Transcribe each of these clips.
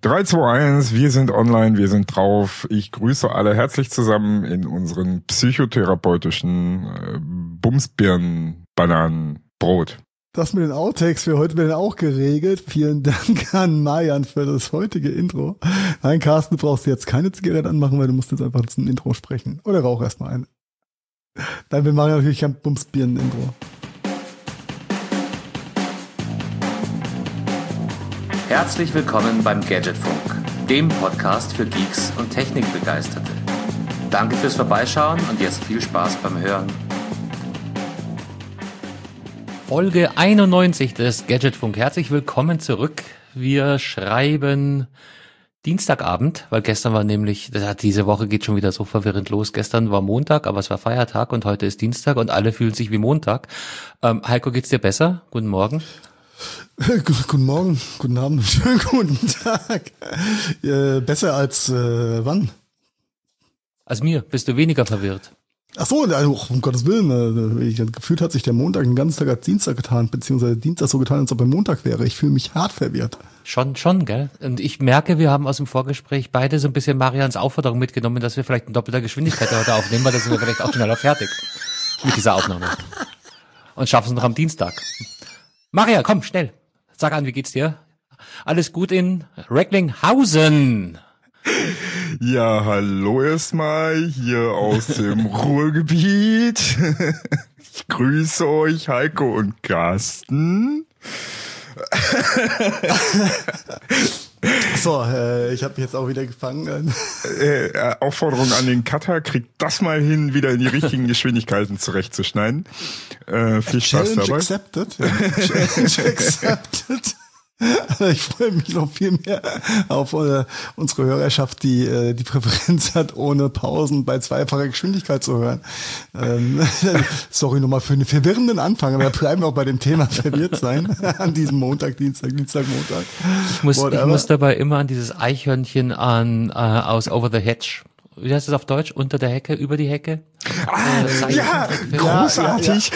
3, 2, 1, wir sind online, wir sind drauf. Ich grüße alle herzlich zusammen in unseren psychotherapeutischen Bumsbirnen-Bananen-Brot. Das mit den Outtakes für heute werden auch geregelt. Vielen Dank an Marian für das heutige Intro. Nein, Carsten, du brauchst jetzt keine Zigarette anmachen, weil du musst jetzt einfach zum Intro sprechen. Oder rauch erstmal ein. Dann wir machen natürlich ein Bumsbirnen-Intro. Herzlich willkommen beim Gadgetfunk, dem Podcast für Geeks und Technikbegeisterte. Danke fürs Vorbeischauen und jetzt viel Spaß beim Hören. Folge 91 des Gadgetfunk. Herzlich willkommen zurück. Wir schreiben Dienstagabend, weil gestern war nämlich, diese Woche geht schon wieder so verwirrend los. Gestern war Montag, aber es war Feiertag und heute ist Dienstag und alle fühlen sich wie Montag. Heiko, geht's dir besser? Guten Morgen. Guten Morgen, guten Abend, schönen guten Tag. Besser als wann? Als mir. Bist du weniger verwirrt? Ach so, also, um Gottes Willen. Gefühlt hat sich der Montag den ganzen Tag als Dienstag getan, beziehungsweise Dienstag so getan, als ob er Montag wäre. Ich fühle mich hart verwirrt. Schon, gell? Und ich merke, wir haben aus dem Vorgespräch beide so ein bisschen Marians Aufforderung mitgenommen, dass wir vielleicht in doppelter Geschwindigkeit heute aufnehmen, weil dann sind wir vielleicht auch schneller fertig mit dieser Aufnahme. Und schaffen es noch am Dienstag. Maria, komm, schnell. Sag an, wie geht's dir? Alles gut in Recklinghausen? Ja, hallo erstmal hier aus dem Ruhrgebiet. Ich grüße euch, Heiko und Carsten. So, ich habe jetzt auch wieder gefangen. Aufforderung an den Cutter, kriegt das mal hin, wieder in die richtigen Geschwindigkeiten zurechtzuschneiden. Viel Spaß Challenge dabei. Accepted. Challenge accepted. Ich freue mich noch viel mehr auf unsere Hörerschaft, die die Präferenz hat, ohne Pausen bei zweifacher Geschwindigkeit zu hören. Sorry nochmal für einen verwirrenden Anfang, aber bleiben wir auch bei dem Thema verwirrt sein an diesem Montag, Montag. Ich muss dabei immer an dieses Eichhörnchen aus Over the Hedge. Wie heißt das auf Deutsch? Unter der Hecke, über die Hecke? Ja, großartig.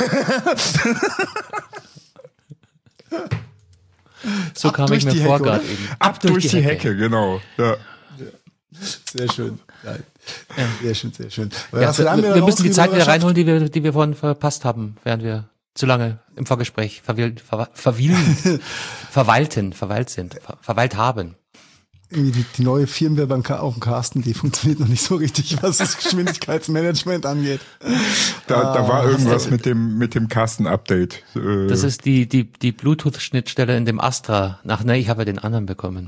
Ja. So kam ich mir vor gerade eben. Ab durch die Hecke, genau. Ja. Sehr schön. Ja. Sehr schön. Ja, wir müssen die Zeit wieder reinholen, die wir vorhin verpasst haben, während wir zu lange im Vorgespräch verweilt haben. Die neue Firmware auf dem Carsten, die funktioniert noch nicht so richtig, was das Geschwindigkeitsmanagement angeht. Da war irgendwas mit dem Carsten-Update. Das ist die Bluetooth-Schnittstelle in dem Astra. Ich habe ja den anderen bekommen.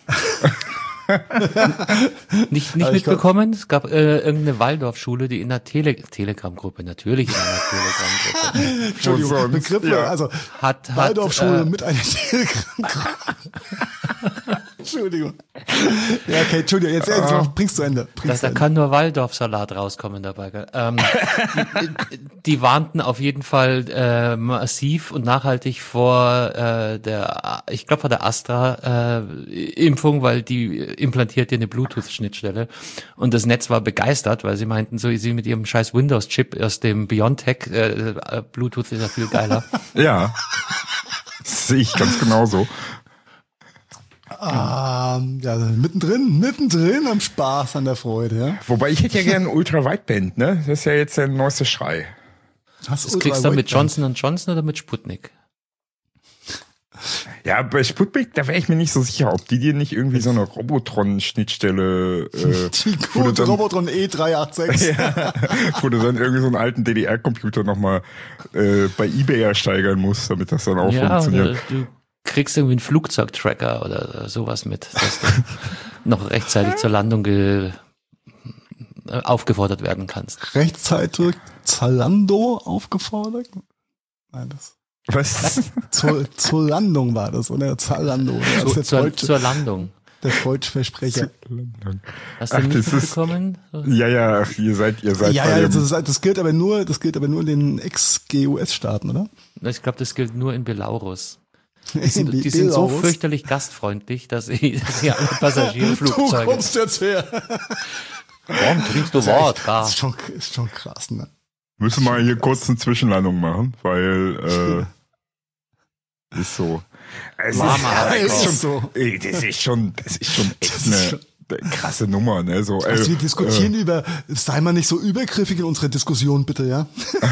nicht mitbekommen? Es gab irgendeine Waldorfschule, die in einer Telegram-Gruppe, natürlich in einer Telegram-Gruppe. Entschuldigung, Begriffe, ja. Also Waldorfschule mit einer Telegram-Gruppe. Entschuldigung. Ja, okay, Entschuldigung, jetzt bringst du Ende. Da kann nur Waldorfsalat rauskommen dabei. Gell? Die warnten auf jeden Fall massiv und nachhaltig vor der Astra-Impfung, weil die implantiert hier eine Bluetooth-Schnittstelle. Und das Netz war begeistert, weil sie meinten, so sie mit ihrem scheiß Windows-Chip aus dem BioNTech, Bluetooth ist ja viel geiler. Ja, das sehe ich ganz genauso. Ja, mittendrin am Spaß, an der Freude, ja. Wobei ich hätte ja gerne ein Ultra-Wideband, ne? Das ist ja jetzt der neueste Schrei. Das kriegst du dann mit Johnson & Johnson oder mit Sputnik? Ja, bei Sputnik, da wäre ich mir nicht so sicher, ob die dir nicht irgendwie so eine Robotron-Schnittstelle die gute Robotron E386 wo du dann irgendwie so einen alten DDR-Computer nochmal bei eBay ersteigern musst, damit das dann auch funktioniert. Du kriegst irgendwie einen Flugzeugtracker oder sowas mit, dass du noch rechtzeitig zur Landung aufgefordert werden kannst. Rechtzeitig Zalando aufgefordert? Nein, das... Was? Zur Landung war das, oder? Zalando. Zur Landung. Der deutsche Versprecher. Hast du nicht mitbekommen? Ja, ihr seid ja, das gilt aber nur in den Ex-GUS-Staaten, oder? Ich glaube, das gilt nur in Belarus. Die sind so fürchterlich gastfreundlich, dass sie alle Passagierflugzeuge... Du kommst jetzt her. Warum trinkst du Wodka? Ist schon krass, ne? Müssen wir hier kurz eine Zwischenlandung machen, weil ist so. Es Lama ist ist so. das ist schon echt eine krasse Nummer, ne? So, Also wir diskutieren über, sei mal nicht so übergriffig in unserer Diskussion, bitte, ja?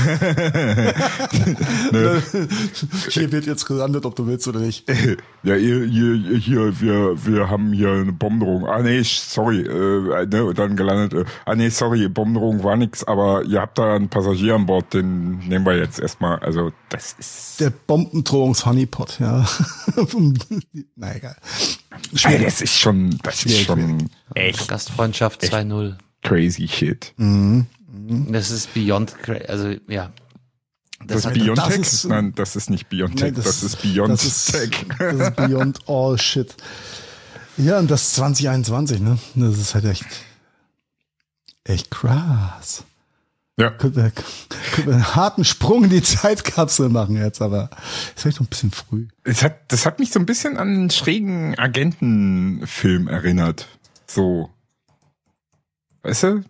Hier wird jetzt gelandet, ob du willst oder nicht. Ja, wir haben hier eine Bombendrohung. Ah nee, sorry, ne, und dann gelandet. Ah nee, sorry, Bombendrohung war nix, aber ihr habt da einen Passagier an Bord, den nehmen wir jetzt erstmal. Also das ist Der Bombendrohungs-Honeypot, ja. Na egal. Ey, das ist schon echt Gastfreundschaft 2.0. crazy shit. Das ist beyond, also ja. Das hat- ist Beyond das Tech? ist- Nein, das ist nicht Beyond Tech, Nein, das ist Beyond das ist, Tech. Das ist Beyond all shit. Ja, und das 2021, ne? Das ist halt echt krass. Ja. Können wir einen harten Sprung in die Zeitkapsel machen jetzt, aber ist vielleicht noch ein bisschen früh. Das hat mich so ein bisschen an einen schrägen Agentenfilm erinnert. So. Weißt du?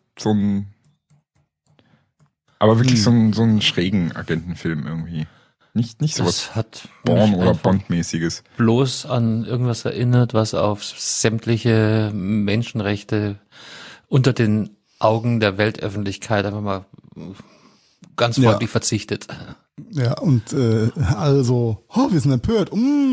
Aber wirklich so einen schrägen Agentenfilm irgendwie. Nicht sowas Das hat Born- mich oder einfach Bond-mäßiges. bloß an irgendwas erinnert, was auf sämtliche Menschenrechte unter den Augen der Weltöffentlichkeit einfach mal ganz Ja. freundlich verzichtet. Ja, und alle so, oh, wir sind empört.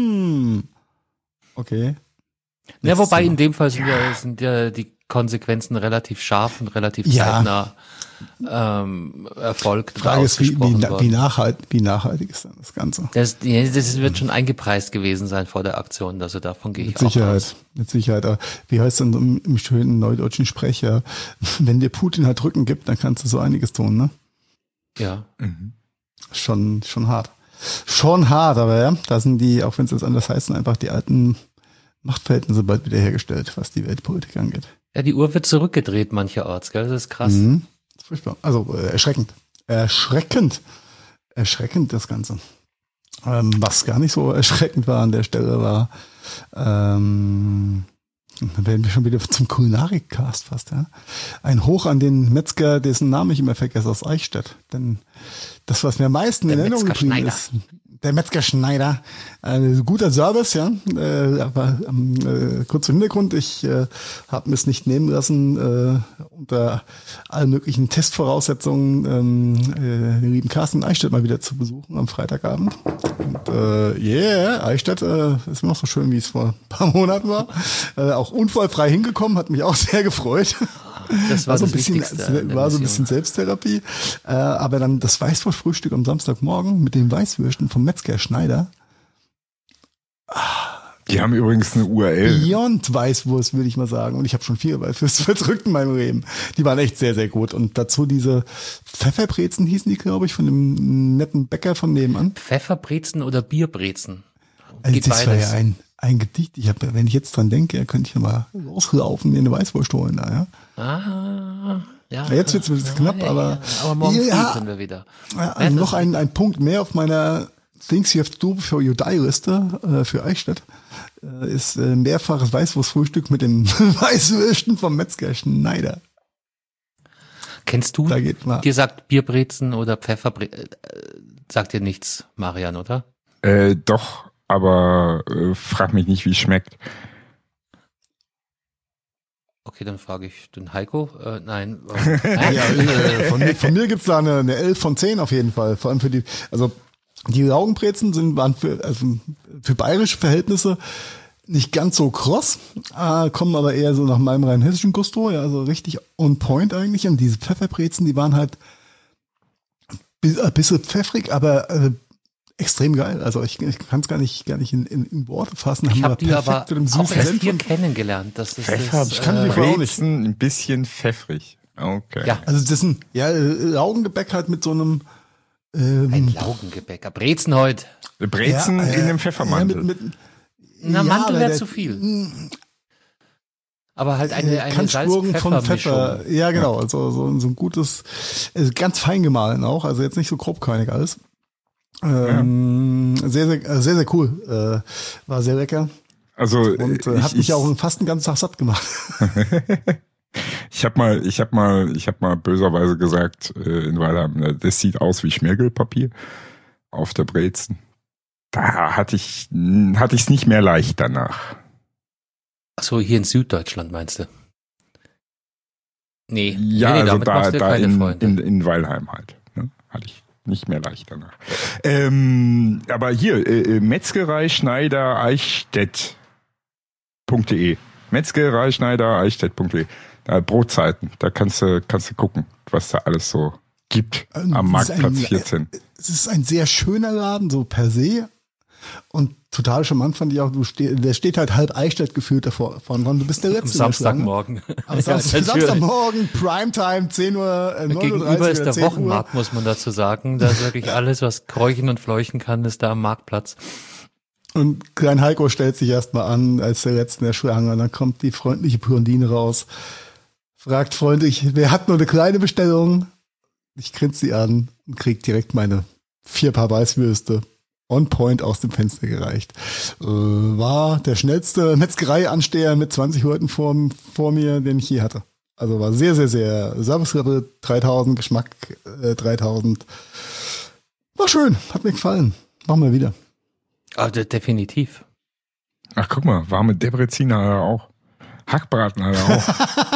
Okay. Ja, wobei Thema. in dem Fall sind ja die Konsequenzen relativ scharf und relativ Ja. zeitnah erfolgt. Die Frage ist, wie worden. nachhaltig ist dann das Ganze? Das wird schon eingepreist gewesen sein vor der Aktion, also davon gehe ich Mit auch aus. Sicherheit, mit Sicherheit. Aber wie heißt denn im schönen neudeutschen Sprecher, wenn dir Putin halt Rücken gibt, dann kannst du so einiges tun, ne? Ja. Schon hart. Schon hart, aber ja, da sind die, auch wenn es jetzt anders heißen, einfach die alten Machtverhältnisse bald wiederhergestellt, was die Weltpolitik angeht. Ja, die Uhr wird zurückgedreht mancherorts, gell? Das ist krass. Mhm. Das ist furchtbar. Also erschreckend. Erschreckend das Ganze. Was gar nicht so erschreckend war an der Stelle war, dann werden wir schon wieder zum Kulinarik-Cast fast, ja. Ein Hoch an den Metzger, dessen Namen ich immer vergesse, aus Eichstätt. Denn das, was mir am meisten in Erinnerung Metzger geblieben Schneider. ist, der Metzger Schneider, guter Service, ja. Aber kurz zum Hintergrund, ich habe mir es nicht nehmen lassen, unter allen möglichen Testvoraussetzungen den lieben Carsten Eichstätt mal wieder zu besuchen am Freitagabend. Und Eichstätt ist immer noch so schön, wie es vor ein paar Monaten war. Auch unfallfrei hingekommen, hat mich auch sehr gefreut. Das war so ein das bisschen, Wichtigste an der war so ein Mission. bisschen Selbsttherapie. Aber dann das Weißwurstfrühstück am Samstagmorgen mit den Weißwürsten vom Metzger Schneider. Die haben übrigens eine URL. Beyond Weißwurst, würde ich mal sagen. Und ich habe schon 4 Weißwürste verdrückt in meinem Leben. Die waren echt sehr, sehr gut. Und dazu diese Pfefferbrezen hießen die, glaube ich, von dem netten Bäcker von nebenan. Pfefferbrezen oder Bierbrezen? Also Geht das war beides. ja ein Gedicht. Wenn ich jetzt dran denke, könnte ich ja mal rauslaufen, mir eine Weißwurst holen. Da, ja. Ah, ja. Ja, jetzt wird's ein bisschen knapp, aber- Aber morgen Ja. früh sind wir wieder. Ja, Ja, noch das- ein Punkt mehr auf meiner Things You Have to Do Before You Die Liste für Eichstätt ist mehrfaches Weißwurstfrühstück mit den Weißwürsten vom Metzger Schneider. Kennst du? Da geht mal. Dir sagt Bierbrezen oder Pfefferbrezen, sagt dir nichts, Marian, oder? Doch, aber frag mich nicht, wie es schmeckt. Okay, dann frage ich den Heiko. Nein. Ja, von mir gibt's da eine 11 von 10 auf jeden Fall. Vor allem für die Laugenbrezen waren für bayerische Verhältnisse nicht ganz so kross, kommen aber eher so nach meinem rheinhessischen Gusto, ja, also richtig on point eigentlich. Und diese Pfefferbrezen, die waren halt ein bisschen pfeffrig, aber extrem geil. Also ich kann es gar nicht in Worte fassen. Ich habe wir die aber perfekt zu dem auch süßen erst Senf hier und- kennengelernt. Das ist Pfeffer, das, kann ich vorher auch nicht. Brezen, ein bisschen pfeffrig. Okay. Ja, Also das ist ein Laugengebäck halt mit so einem ein Laugengebäck. Brezen heute. Brezen in einem Pfeffermantel. Ja, mit, Na, ja, Mantel aber wäre der- zu viel. Aber halt eine Kannspurgen von Salz-Pfeffer-Mischung. Pfeffer. Ja, genau. Also so ein gutes, ganz fein gemahlen auch. Also jetzt nicht so grobkörnig alles. Sehr cool. War sehr lecker. Also Und hat mich auch fast einen ganzen Tag satt gemacht. ich habe mal böserweise gesagt in Weilheim, das sieht aus wie Schmirgelpapier auf der Brezen. Da hatte ich's nicht mehr leicht danach. Achso, hier in Süddeutschland meinst du? Nee, Ja, nee, also damit machst du da keine Freunde. in Weilheim halt. Ne? Hatte ich nicht mehr leicht danach. Aber hier, Metzgerei Schneider Eichstätt.de. Metzgerei Schneider Eichstätt.de. Brotzeiten, da kannst du gucken, was da alles so gibt am Marktplatz 14. Es ist ein sehr schöner Laden, so per se. Und total charmant fand ich auch, der steht halt halb Eichstätt gefühlt davor. Du bist der Letzte. Am Samstagmorgen. Am Samstagmorgen, Primetime, 10 Uhr, 9:30 Uhr. Gegenüber ist der 10 Uhr. Wochenmarkt, muss man dazu sagen. Da ist wirklich alles, was kräuchen und fleuchen kann, ist da am Marktplatz. Und Klein Heiko stellt sich erstmal an als der Letzte in der Schlange. Und dann kommt die freundliche Blondine raus, fragt freundlich, wer hat nur eine kleine Bestellung? Ich grinse sie an und krieg direkt meine 4 Paar Weißwürste on point aus dem Fenster gereicht. War der schnellste Metzgerei-Ansteher mit 20 Leuten vor mir, den ich je hatte. Also war sehr, sehr, sehr Service-Level 3000, Geschmack 3000. War schön, hat mir gefallen. Machen wir wieder. Also definitiv. Ach, guck mal, warme Debreziner hat er auch. Hackbraten hat er auch.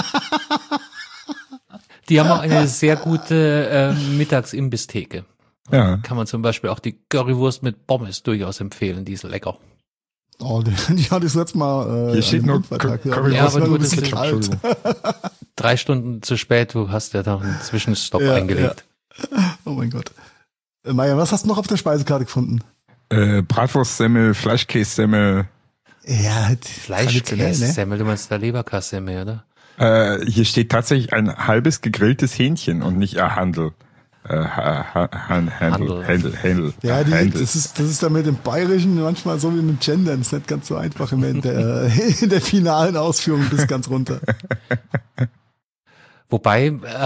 Die haben auch eine sehr gute Mittagsimbisstheke. Ja. Kann man zum Beispiel auch die Currywurst mit Pommes durchaus empfehlen, die ist lecker. Oh, die hatte ich letztes Mal. Hier steht nur Ja, aber du, das ist kalt. 3 Stunden zu spät, du hast ja noch einen Zwischenstopp eingelegt. Ja. Oh mein Gott. Maja, was hast du noch auf der Speisekarte gefunden? Bratwurstsemmel, Fleischkässemmel. Ja, Fleischkässemmel, du meinst der Leberkassemmel, oder? Hier steht tatsächlich ein halbes gegrilltes Hähnchen und nicht Handel. Handel. Ja, das ist da mit dem Bayerischen manchmal so wie mit dem Gendern. Das ist nicht ganz so einfach in der finalen Ausführung bis ganz runter. Wobei,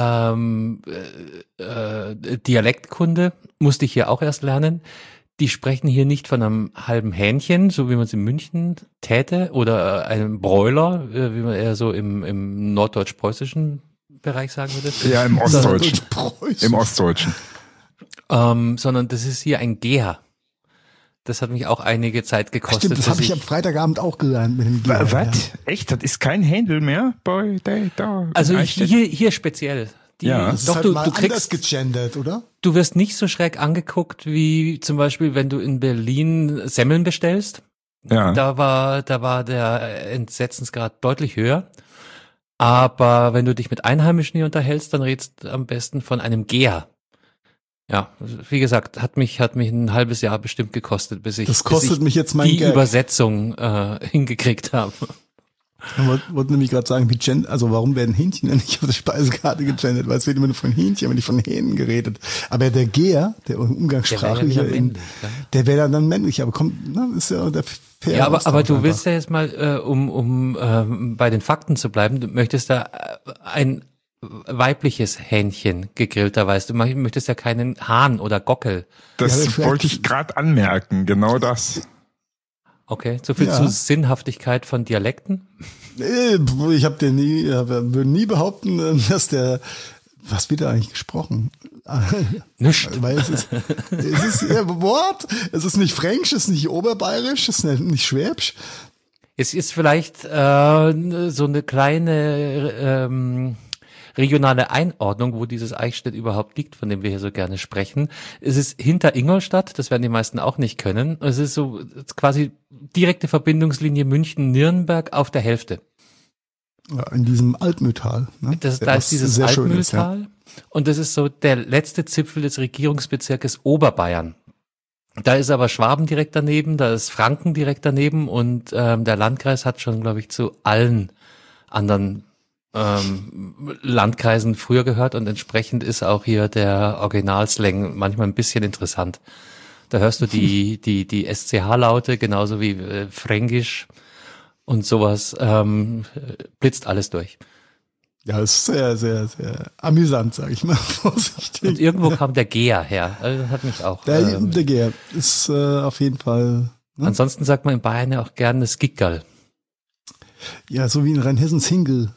Dialektkunde musste ich hier auch erst lernen. Die sprechen hier nicht von einem halben Hähnchen, so wie man es in München täte, oder einem Broiler, wie man eher so im norddeutsch-preußischen Bereich sagen würde. Ja, im Ostdeutschen. Im Ostdeutschen. Sondern das ist hier ein Gär. Das hat mich auch einige Zeit gekostet. Stimmt, das habe ich am Freitagabend auch gelernt mit dem Gär. Was? Ja. Echt? Das ist kein Händel mehr bei da? Also hier speziell. Das ist doch, halt du kriegst gegendert, oder? Du wirst nicht so schräg angeguckt wie zum Beispiel, wenn du in Berlin Semmeln bestellst. Ja. Da war der Entsetzensgrad deutlich höher. Aber wenn du dich mit Einheimischen hier unterhältst, dann redest du am besten von einem Gär. Ja, wie gesagt, hat mich ein halbes Jahr bestimmt gekostet, bis ich mich jetzt mein die Gag. Übersetzung hingekriegt habe. Ich wollte nämlich gerade sagen, warum werden Hähnchen denn nicht auf der Speisekarte gegendert? Weil es wird immer nur von Hähnchen, aber nicht von Hähnen geredet. Aber der Gär, der umgangssprachliche, der wäre dann männlich. Aber ist ja der fair. Ja, aber du willst ja jetzt mal, um bei den Fakten zu bleiben, du möchtest da ein weibliches Hähnchen gegrillterweise. Du möchtest ja keinen Hahn oder Gockel. Das wollte ich gerade anmerken, genau das. Okay, so viel zur Sinnhaftigkeit von Dialekten? Ich würde nie behaupten, dass was wird da eigentlich gesprochen? Nicht. Weil es ist nicht Fränkisch, es ist nicht Oberbayerisch, es ist nicht Schwäbisch. Es ist vielleicht so eine kleine regionale Einordnung, wo dieses Eichstätt überhaupt liegt, von dem wir hier so gerne sprechen. Es ist hinter Ingolstadt, das werden die meisten auch nicht können. Es ist so quasi direkte Verbindungslinie München-Nürnberg auf der Hälfte. Ja, in diesem Altmühltal. Ne? Da ist dieses Altmühltal und das ist so der letzte Zipfel des Regierungsbezirkes Oberbayern. Da ist aber Schwaben direkt daneben, da ist Franken direkt daneben und der Landkreis hat schon, glaube ich, zu allen anderen Landkreisen früher gehört und entsprechend ist auch hier der Originalslang manchmal ein bisschen interessant. Da hörst du die SCH-Laute genauso wie Fränkisch und sowas, blitzt alles durch. Ja, ist sehr, sehr, sehr amüsant, sage ich mal vorsichtig. Und irgendwo kam der Gär her, also hat mich auch. Der Gär ist auf jeden Fall. Ne? Ansonsten sagt man in Bayern ja auch gerne das Gickerl. Ja, so wie in Rheinhessen Single.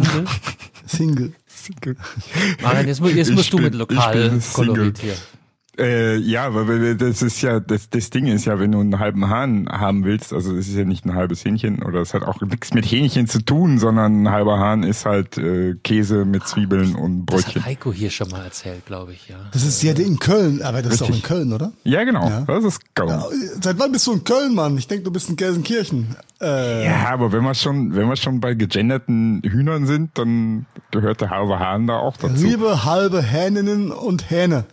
Single. Marian, jetzt musst du mit Lokalkolorit hier. Ja, weil das ist ja, das Ding ist ja, wenn du einen halben Hahn haben willst, also es ist ja nicht ein halbes Hähnchen oder es hat auch nichts mit Hähnchen zu tun, sondern ein halber Hahn ist halt Käse mit Zwiebeln und Das Brötchen. hat Heiko hier schon mal erzählt, glaube ich, ja. Das ist ja in Köln, aber das ist Richtig. auch in Köln, oder? Ja, genau, Ja. das ist Köln. Ja, seit wann bist du in Köln, Mann? Ich denke, du bist in Gelsenkirchen. Ja, aber wenn wir schon bei gegenderten Hühnern sind, dann gehört der halbe Hahn da auch dazu. Liebe halbe Hähninnen und Hähne.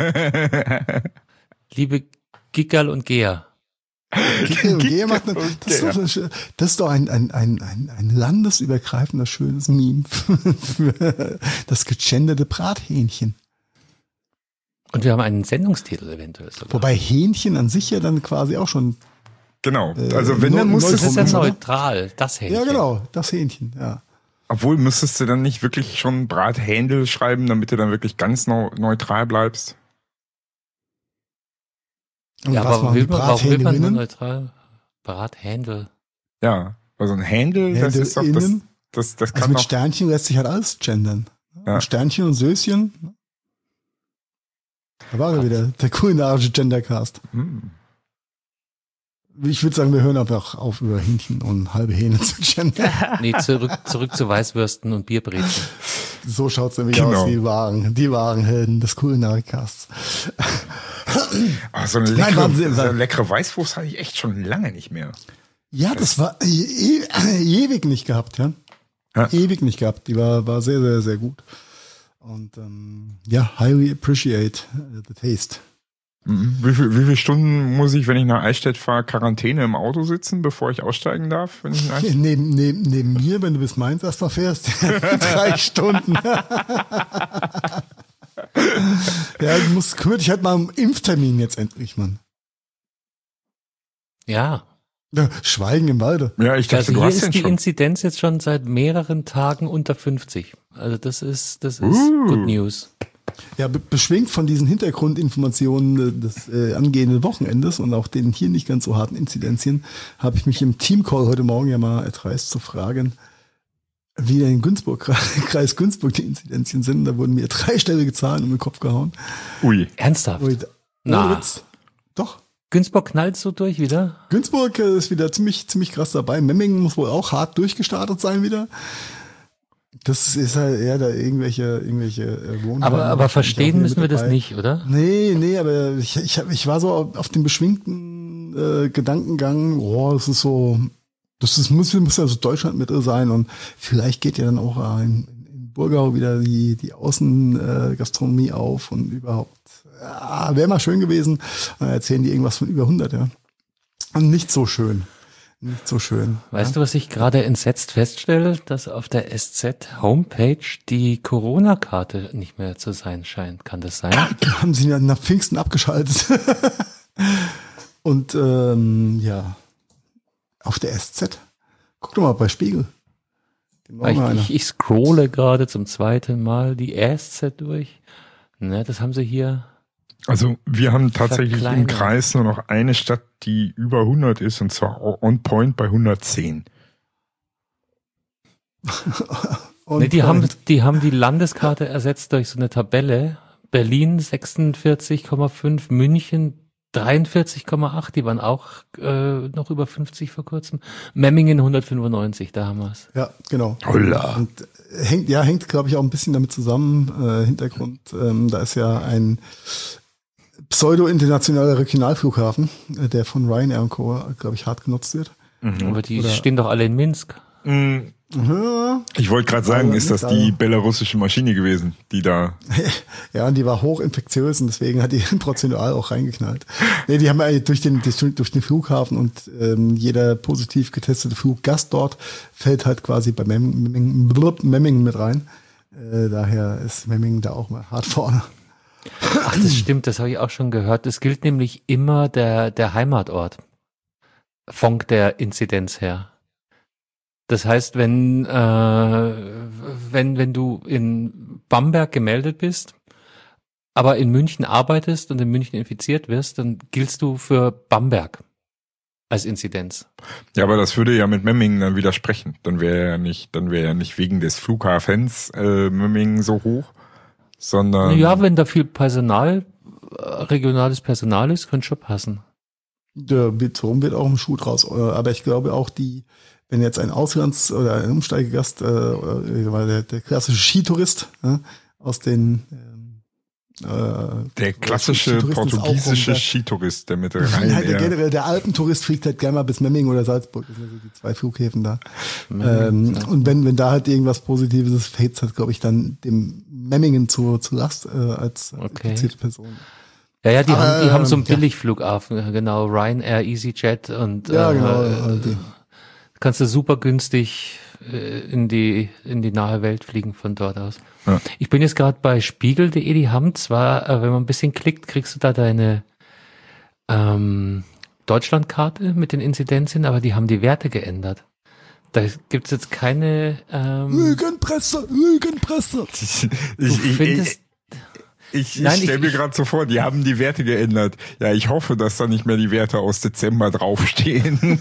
Liebe Gickerl und Geher. Kickel und Geher macht das ist doch ein landesübergreifender schönes Meme für das gegenderte Brathähnchen. Und wir haben einen Sendungstitel eventuell sogar. Wobei Hähnchen an sich ja dann quasi auch schon. Genau, also wenn, dann neu- musstest Das ist ja oder? neutral, das Hähnchen. Ja, genau, das Hähnchen, ja. obwohl müsstest du dann nicht wirklich schon Brathändel schreiben, damit du dann wirklich ganz neutral bleibst? Und Ja, was aber machen die warum will man nur Brathähnerinnen? neutral? Brathändel. Ja, also ein Händel, das ist doch das, Händelinnen? das Also kann mit doch. Sternchen lässt sich halt alles gendern. Ja. Sternchen und Söschen. Da war er wieder, der kulinarische Gendercast. Ich würde sagen, wir hören einfach auf, über Hähnchen und halbe Hähne zu gendern. Nee, zurück zu Weißwürsten und Bierbrezen. So schaut's nämlich Genau. aus, die wahren Helden des Kulinarikcasts. Oh, so eine Nein, leckere, Wahnsinn. leckere Weißwurst hatte ich echt schon lange nicht mehr. Ja, das war ewig nicht gehabt, ja. Ja. Ewig nicht gehabt. Die war sehr, sehr, sehr gut. Und ja, highly appreciate the taste. Wie viele Stunden muss ich, wenn ich nach Eichstätt fahre, Quarantäne im Auto sitzen, bevor ich aussteigen darf? Wenn ich in Eichstätt Neben mir, wenn du bis Mainz erstmal fährst, 3 Stunden. Ja, kümmere dich halt mal um Impftermin jetzt endlich, Mann. Ja. Ja, Schweigen im Walde. Ja, ich dachte, Also du hier hast ist den die schon. Inzidenz jetzt schon seit mehreren Tagen unter 50. Also das ist good news. Ja, beschwingt von diesen Hintergrundinformationen des angehenden Wochenendes und auch den hier nicht ganz so harten Inzidenzien, habe ich mich im Teamcall heute Morgen ja mal erdreist zu fragen, wie denn in Kreis Günzburg die Inzidenzien sind. Da wurden mir 3-stellige Zahlen um den Kopf gehauen. Ui. Ernsthaft? Ohne Na. Witz. Doch. Günzburg knallt so durch wieder? Günzburg ist wieder ziemlich krass dabei. Memmingen muss wohl auch hart durchgestartet sein wieder. Das ist halt eher da irgendwelche Wohnheime. Aber verstehen Ich müssen wir mit das dabei. nicht, oder? Nee, aber ich war so auf dem beschwingten Gedankengang, das ist so, muss ja so Deutschland mit sein und vielleicht geht ja dann auch in Burgau wieder die Außengastronomie auf und überhaupt, ja, wäre mal schön gewesen. Dann erzählen die irgendwas von über 100, ja. Und nicht so schön. Nicht so schön. Weißt du, was ich gerade entsetzt feststelle? Dass auf der SZ-Homepage die Corona-Karte nicht mehr zu sein scheint. Kann das sein? Haben sie nach Pfingsten abgeschaltet. Und ja, auf der SZ. Guck doch mal bei Spiegel. Dem war auch noch einer. Ich scrolle gerade zum zweiten Mal die SZ durch. Ne, das haben sie hier. Also wir haben tatsächlich im Verkleinert. Kreis nur noch eine Stadt, die über 100 ist, und zwar on point bei 110. Und Ne, die haben die Landeskarte ersetzt durch so eine Tabelle. Berlin 46,5, München 43,8, die waren auch noch über 50 vor kurzem. Memmingen 195, da haben wir es. Ja, genau. Holla. Und hängt, glaube ich, auch ein bisschen damit zusammen. Hintergrund, da ist ja ein pseudo-internationaler Regionalflughafen, der von Ryanair und Co., glaube ich, hart genutzt wird. Aber die Oder- stehen doch alle in Minsk. Ja, Ich wollte gerade sagen, Aber ist das nicht die alle. belarussische Maschine gewesen, die da... ja, und die war hochinfektiös und deswegen hat die prozentual auch reingeknallt. Nee, die haben ja durch den Flughafen und jeder positiv getestete Fluggast dort fällt halt quasi bei Memmingen mit rein. Daher ist Memmingen da auch mal hart vorne. Ach, das stimmt, das habe ich auch schon gehört. Es gilt nämlich immer der Heimatort von der Inzidenz her. Das heißt, wenn du in Bamberg gemeldet bist, aber in München arbeitest und in München infiziert wirst, dann giltst du für Bamberg als Inzidenz. Ja, aber das würde ja mit Memmingen dann widersprechen. Dann wäre ja nicht wegen des Flughafens Memmingen so hoch, sondern... Ja, wenn da viel Personal regionales Personal ist, könnte schon passen. Der Beton wird auch im Schuh draus. Aber ich glaube auch wenn jetzt ein Auslands- oder ein Umsteigegast, der klassische Skitourist aus den der klassische portugiesische Skitourist, der mit Ryanair. Generell der Alpentourist fliegt halt gerne mal bis Memmingen oder Salzburg. Das sind also die 2 Flughäfen da. Und wenn da halt irgendwas Positives ist, fällt es halt, glaube ich, dann dem Memmingen zu Last als infizierte Person. Ja, die haben so einen Billigflughafen, genau, Ryanair, EasyJet und genau, kannst du super günstig in die nahe Welt fliegen von dort aus. Ja. Ich bin jetzt gerade bei spiegel.de, die haben zwar, wenn man ein bisschen klickt, kriegst du da deine Deutschlandkarte mit den Inzidenzien, aber die haben die Werte geändert. Da gibt's jetzt keine Lügenpresse! Ich stelle mir gerade so vor, die haben die Werte geändert. Ja, ich hoffe, dass da nicht mehr die Werte aus Dezember draufstehen.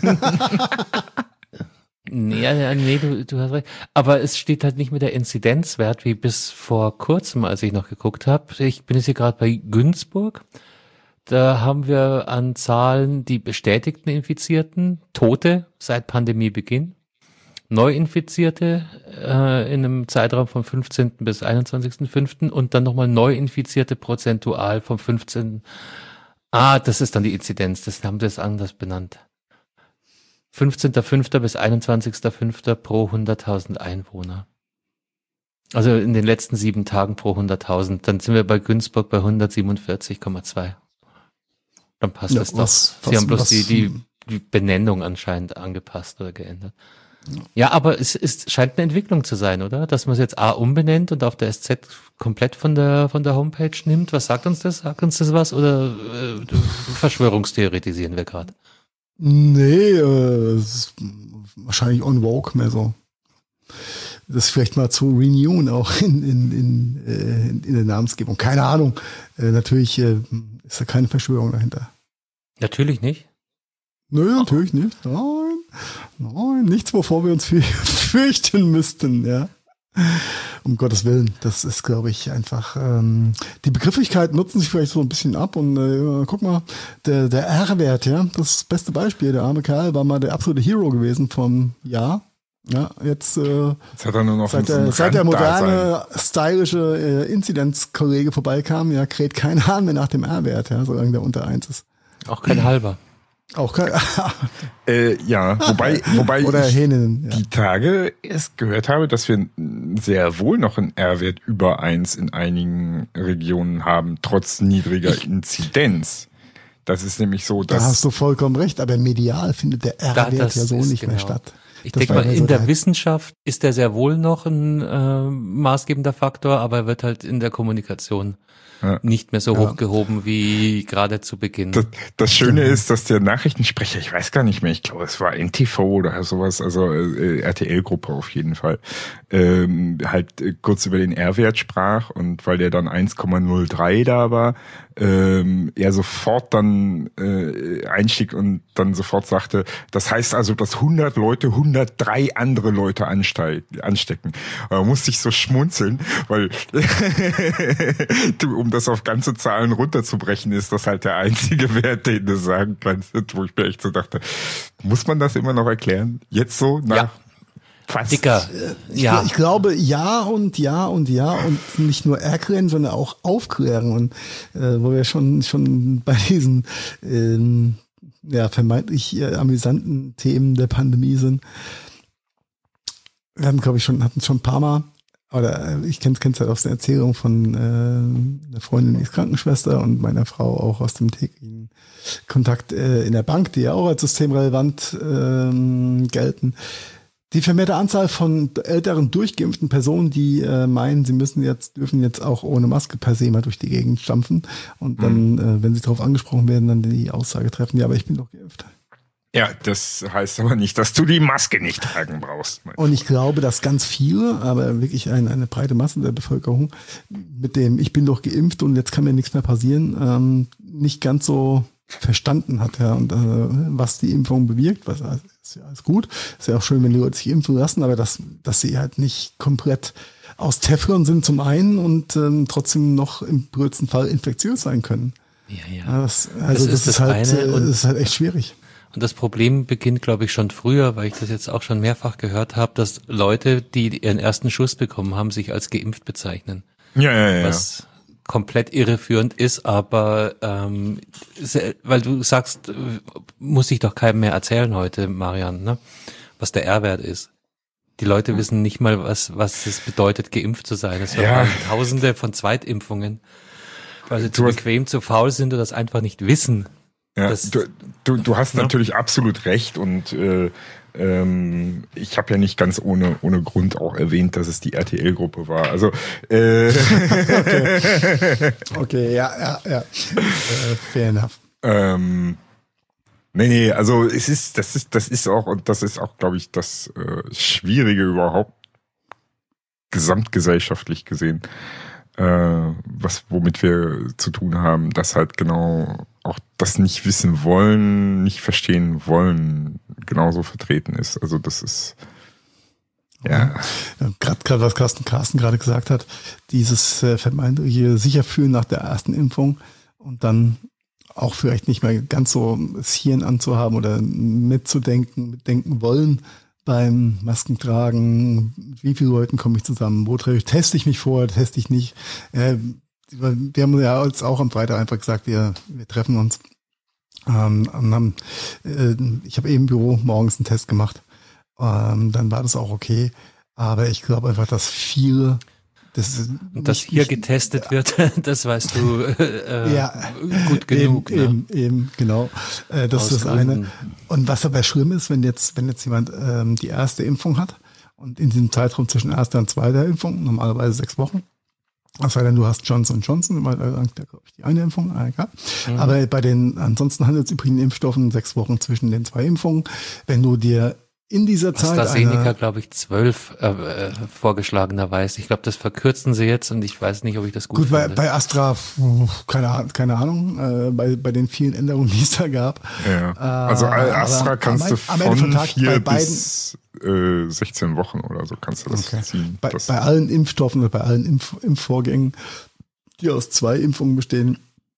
Nee, du hast recht. Aber es steht halt nicht mehr der Inzidenzwert wie bis vor kurzem, als ich noch geguckt habe. Ich bin jetzt hier gerade bei Günzburg. Da haben wir an Zahlen die bestätigten Infizierten, Tote seit Pandemiebeginn, Neuinfizierte in einem Zeitraum vom 15. bis 21.05. und dann nochmal Neuinfizierte prozentual vom 15. Das ist dann die Inzidenz, das haben wir jetzt anders benannt. 15.05. bis 21.05. pro 100.000 Einwohner. Also in den letzten 7 Tagen pro 100.000. Dann sind wir bei Günzburg bei 147,2. Dann passt es doch. Sie haben bloß die Benennung anscheinend angepasst oder geändert. Ja, aber es scheint eine Entwicklung zu sein, oder? Dass man es jetzt umbenennt und auf der SZ komplett von der Homepage nimmt. Was sagt uns das? Sagt uns das was? Oder Verschwörungstheoretisieren wir gerade? Nee, es ist wahrscheinlich on vogue mehr so. Das vielleicht mal zu renewen auch in der Namensgebung. Keine Ahnung. Natürlich ist da keine Verschwörung dahinter. Natürlich nicht. Nö, natürlich nicht. Nein, nichts, wovor wir uns fürchten müssten, ja. Um Gottes Willen, das ist, glaube ich, einfach, die Begrifflichkeiten nutzen sich vielleicht so ein bisschen ab und guck mal, der R-Wert, ja, das beste Beispiel, der arme Kerl war mal der absolute Hero gewesen vom Jahr. Ja, jetzt hat er nur noch seit der moderne, stylische Inzidenzkollege vorbeikam, ja, kräht kein Hahn mehr nach dem R-Wert, ja, solange der unter 1 ist. Auch kein halber. Auch kein ja, wobei oder ich Hähnen, ja. Die Tage erst gehört habe, dass wir sehr wohl noch einen R-Wert über 1 in einigen Regionen haben, trotz niedriger Inzidenz. Das ist nämlich so, dass... Da hast du vollkommen recht, aber medial findet der R-Wert ja so nicht mehr statt. Ich denke mal, in der Wissenschaft ist der sehr wohl noch ein maßgebender Faktor, aber er wird halt in der Kommunikation nicht mehr so hochgehoben wie gerade zu Beginn. Das Schöne ist, dass der Nachrichtensprecher, ich weiß gar nicht mehr, ich glaube, es war NTV oder sowas, also RTL-Gruppe auf jeden Fall, halt kurz über den R-Wert sprach und weil der dann 1,03 da war, er sofort dann einstieg und dann sofort sagte, das heißt also, dass 100 Leute 103 andere Leute anstecken. Da musste ich so schmunzeln, weil um das auf ganze Zahlen runterzubrechen, ist das halt der einzige Wert, den du sagen kannst, wo ich mir echt so dachte, muss man das immer noch erklären? Jetzt so nach fast. Dicker. Ja. Ich glaube, ja und nicht nur erklären, sondern auch aufklären und wo wir schon bei diesen vermeintlich amüsanten Themen der Pandemie sind. Wir hatten schon ein paar Mal, oder ich kenn's halt aus der Erzählung von einer Freundin, die ist Krankenschwester und meiner Frau auch aus dem täglichen Kontakt in der Bank, die ja auch als systemrelevant gelten. Die vermehrte Anzahl von älteren durchgeimpften Personen, die meinen, sie dürfen jetzt auch ohne Maske per se mal durch die Gegend stampfen und dann, wenn sie darauf angesprochen werden, dann die Aussage treffen, ja, aber ich bin doch geimpft. Ja, das heißt aber nicht, dass du die Maske nicht tragen brauchst. Und ich glaube, dass ganz viele, aber wirklich eine breite Masse der Bevölkerung mit dem ich bin doch geimpft und jetzt kann mir nichts mehr passieren, nicht ganz so verstanden hat, ja, und was die Impfung bewirkt, was ist ja alles gut, ist ja auch schön, wenn die Leute sich impfen lassen, aber dass sie halt nicht komplett aus Teflon sind zum einen und trotzdem noch im blödsten Fall infektiös sein können. Ja. Das ist halt echt schwierig. Und das Problem beginnt, glaube ich, schon früher, weil ich das jetzt auch schon mehrfach gehört habe, dass Leute, die ihren ersten Schuss bekommen haben, sich als geimpft bezeichnen. Ja. Was komplett irreführend ist, aber weil du sagst, muss ich doch keinem mehr erzählen heute, Marian, ne? Was der R-Wert ist. Die Leute wissen nicht mal, was es bedeutet, geimpft zu sein. Es waren Tausende Zweitimpfungen, weil sie zu bequem, zu faul sind oder das einfach nicht wissen. Ja, du hast natürlich absolut recht und ich habe ja nicht ganz ohne Grund auch erwähnt, dass es die RTL-Gruppe war. Also Okay, ja. Fair enough. Nee, also das ist auch, glaube ich, das Schwierige überhaupt gesamtgesellschaftlich gesehen, womit wir zu tun haben, dass halt genau auch das nicht wissen wollen, nicht verstehen wollen, genauso vertreten ist. Also das ist Gerade was Carsten gerade gesagt hat, dieses vermeintliche Sicherfühlen nach der ersten Impfung und dann auch vielleicht nicht mehr ganz so das Hirn anzuhaben oder mitdenken wollen beim Maskentragen, wie viele Leuten komme ich zusammen, teste ich mich vor, teste ich nicht. Wir haben ja jetzt auch am Freitag einfach gesagt, wir treffen uns. Ich habe eben im Büro morgens einen Test gemacht. Dann war das auch okay. Aber ich glaube einfach, dass viele dass hier getestet wird, das weißt du gut genug. Eben, genau. Das ist das eine. Und was dabei schlimm ist, wenn jetzt jemand die erste Impfung hat und in diesem Zeitraum zwischen erster und zweiter Impfung, normalerweise 6 Wochen, es sei denn, du hast Johnson & Johnson, weil da glaube ich die eine Impfung, egal. Aber bei den ansonsten handelsüblichen Impfstoffen 6 Wochen zwischen den 2 Impfungen, wenn du dir in dieser Zeit AstraZeneca, glaube ich, 12 vorgeschlagenerweise. Ich glaube, das verkürzen sie jetzt und ich weiß nicht, ob ich das gut finde. Bei Astra, keine Ahnung, bei den vielen Änderungen, die es da gab. Ja. Also Astra kannst du von 4 bis 16 Wochen oder so kannst du das ziehen. Bei allen Impfstoffen oder bei allen Impfvorgängen, die aus 2 Impfungen bestehen,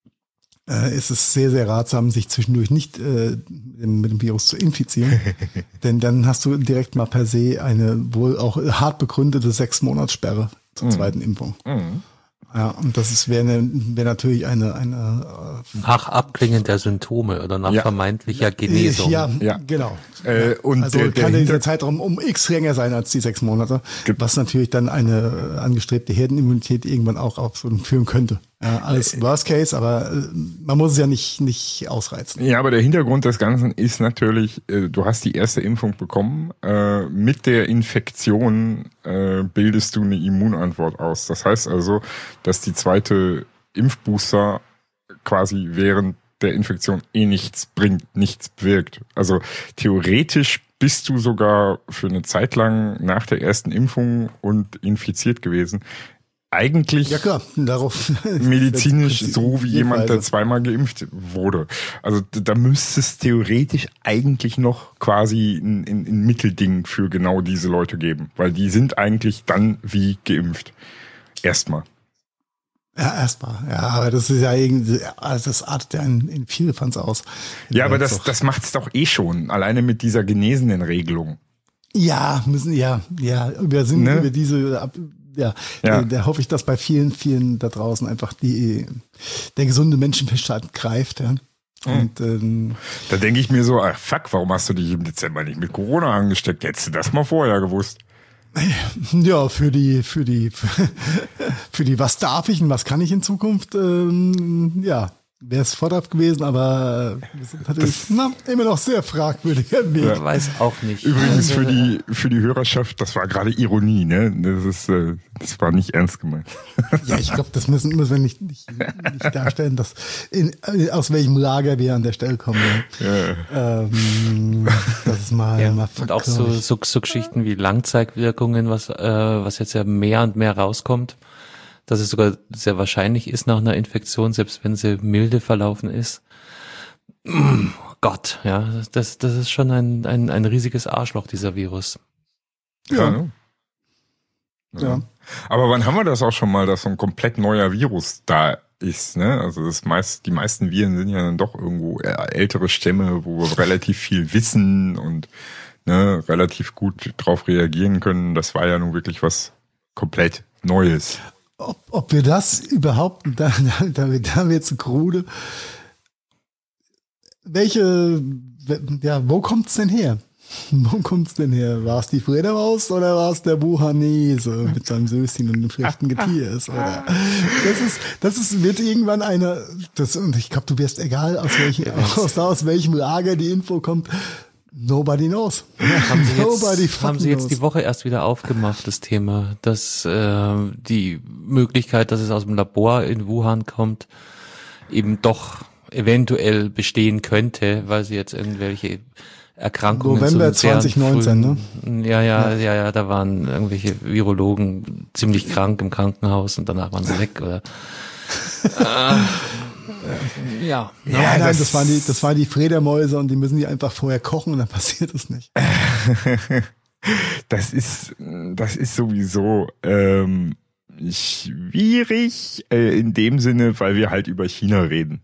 ist es sehr, sehr ratsam, sich zwischendurch nicht mit dem Virus zu infizieren. Denn dann hast du direkt mal per se eine wohl auch hart begründete 6-Monats-Sperre zur zweiten Impfung. Ja, und das wäre natürlich eine nach Abklingen der Symptome oder nach vermeintlicher Genesung. Ja, genau. Und also kann dieser Zeitraum um X länger sein als die 6 Monate, was natürlich dann eine angestrebte Herdenimmunität irgendwann auch führen könnte. Ja, als Worst Case, aber man muss es ja nicht ausreizen. Ja, aber der Hintergrund des Ganzen ist natürlich, du hast die erste Impfung bekommen, mit der Infektion bildest du eine Immunantwort aus. Das heißt also, dass die zweite Impfbooster quasi während der Infektion nichts bringt, nichts bewirkt. Also theoretisch bist du sogar für eine Zeit lang nach der ersten Impfung und infiziert gewesen. Eigentlich ja klar, darauf medizinisch so wie jemand, der 2-mal geimpft wurde. Also da müsste es theoretisch eigentlich noch quasi ein Mittelding für genau diese Leute geben, weil die sind eigentlich dann wie geimpft. Erstmal. Ja, erstmal. Ja, aber das ist ja irgendwie, also das artet ja in viele Fans aus. Ja, aber das macht's doch eh schon, alleine mit dieser genesenen Regelung. Ja, über diese da hoffe ich, dass bei vielen da draußen einfach der gesunde Menschenverstand greift. Ja. Und da denke ich mir so, fuck, warum hast du dich im Dezember nicht mit Corona angesteckt? Hättest du das mal vorher gewusst? Ja, für die was darf ich und was kann ich in Zukunft, wäre es vorteilhaft gewesen, aber wir sind natürlich immer noch sehr fragwürdiger Weg. Ich weiß auch nicht. Übrigens für die Hörerschaft, das war gerade Ironie, ne? Das war nicht ernst gemeint. Ja, ich glaube, das müssen wir nicht darstellen, dass aus welchem Lager wir an der Stelle kommen. Ja. Das ist mal und auch so Geschichten wie Langzeitwirkungen, was jetzt ja mehr und mehr rauskommt. Dass es sogar sehr wahrscheinlich ist nach einer Infektion, selbst wenn sie milde verlaufen ist. Gott, ja, das ist schon ein riesiges Arschloch, dieser Virus. Ja. Aber wann haben wir das auch schon mal, dass so ein komplett neuer Virus da ist, ne? Also die meisten Viren sind ja dann doch irgendwo ältere Stämme, wo wir relativ viel wissen und ne, relativ gut drauf reagieren können. Das war ja nun wirklich was komplett Neues. Ob wir das überhaupt, da haben wir jetzt krude. Wo kommt's denn her? Wo kommt's denn her? War es die Fledermaus oder war es der Buchanese mit seinem Söschen und dem schlechten Getiers? Oder? Wird irgendwann und ich glaube, du wirst egal, aus welchem Lager die Info kommt. Nobody knows. Haben Sie jetzt die Woche erst wieder aufgemacht, das Thema, dass die Möglichkeit, dass es aus dem Labor in Wuhan kommt, eben doch eventuell bestehen könnte, weil sie jetzt irgendwelche Erkrankungen November 2019, ne? Ja, da waren irgendwelche Virologen ziemlich krank im Krankenhaus und danach waren sie weg, oder? Ja, nein, das waren die Fledermäuse und die müssen die einfach vorher kochen und dann passiert es nicht. Das ist sowieso schwierig in dem Sinne, weil wir halt über China reden.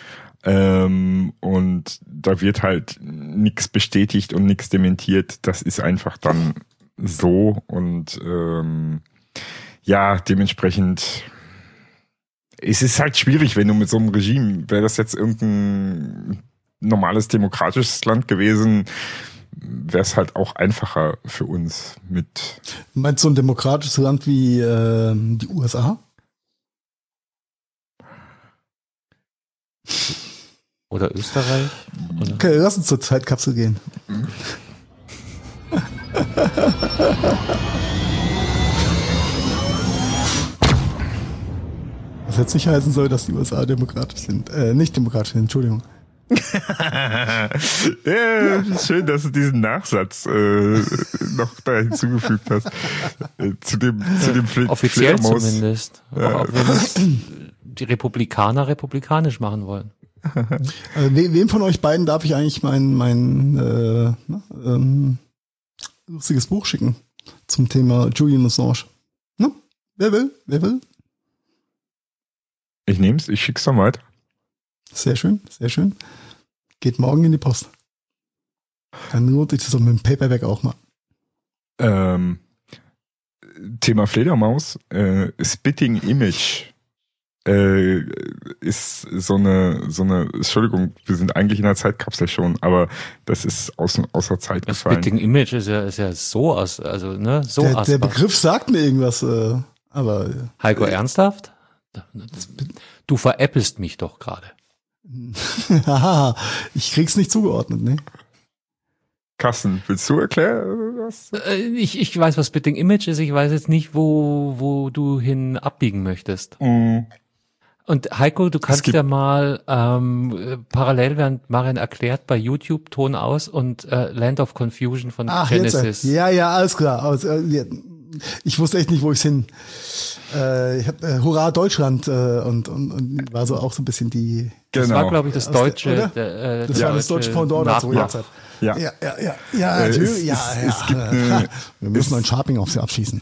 Und da wird halt nichts bestätigt und nichts dementiert. Das ist einfach dann so und dementsprechend es ist halt schwierig, wenn du mit so einem Regime, wäre das jetzt irgendein normales demokratisches Land gewesen, wäre es halt auch einfacher für uns mit. Meinst du ein demokratisches Land wie die USA? Oder Österreich? Oder? Okay, lass uns zur Zeitkapsel gehen. Was jetzt nicht heißen soll, dass die USA demokratisch sind. Nicht demokratisch sind, Entschuldigung. Ja, schön, dass du diesen Nachsatz noch da hinzugefügt hast. Zu dem offiziell Fledermaus. Zumindest. Ja. Auch wenn die Republikaner republikanisch machen wollen. Wem von euch beiden darf ich eigentlich mein lustiges Buch schicken zum Thema Julian Assange? Ne? Wer will? Ich nehm's, ich schick's dann weiter. Sehr schön, sehr schön. Geht morgen in die Post. Dann lohnt sich das auch mit dem Paperback auch mal. Thema Fledermaus, Spitting Image ist so eine, Entschuldigung, wir sind eigentlich in der Zeitkapsel schon, aber das ist außer Zeit gefallen. Spitting Image ist ja so der Begriff sagt mir irgendwas, aber. Heiko, ernsthaft? Du veräppelst mich doch gerade. Haha, ich krieg's nicht zugeordnet, ne? Carsten, willst du erklären, was? Ich weiß, was Spitting Image ist. Ich weiß jetzt nicht, wo du hin abbiegen möchtest. Mm. Und Heiko, du kannst ja mal parallel, während Marian erklärt, bei YouTube Ton aus und Land of Confusion von Genesis. Ja, alles klar. Ich wusste echt nicht, wo ich's hin. Ich habe Hurra Deutschland und war so auch so ein bisschen die. Das war, glaube ich, das deutsche. Das war das deutsche Pendant dazu. Ja, natürlich. Wir müssen ein Sharping auf sie abschießen.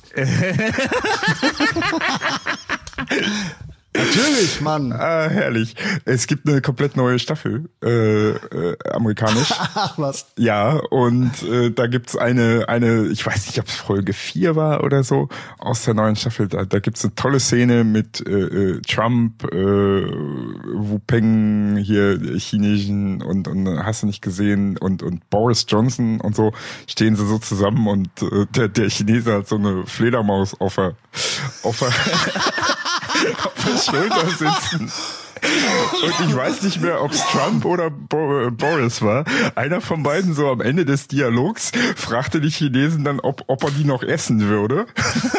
Natürlich, Mann. Ah, herrlich. Es gibt eine komplett neue Staffel, amerikanisch. Ach, was? Ja, und da gibt's eine, ich weiß nicht, ob es Folge 4 war oder so, aus der neuen Staffel. Da gibt's eine tolle Szene mit Trump, Wu Peng, hier Chinesen und hast du nicht gesehen, und Boris Johnson und so, stehen sie so zusammen und der Chinese hat so eine Fledermaus auf der Schulter sitzen. Und ich weiß nicht mehr, ob es Trump oder Boris war. Einer von beiden, so am Ende des Dialogs, fragte die Chinesen dann, ob er die noch essen würde.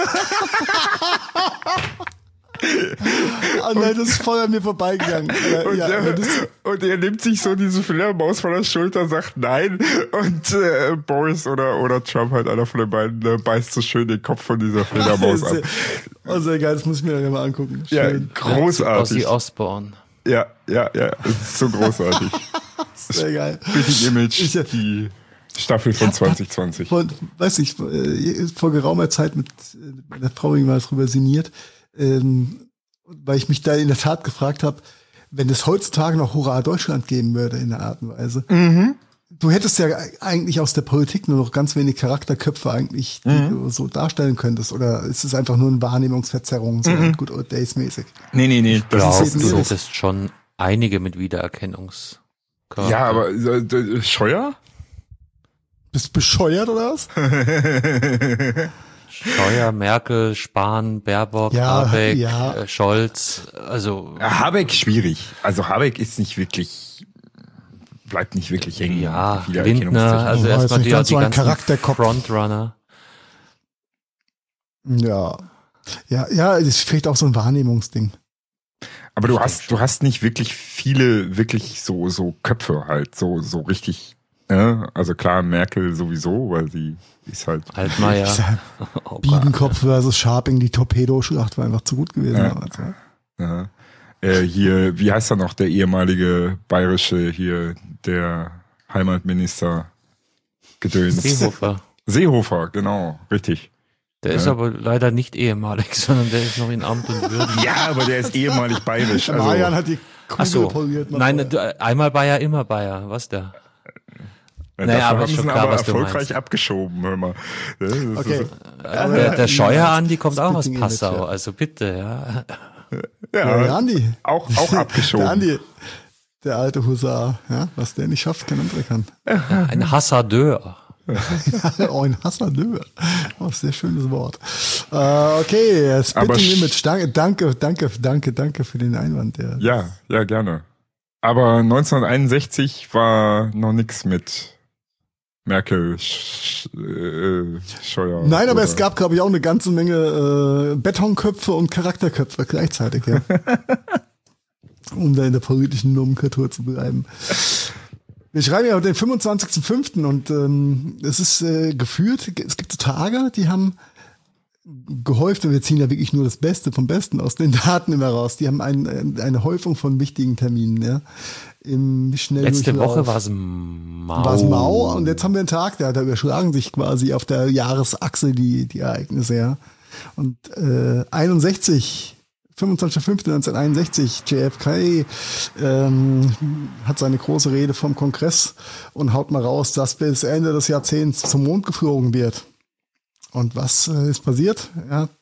Oh nein, das ist voll an mir vorbeigegangen. Und er nimmt sich so diese Fledermaus von der Schulter, sagt nein, und Boris oder Trump, halt einer von den beiden, beißt so schön den Kopf von dieser Fledermaus ab. Oh, sehr geil, das muss ich mir dann mal angucken. Schön. Ja, großartig. Ozzy Osbourne. Ja, es ist so großartig. Sehr geil. Spitting Image, die Staffel von 2020. Weiß ich, vor geraumer Zeit mit meiner Frau irgendwas drüber sinniert. Und weil ich mich da in der Tat gefragt habe, wenn es heutzutage noch Hurra Deutschland geben würde in der Art und Weise. Du hättest ja eigentlich aus der Politik nur noch ganz wenig Charakterköpfe eigentlich, die du so darstellen könntest. Oder ist es einfach nur eine Wahrnehmungsverzerrung, so Good Old Days mäßig? Nee. Das ist eben du so. hättest schon einige mit Wiedererkennungscharakter. Ja, aber Scheuer? Bist du bescheuert oder was? Scheuer, Merkel, Spahn, Baerbock, Ja, Habeck, ja. Scholz, also Habeck schwierig. Also Habeck ist nicht wirklich, bleibt nicht wirklich hängen. ja, Wiedererkennungstechnik. Lindner, also Oh, erstmal ist nicht die ganz so ein ganzen Charakterkopf. Frontrunner. Ja. Ja, es ist vielleicht auch so ein Wahrnehmungsding. Aber du hast nicht wirklich viele, wirklich so Köpfe halt, so richtig, also klar, Merkel sowieso, weil sie ist halt. Altmaier. Oh Gott. Biedenkopf versus Scharping, die Torpedoschlacht war einfach zu gut gewesen. Ja. Damals, ja. Ja. Hier, wie heißt er noch, der ehemalige bayerische hier, der Heimatminister Gedöns. Seehofer, genau, richtig. Der ist aber leider nicht ehemalig, sondern der ist noch in Amt und Würden. Ja, aber der ist ehemalig bayerisch. Also, Marian hat die Kugel Ach so. poliert. Nein, einmal Bayer, immer Bayer. Was da? Naja, aber haben ist sie schon ihn klar, aber was du erfolgreich meinst. abgeschoben, hör mal. Das ist Okay. Der Scheuer Andi kommt auch aus Spitting Passau, Image, ja. also bitte, ja. Ja, der Andi. auch abgeschoben. Der Andi, der alte Husar. Ja, was der nicht schafft, kein anderer kann. Ein Hassadeur. Oh, ein Hassadeur. Oh, sehr schönes Wort. Okay, Spitting Image. Danke für den Einwand. Ja, gerne. Aber 1961 war noch nichts mit Merkel, Scheuer. Nein, aber es gab, glaube ich, auch eine ganze Menge Betonköpfe und Charakterköpfe gleichzeitig, ja. Um da in der politischen Nomenklatur zu bleiben. Wir schreiben ja den 25.05. und es ist gefühlt, es gibt so Tage, die haben gehäuft, und wir ziehen ja wirklich nur das Beste vom Besten aus den Daten immer raus. Die haben eine Häufung von wichtigen Terminen, ja. Im Letzte Woche war es Mau. War es Mau, und jetzt haben wir einen Tag, da überschlagen sich quasi auf der Jahresachse die Ereignisse, ja. Und 25.05.1961, JFK hat seine große Rede vom Kongress und haut mal raus, dass bis Ende des Jahrzehnts zum Mond geflogen wird. Und was ist passiert? Ja, am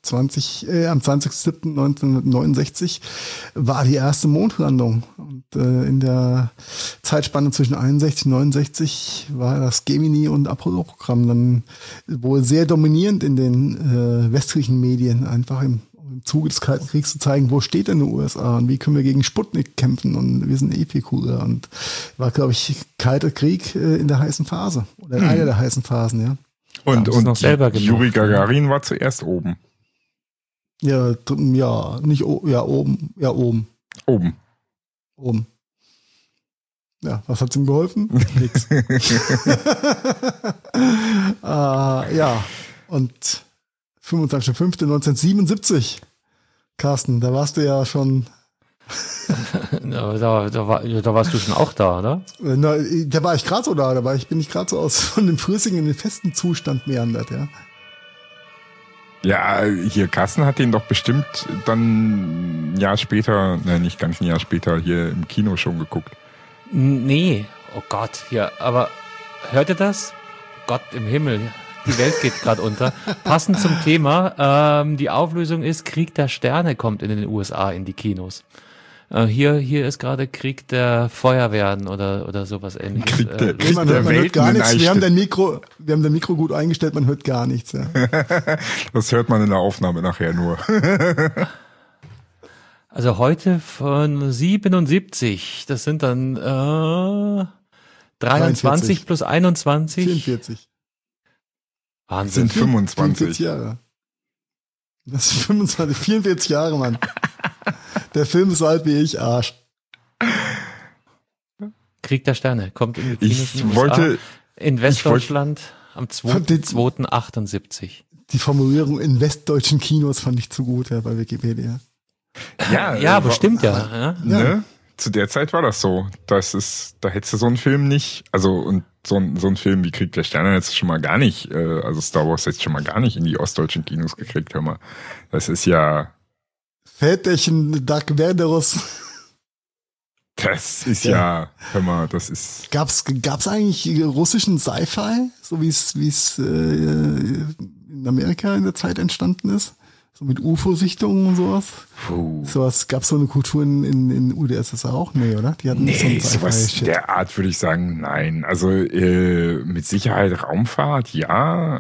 20.07.1969 war die erste Mondlandung. Und in der Zeitspanne zwischen 61 und 69 war das Gemini- und Apollo-Programm dann wohl sehr dominierend in den westlichen Medien, einfach im Zuge des Kalten Kriegs zu zeigen, wo steht denn die USA und wie können wir gegen Sputnik kämpfen und wir sind viel cooler. Und war, glaube ich, Kalter Krieg in der heißen Phase oder in einer der heißen Phasen, ja. Und noch selber gemacht. Juri Gagarin war zuerst oben. Ja, nicht oben. Oben. Ja, was hat's ihm geholfen? Nix. Ja, und 25.05.1977, Carsten, da warst du ja schon. Da warst du schon auch da, oder? Da war ich gerade so da, bin ich gerade so von dem flüssigen in den festen Zustand meandert, ja. Ja, hier Carsten hat den doch bestimmt dann ein Jahr später, nicht ganz ein Jahr später, hier im Kino schon geguckt. Nee, oh Gott, ja, aber hört ihr das? Gott im Himmel, die Welt geht gerade unter. Passend zum Thema, die Auflösung ist, Krieg der Sterne kommt in den USA in die Kinos. Hier ist gerade Krieg der Feuerwehren oder sowas ähnliches. Krieg der Man hört gar Welten nichts. Wir haben dein Mikro gut eingestellt, man hört gar nichts. Ja. Das hört man in der Aufnahme nachher nur. Also heute von 77, das sind dann 23 43. plus 21. 44. Wahnsinn. Sind 25. 44 Jahre. Das ist 44 Jahre, Mann. Der Film ist so alt wie ich, Arsch. Krieg der Sterne kommt in die Kinos in den wollte- USA, in Westdeutschland am 2.2.78. Die Formulierung in westdeutschen Kinos fand ich zu gut, ja, bei Wikipedia. Ja, aber stimmt ja. Ne? Zu der Zeit war das so. Da hättest du so einen Film nicht, und so ein Film wie Krieg der Sterne hättest du schon mal gar nicht, also Star Wars hättest du schon mal gar nicht in die ostdeutschen Kinos gekriegt, hör mal. Das ist ja Väterchen Dark Verderus. Das ist ja, hör mal, das ist... Gab's eigentlich russischen Sci-Fi, so wie es in Amerika in der Zeit entstanden ist? So mit UFO-Sichtungen und sowas? Sowas, gab's so eine Kultur in UdSSR auch? Nee, oder? Die hatten nicht so einen sowas der Art würde ich sagen, nein. Also mit Sicherheit Raumfahrt, ja.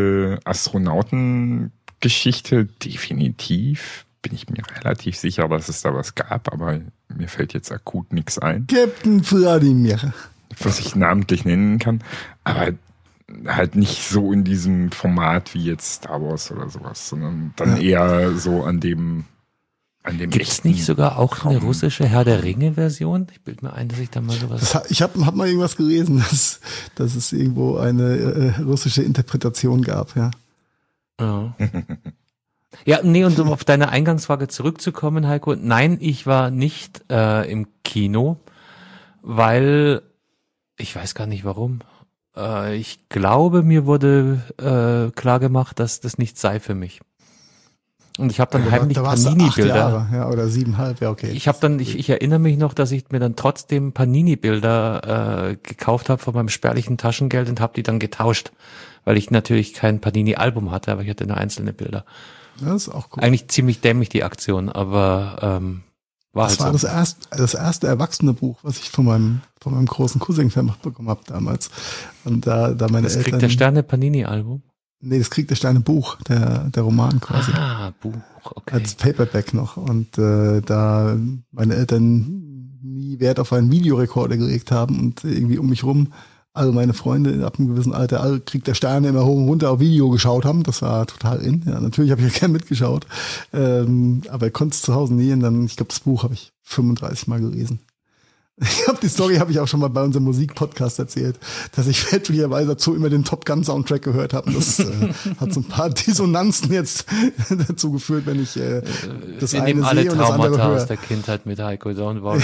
Astronautengeschichte definitiv. Bin ich mir relativ sicher, dass es da was gab, aber mir fällt jetzt akut nichts ein. Captain Vladimir. Was ich namentlich nennen kann. Aber halt nicht so in diesem Format wie jetzt Star Wars oder sowas, sondern dann eher so an dem Gibt's nicht sogar auch eine russische Herr der Ringe-Version? Ich bilde mir ein, dass ich da mal sowas... Ich hab mal irgendwas gelesen, dass es irgendwo eine russische Interpretation gab, ja. Ja. Ja, nee, und um auf deine Eingangsfrage zurückzukommen, Heiko, nein, ich war nicht im Kino, weil, ich weiß gar nicht warum, ich glaube, mir wurde klar gemacht, dass das nicht sei für mich. Und ich habe dann heimlich Panini-Bilder. Ja, oder 7,5, ja, okay. Ich erinnere mich noch, dass ich mir dann trotzdem Panini-Bilder gekauft habe von meinem spärlichen Taschengeld und habe die dann getauscht, weil ich natürlich kein Panini-Album hatte, aber ich hatte nur einzelne Bilder. Das ist auch cool. Eigentlich ziemlich dämlich die Aktion, aber das war so. Das erste erwachsene Buch, was ich von meinem großen Cousin vermacht bekommen habe damals. Und da meine das Eltern... Krieg der Sterne Panini-Album? Nee, das Krieg der Sterne Buch, der Roman quasi. Ah, Buch, okay. Als Paperback noch. Und da meine Eltern nie Wert auf einen Videorekorder gelegt haben und irgendwie um mich rum alle meine Freunde ab einem gewissen Alter Krieg der Sterne immer hoch und runter auf Video geschaut haben. Das war total in. Ja, natürlich habe ich ja gern mitgeschaut. Aber ich konnte es zu Hause nie. Und dann, ich glaube, das Buch habe ich 35 Mal gelesen. Ich glaube, die Story habe ich auch schon mal bei unserem Musikpodcast erzählt, dass ich fälschlicherweise dazu immer den Top Gun Soundtrack gehört habe. Das hat so ein paar Dissonanzen jetzt dazu geführt, wenn ich das wir eine nehmen alle sehe und das andere Traumata höre. aus der Kindheit mit Heiko, don't worry.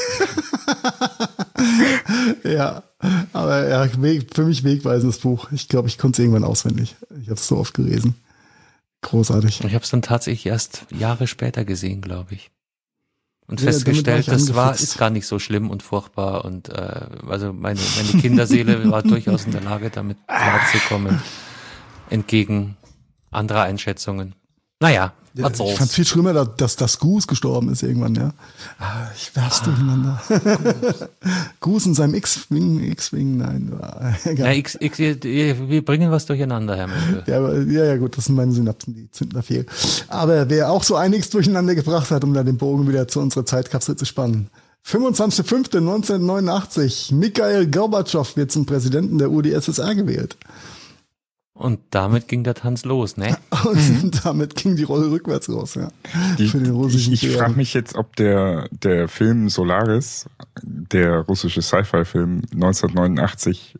Ja, aber ja, für mich wegweisendes Buch. Ich glaube, ich konnte es irgendwann auswendig. Ich habe es so oft gelesen. Großartig. Ich habe es dann tatsächlich erst Jahre später gesehen, glaube ich. Und Ja, festgestellt, damit war ich ist gar nicht so schlimm und furchtbar. Und also meine Kinderseele war durchaus in der Lage, damit klarzukommen. Entgegen anderer Einschätzungen. Naja, ja, ich fand es viel schlimmer, dass das Goose gestorben ist irgendwann, ja. Ich werf's durcheinander. Goose in seinem X-Wing, nein. Ja, wir bringen was durcheinander, Herr Menkel. Ja, gut, das sind meine Synapsen, die zünden da viel. Aber wer auch so einiges durcheinander gebracht hat, um da den Bogen wieder zu unserer Zeitkapsel zu spannen. 25.05.1989, Mikhail Gorbatschow wird zum Präsidenten der UdSSR gewählt. Und damit ging der Tanz los, ne? Und damit ging die Rolle rückwärts los, ja. Für den russischen ich frage mich jetzt, ob der Film Solaris, der russische Sci-Fi-Film 1989,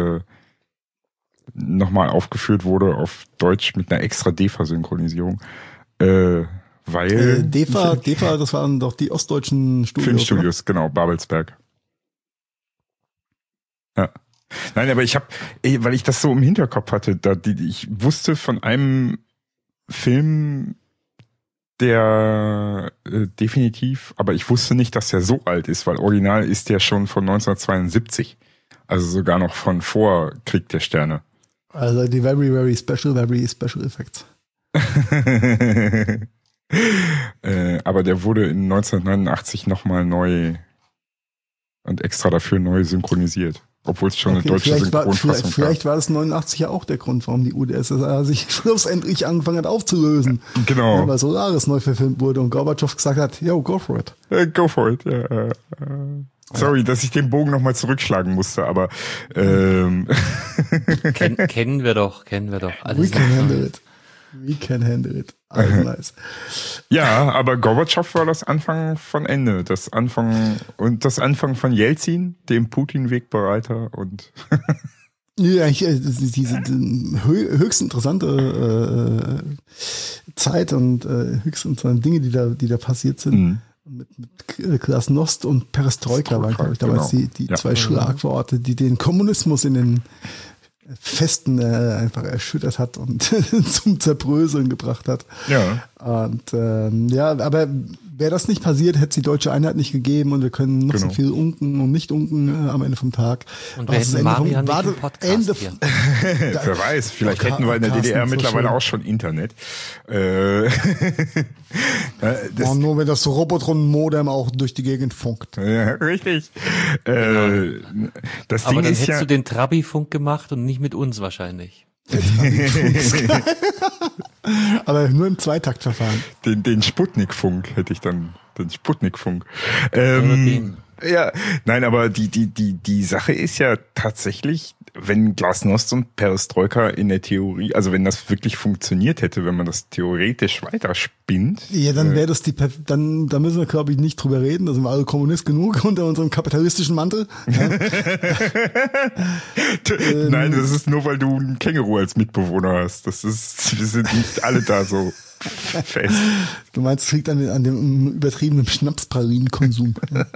nochmal aufgeführt wurde auf Deutsch mit einer extra DEFA-Synchronisierung. Weil DEFA, das waren doch die ostdeutschen Studios. Filmstudios, genau, Babelsberg. Ja. Nein, aber weil ich das so im Hinterkopf hatte, ich wusste von einem Film, der definitiv, aber ich wusste nicht, dass der so alt ist, weil original ist der schon von 1972. Also sogar noch von vor Krieg der Sterne. Also die very, very special effects. Aber der wurde in 1989 nochmal neu und extra dafür neu synchronisiert. Obwohl es schon eine deutsche Synchronfassung war. Vielleicht war das 89 ja auch der Grund, warum die UdSSR sich schlussendlich angefangen hat aufzulösen. Genau. Ja, weil Solaris neu verfilmt wurde und Gorbatschow gesagt hat, yo, go for it. Go for it, ja. Sorry, dass ich den Bogen nochmal zurückschlagen musste, aber kennen wir doch. We can handle it. Also nice. Ja, aber Gorbatschow war das Anfang von Ende. Das Anfang von Jelzin, dem Putin-Wegbereiter und ja, diese höchst interessante Zeit und höchst interessante Dinge, die da passiert sind. Mhm. Mit Glasnost und Perestroika waren, glaube ich, damals die zwei Schlagworte, die den Kommunismus in Festen einfach erschüttert hat und zum Zerbröseln gebracht hat. Ja. Und aber wäre das nicht passiert, hätte es die deutsche Einheit nicht gegeben und wir können noch so viel unken und nicht unken am Ende vom Tag. Und wir hätten Marian nicht im Podcast hier. Wer weiß, vielleicht hätten wir in der DDR mittlerweile auch schon Internet. Nur wenn das Robotron-Modem auch durch die Gegend funkt. Ja, richtig. Das Aber Ding dann ist hättest du den Trabi-Funk gemacht und nicht mit uns wahrscheinlich. Aber nur im Zweitaktverfahren. Den Sputnik-Funk hätte ich dann, den Sputnik-Funk. Ja, nein, aber die Sache ist ja tatsächlich, wenn Glasnost und Perestroika in der Theorie, also wenn das wirklich funktioniert hätte, wenn man das theoretisch weiterspinnt. Ja, dann wäre das da müssen wir, glaube ich, nicht drüber reden, da sind wir alle Kommunist genug unter unserem kapitalistischen Mantel. Ja. Nein, das ist nur, weil du einen Känguru als Mitbewohner hast. Wir sind nicht alle da so fest. Du meinst, es liegt an dem übertriebenen Schnapspralinenkonsum.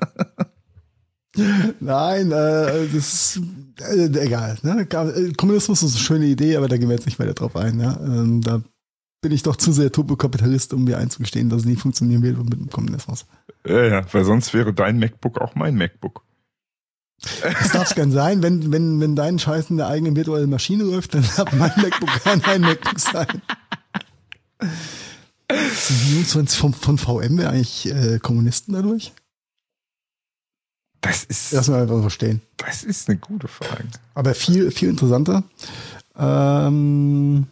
Nein, das ist egal. Ne? Kommunismus ist eine schöne Idee, aber da gehen wir jetzt nicht weiter drauf ein. Ja? Da bin ich doch zu sehr Turbokapitalist, um mir einzugestehen, dass es nie funktionieren wird mit dem Kommunismus. Ja, weil sonst wäre dein MacBook auch mein MacBook. Das darf es gern sein. Wenn dein Scheiß in der eigenen virtuellen Maschine läuft, dann darf mein MacBook kein MacBook sein. Sind die Jungs von VMware eigentlich Kommunisten dadurch? Lass mal einfach verstehen. Das ist eine gute Frage. Aber viel interessanter. Finde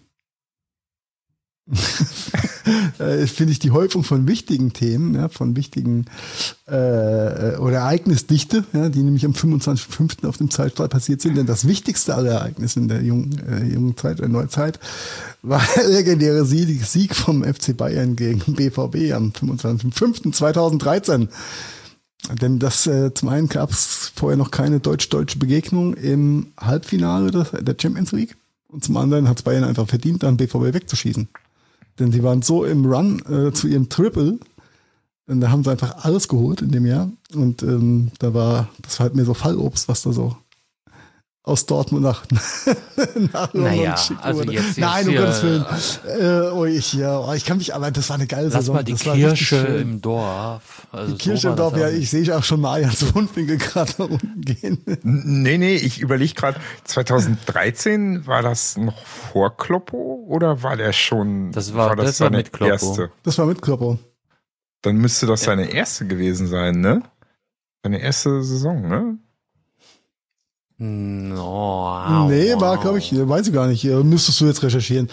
ich die Häufung von wichtigen Themen, ja, von wichtigen oder Ereignisdichte, ja, die nämlich am 25.05. auf dem Zeitstrahl passiert sind. Denn das wichtigste aller Ereignisse in der jungen Zeit, der Neuzeit, war der legendäre Sieg vom FC Bayern gegen BVB am 25.05.2013. Denn zum einen gab es vorher noch keine deutsch-deutsche Begegnung im Halbfinale der Champions League. Und zum anderen hat es Bayern einfach verdient, dann BVB wegzuschießen. Denn sie waren so im Run zu ihrem Triple, denn da haben sie einfach alles geholt in dem Jahr. Und das war halt mir so Fallobst, was da so aus Dortmund nach naja, geschickt also wurde. jetzt Nein, um Gottes Willen. Ich kann mich, aber das war eine geile Saison. Lass mal die Kirsche im Dorf. Also die Kirsche im Dorf, ja, ich sehe auch schon Marians Rundwinkel gerade da unten gehen. Nee, ich überlege gerade, 2013 war das noch vor Kloppo oder war der schon? Das war mit Kloppo. Erste? Das war mit Kloppo. Dann müsste das seine erste gewesen sein, ne? Seine erste Saison, ne? No, nee, war, glaube ich, weiß ich gar nicht. Müsstest du jetzt recherchieren.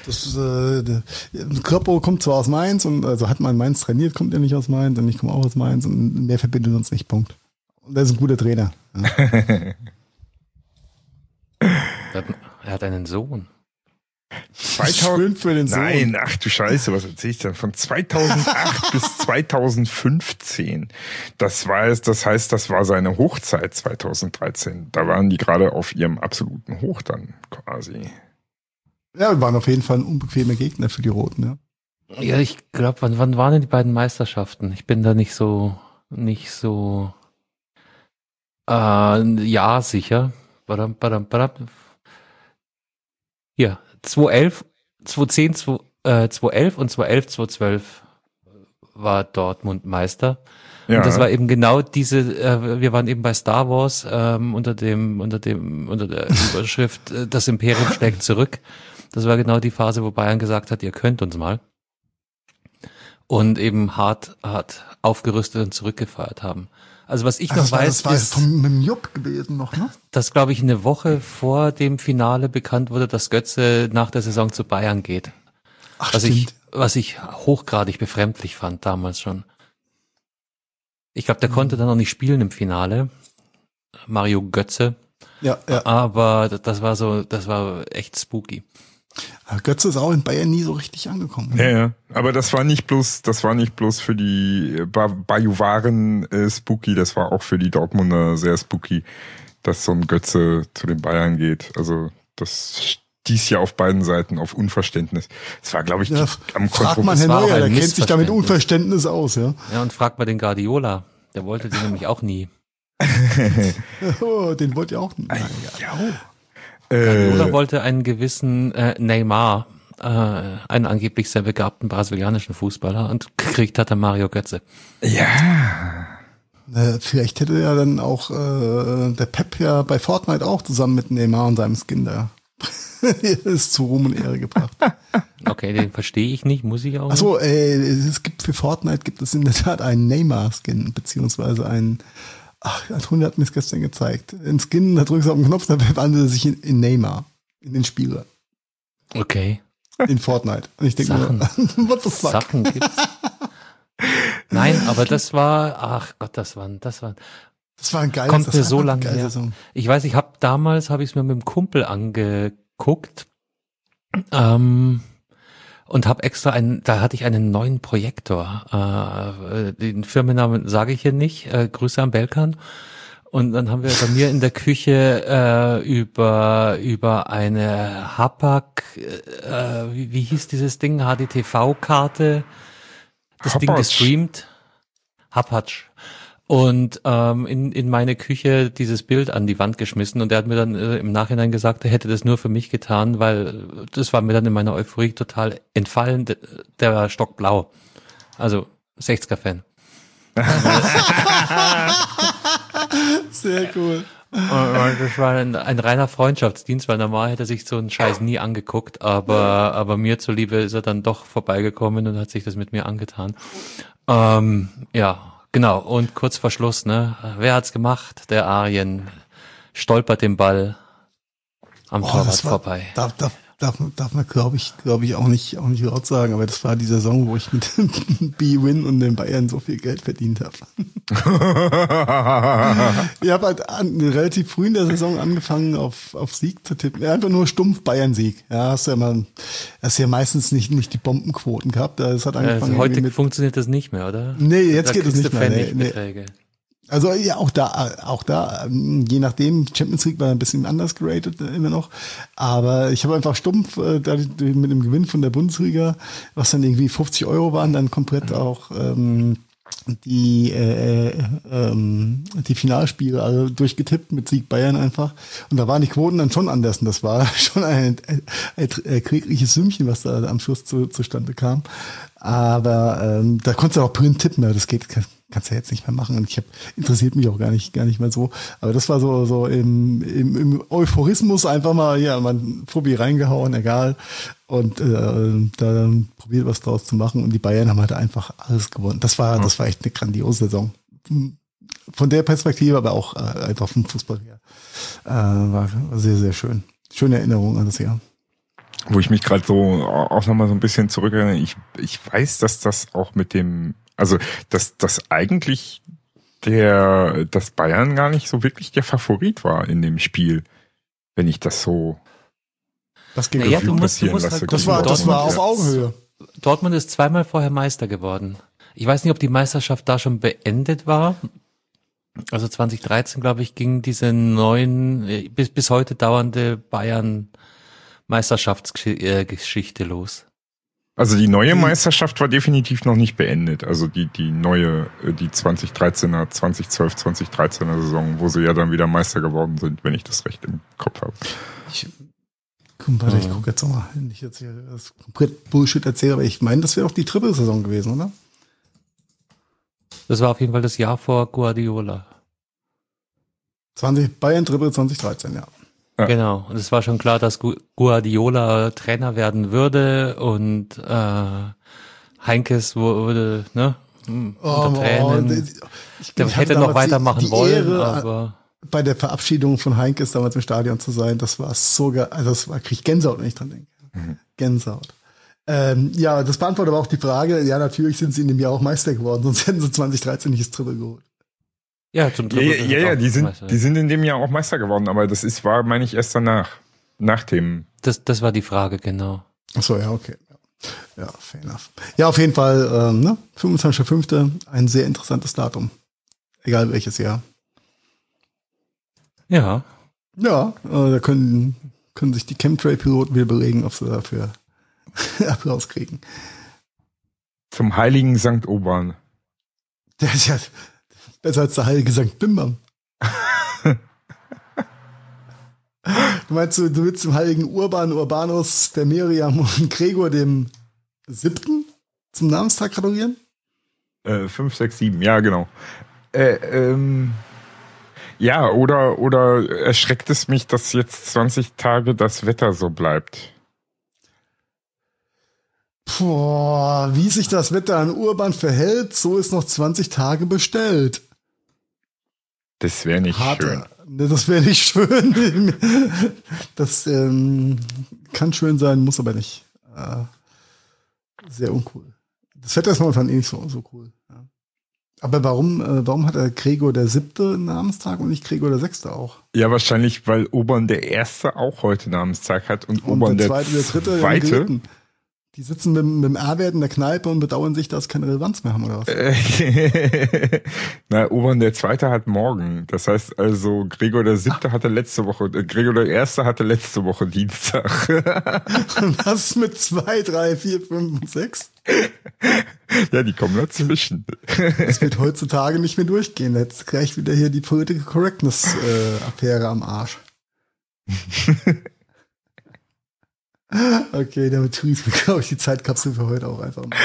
Kloppo kommt zwar aus Mainz und also hat mal in Mainz trainiert, kommt er nicht aus Mainz und ich komme auch aus Mainz und mehr verbindet uns nicht, Punkt. Und er ist ein guter Trainer. Ja. Er hat einen Sohn. Schön für den Sohn. Nein, ach du Scheiße, was erzähl ich denn? Von 2008 bis 2015. Das heißt, das war seine Hochzeit 2013. Da waren die gerade auf ihrem absoluten Hoch dann quasi. Ja, waren auf jeden Fall ein unbequemer Gegner für die Roten, ja. Ja, ich glaube, wann waren denn die beiden Meisterschaften? Ich bin da nicht so ja sicher. Hier, 2011, 2010, 2011 und 2011, 2012 war Dortmund Meister. Ja. Und das war eben genau wir waren eben bei Star Wars unter der Überschrift Das Imperium schlägt zurück. Das war genau die Phase, wo Bayern gesagt hat, ihr könnt uns mal. Und eben hart aufgerüstet und zurückgefeiert haben. Also was ich noch weiß, ist mit dem Jupp gewesen noch, ne? Dass, glaube ich, eine Woche vor dem Finale bekannt wurde, dass Götze nach der Saison zu Bayern geht. Ach, was ich hochgradig befremdlich fand damals schon. Ich glaube, der konnte dann noch nicht spielen im Finale. Mario Götze. Ja. Aber das war echt spooky. Götze ist auch in Bayern nie so richtig angekommen. Ja. Aber das war nicht bloß für die Bajuwaren spooky, das war auch für die Dortmunder sehr spooky, dass so ein Götze zu den Bayern geht. Also das stieß ja auf beiden Seiten auf Unverständnis. Es war, glaube ich, am Fragt man Herr Neuer, der kennt sich da mit Unverständnis aus, ja. Ja, und fragt mal den Guardiola. Der wollte den nämlich auch nie. Oh, den wollte ihr auch nie. Ja. Guardiola wollte einen gewissen Neymar, einen angeblich sehr begabten brasilianischen Fußballer, und gekriegt hat er Mario Götze. Ja. Vielleicht hätte ja dann auch der Pep ja bei Fortnite auch zusammen mit Neymar und seinem Skin da ist zu Ruhm und Ehre gebracht. Okay, den verstehe ich nicht, muss ich auch. Achso, es gibt für Fortnite gibt es in der Tat einen Neymar-Skin, beziehungsweise einen, Toni hat mir es gestern gezeigt. Ein Skin, da drückst du auf den Knopf, dann verwandelt er sich in Neymar, in den Spieler. Okay. In Fortnite. Und ich denke Sachen. mir, what the fuck? Sachen gibt's. Nein, aber das war, ach Gott, das war ein geiles, kommt mir so lange her. Song. Ich weiß, damals habe ich es mir mit dem Kumpel angeguckt, und habe extra da hatte ich einen neuen Projektor. Den Firmennamen sage ich hier nicht. Grüße an Belkan. Und dann haben wir bei mir in der Küche über eine Hapag, wie hieß dieses Ding, HDTV-Karte, das Ding gestreamt, Hapag. Und in meine Küche dieses Bild an die Wand geschmissen, und er hat mir dann im Nachhinein gesagt, er hätte das nur für mich getan, weil das war mir dann in meiner Euphorie total entfallen, der war stockblau. Also 60er-Fan. Sehr cool. Und das war ein reiner Freundschaftsdienst, weil normal hätte er sich so einen Scheiß nie angeguckt, aber mir zuliebe ist er dann doch vorbeigekommen und hat sich das mit mir angetan. Ja, genau. Und kurz vor Schluss, ne? Wer hat's gemacht? Der Arjen stolpert den Ball am Torwart vorbei. Darf man, glaube ich, auch nicht laut sagen, aber das war die Saison, wo ich mit B-Win und den Bayern so viel Geld verdient habe. Ich habe halt relativ früh in der Saison angefangen, auf Sieg zu tippen. Einfach nur stumpf Bayern-Sieg. Ja, hast ja meistens nicht die Bombenquoten gehabt. Das hat angefangen heute funktioniert das nicht mehr, oder? Nee, jetzt geht es nicht mehr. Nee. Also ja, auch da, je nachdem, Champions League war ein bisschen anders geratet immer noch, aber ich habe einfach stumpf mit dem Gewinn von der Bundesliga, was dann irgendwie 50 € waren, dann komplett auch die Finalspiele also durchgetippt mit Sieg Bayern einfach, und da waren die Quoten dann schon anders, und das war schon ein klägliches Sümmchen, was da am Schluss zustande kam, aber da konntest du auch Print tippen, das geht, kannst du ja jetzt nicht mehr machen, und interessiert mich auch gar nicht mehr so, aber das war so im Euphorismus einfach mal, ja, man Phobi reingehauen, egal, und da probiert was draus zu machen, und die Bayern haben halt einfach alles gewonnen. Das war echt eine grandiose Saison. Von der Perspektive, aber auch einfach vom Fußball her. War sehr, sehr schön. Schöne Erinnerung an das Jahr. Wo ich mich gerade so auch nochmal so ein bisschen zurückerinnere, ich weiß, dass das auch mit dem, also dass eigentlich dass Bayern gar nicht so wirklich der Favorit war in dem Spiel, wenn ich das so du musst lasse. Das war auf Augenhöhe. Dortmund ist zweimal vorher Meister geworden. Ich weiß nicht, ob die Meisterschaft da schon beendet war. Also 2013, glaube ich, ging diese bis heute dauernde Bayern-Meisterschaftsgeschichte los. Also die neue Meisterschaft war definitiv noch nicht beendet. Also die 2013er, 2012, 2013er Saison, wo sie ja dann wieder Meister geworden sind, wenn ich das recht im Kopf habe. Ich gucke jetzt mal, nicht jetzt hier das komplett Bullshit erzähle, aber ich meine, das wäre doch die Triple-Saison gewesen, oder? Das war auf jeden Fall das Jahr vor Guardiola. Bayern Triple 2013, ja. Genau, und es war schon klar, dass Guardiola Trainer werden würde, und Heinkes wurde, ne, unter Tränen. Der hätte noch weitermachen wollen, aber bei der Verabschiedung von Heinkes damals im Stadion zu sein, das war sogar, also krieg ich Gänsehaut, wenn ich dran denke. Gänsehaut. Ja, das beantwortet aber auch die Frage, ja, natürlich sind sie in dem Jahr auch Meister geworden, sonst hätten sie 2013 nicht das Triple geholt. Ja, zum Triple. Ja, die sind in dem Jahr auch Meister geworden, aber das war, meine ich, erst danach. Nach dem. Das war die Frage, genau. Ach so, ja, okay. Ja, fair enough. Ja, auf jeden Fall, 25.05., ein sehr interessantes Datum. Egal welches Jahr. Ja. Ja, da können sich die Chemtrail-Piloten wieder belegen, ob sie dafür Applaus kriegen. Zum heiligen Sankt Oban. Der ist ja besser als der heilige Sankt Bimbam. Du meinst, du willst dem heiligen Urban, Urbanus, der Miriam und Gregor dem 7. zum Namenstag gratulieren? 5, 6, 7, ja, genau. Ja, oder erschreckt es mich, dass jetzt 20 Tage das Wetter so bleibt? Boah, wie sich das Wetter an Urban verhält, so ist noch 20 Tage bestellt. Das wäre nicht schön. Das wäre nicht schön. Das kann schön sein, muss aber nicht. Sehr uncool. Das Wetter ist momentan eh nicht so cool. Ja. Aber warum hat Gregor der 7. einen Namenstag und nicht Gregor der 6. auch? Ja, wahrscheinlich, weil Obern der 1. auch heute Namenstag hat und Obern der 2. der 3. Die sitzen mit dem R-Wert in der Kneipe und bedauern sich, dass sie keine Relevanz mehr haben, oder was? Na, Obern der 2. hat morgen. Das heißt also, Gregor der 7. hatte letzte Woche, Gregor der 1. hatte letzte Woche Dienstag. Und was mit 2, 3, 4, 5 und 6? Ja, die kommen dazwischen. Das wird heutzutage nicht mehr durchgehen. Jetzt gleich wieder hier die Political Correctness-Affäre am Arsch. Okay, damit schließen wir, glaube ich, die Zeitkapsel für heute auch einfach mal.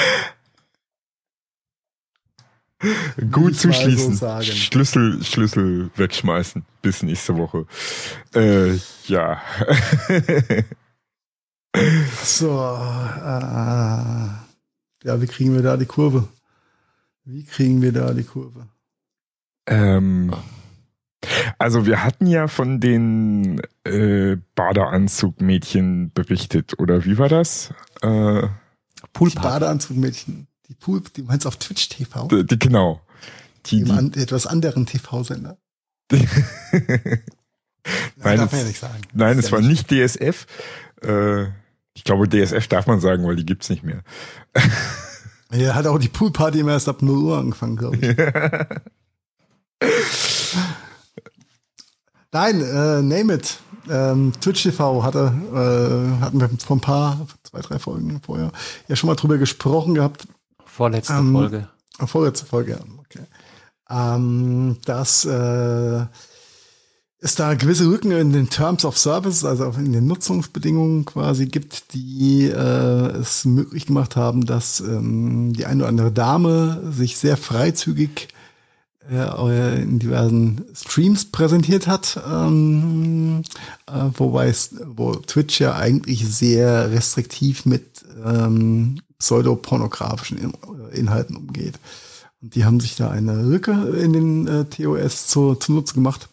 Gut zuschließen. So Schlüssel wegschmeißen. Bis nächste Woche. Ja. So. Ja, wie kriegen wir da die Kurve? Also wir hatten ja von den Badeanzugmädchen berichtet, oder wie war das? Die Badeanzugmädchen. Die meinst du auf Twitch TV? Genau. Die etwas anderen TV-Sender. Nein, darf man ja nicht sagen. Nein, es war nicht DSF. Ich glaube, DSF darf man sagen, weil die gibt's nicht mehr. Ja, hat auch die Poolparty immer erst ab 0 Uhr angefangen, glaube ich. Nein, Name It. Twitch TV hatten wir vor 2, 3 Folgen vorher ja schon mal drüber gesprochen gehabt. Vorletzte Folge. Vorletzte Folge, ja. Okay. Dass es da gewisse Lücken in den Terms of Service, also in den Nutzungsbedingungen quasi gibt, die es möglich gemacht haben, dass die eine oder andere Dame sich sehr freizügig in diversen Streams präsentiert hat, wo Twitch ja eigentlich sehr restriktiv mit pseudopornografischen Inhalten umgeht. Und die haben sich da eine Lücke in den TOS zunutze gemacht,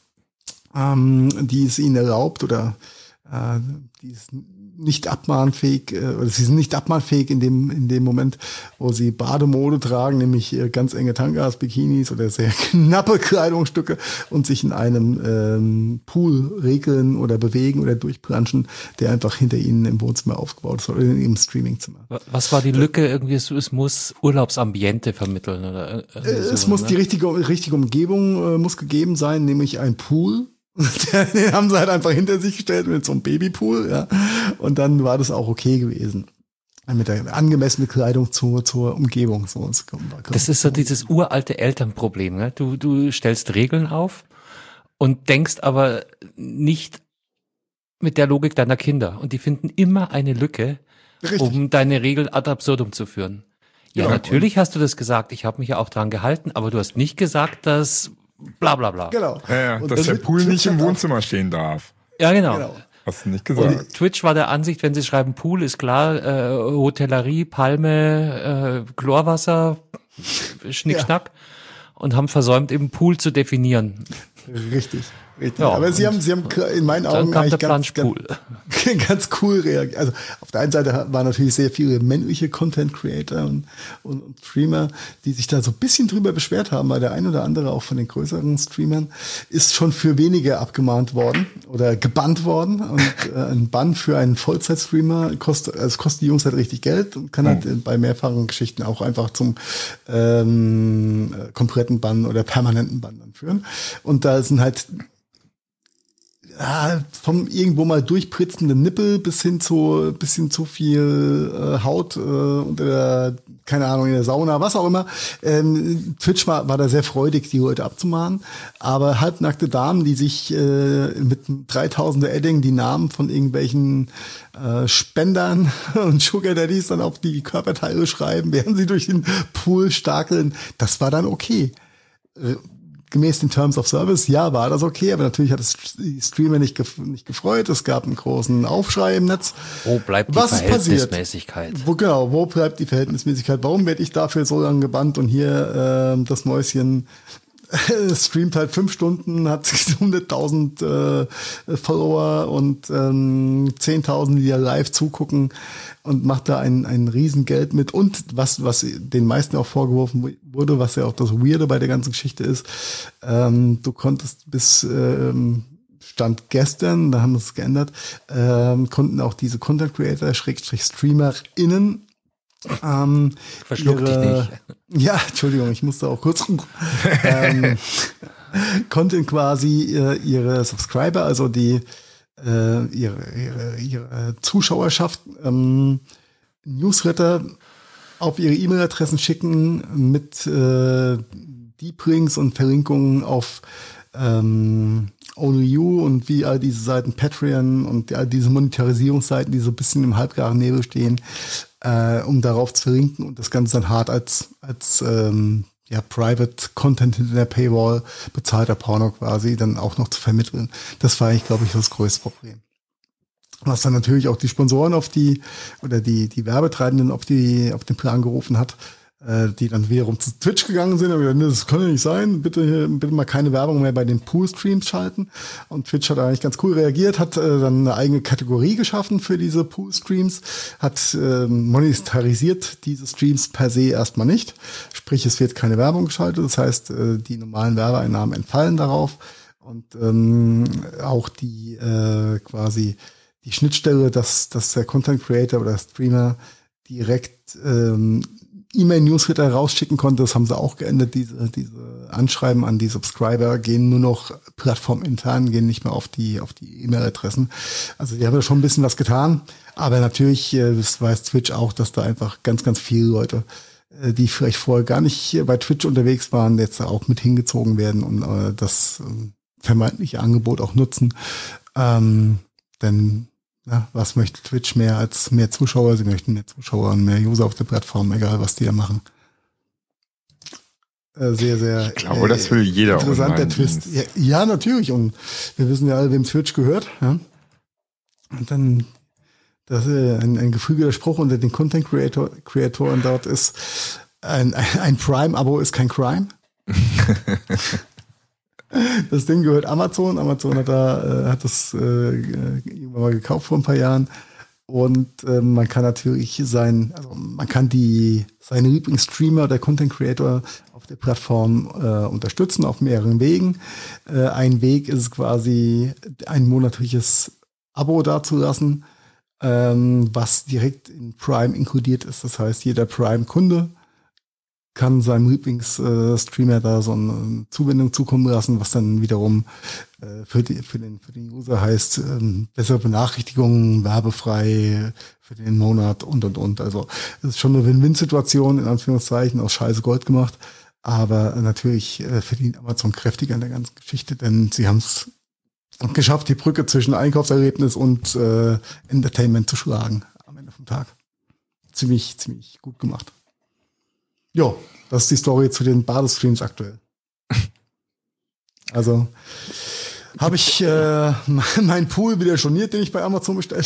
die es ihnen erlaubt oder die ist nicht abmahnfähig, oder sie sind nicht abmahnfähig in dem Moment, wo sie Bademode tragen, nämlich ganz enge Tangas, Bikinis oder sehr knappe Kleidungsstücke und sich in einem Pool regeln oder bewegen oder durchplanschen, der einfach hinter ihnen im Wohnzimmer aufgebaut ist oder im Streamingzimmer. Was war die Lücke? Irgendwie, es muss Urlaubsambiente vermitteln oder? Es muss die richtige Umgebung muss gegeben sein, nämlich ein Pool. Den haben sie halt einfach hinter sich gestellt mit so einem Babypool, ja. Und dann war das auch okay gewesen. Mit der angemessenen Kleidung zur Umgebung. So, das ist so dieses uralte Elternproblem. Ne? Du stellst Regeln auf und denkst aber nicht mit der Logik deiner Kinder. Und die finden immer eine Lücke, richtig, um deine Regel ad absurdum zu führen. Ja, natürlich hast du das gesagt. Ich habe mich ja auch dran gehalten, aber du hast nicht gesagt, dass bla bla bla. Genau. Ja, dass der Pool nicht im Wohnzimmer stehen darf. Ja, genau. Hast du nicht gesagt. Und Twitch war der Ansicht, wenn sie schreiben Pool, ist klar, Hotellerie, Palme, Chlorwasser, Schnickschnack, und haben versäumt, eben Pool zu definieren. Richtig. Ja, aber sie haben in meinen Augen eigentlich ganz cool reagiert. Also auf der einen Seite waren natürlich sehr viele männliche Content Creator und Streamer, die sich da so ein bisschen drüber beschwert haben, weil der ein oder andere auch von den größeren Streamern ist schon für weniger abgemahnt worden oder gebannt worden. Und ein Bann für einen Vollzeitstreamer kostet die Jungs halt richtig Geld und kann halt bei mehrfachen Geschichten auch einfach zum kompletten Bann oder permanenten Bann dann führen. Und da sind halt vom irgendwo mal durchpritzenden Nippel bis hin zu bisschen zu viel Haut unter der, keine Ahnung, in der Sauna, was auch immer. Twitch war da sehr freudig, die Leute abzumahnen. Aber halbnackte Damen, die sich mit 3000er Edding die Namen von irgendwelchen Spendern und Sugar Daddies dann auf die Körperteile schreiben, während sie durch den Pool stakeln, das war dann okay. Gemäß den Terms of Service, ja, war das okay, aber natürlich hat es die Streamer nicht gefreut. Es gab einen großen Aufschrei im Netz. Wo bleibt die Verhältnismäßigkeit? Wo bleibt die Verhältnismäßigkeit? Warum werde ich dafür so lange gebannt und hier das Mäuschen streamt halt 5 Stunden, hat 100.000 Follower und 10.000, die da live zugucken und macht da ein Riesengeld mit. Und was den meisten auch vorgeworfen wurde, was ja auch das Weirde bei der ganzen Geschichte ist, du konntest bis Stand gestern, da haben wir es geändert, konnten auch diese Content Creator /StreamerInnen Verschluck dich nicht. Ja, Entschuldigung, ich musste auch kurz konnten quasi ihre Subscriber, also die ihre Zuschauerschaft Newsletter auf ihre E-Mail-Adressen schicken mit Deep Links und Verlinkungen auf Only You und wie all diese Seiten, Patreon und all diese Monetarisierungsseiten, die so ein bisschen im halbgaren Nebel stehen, um darauf zu verlinken und das Ganze dann hart als Private Content hinter der Paywall, bezahlter Porno quasi, dann auch noch zu vermitteln. Das war eigentlich, glaube ich, das größte Problem. Was dann natürlich auch die Sponsoren die Werbetreibenden auf den Plan gerufen hat, die dann wiederum zu Twitch gegangen sind und gesagt, das kann ja nicht sein, bitte mal keine Werbung mehr bei den Pool-Streams schalten. Und Twitch hat eigentlich ganz cool reagiert, hat dann eine eigene Kategorie geschaffen für diese Pool-Streams, hat monetarisiert diese Streams per se erstmal nicht. Sprich, es wird keine Werbung geschaltet, das heißt, die normalen Werbeeinnahmen entfallen darauf und auch die quasi die Schnittstelle, dass der Content Creator oder Streamer direkt E-Mail-Newsletter rausschicken konnte, das haben sie auch geändert. Diese Anschreiben an die Subscriber gehen nur noch plattformintern, gehen nicht mehr auf die E-Mail-Adressen. Also die haben da schon ein bisschen was getan. Aber natürlich weiß Twitch auch, dass da einfach ganz, ganz viele Leute, die vielleicht vorher gar nicht bei Twitch unterwegs waren, jetzt auch mit hingezogen werden und das vermeintliche Angebot auch nutzen. Denn ja, was möchte Twitch mehr als mehr Zuschauer? Sie möchten mehr Zuschauer und mehr User auf der Plattform, egal was die da machen. Sehr, sehr. Ich glaube, das will jeder. Interessanter Twist. Ja, natürlich. Und wir wissen ja alle, wem Twitch gehört. Ja? Und dann, das ist ein geflügelter Spruch unter den Content Creatoren dort ist, ein Prime-Abo ist kein Crime. Das Ding gehört Amazon. Amazon hat das irgendwann mal gekauft vor ein paar Jahren. Und man kann natürlich seine Lieblingsstreamer oder Content Creator auf der Plattform unterstützen auf mehreren Wegen. Ein Weg ist quasi ein monatliches Abo dazulassen, was direkt in Prime inkludiert ist. Das heißt, jeder Prime-Kunde kann seinem Lieblingsstreamer da so eine Zuwendung zukommen lassen, was dann wiederum für den User heißt, bessere Benachrichtigungen, werbefrei für den Monat und. Also es ist schon eine Win-Win-Situation, in Anführungszeichen, aus Scheiße Gold gemacht. Aber natürlich verdient Amazon kräftig an der ganzen Geschichte, denn sie haben es geschafft, die Brücke zwischen Einkaufserlebnis und Entertainment zu schlagen am Ende vom Tag. Ziemlich, ziemlich gut gemacht. Jo, das ist die Story zu den Badestreams aktuell. Also habe ich meinen Pool wieder storniert, den ich bei Amazon bestellt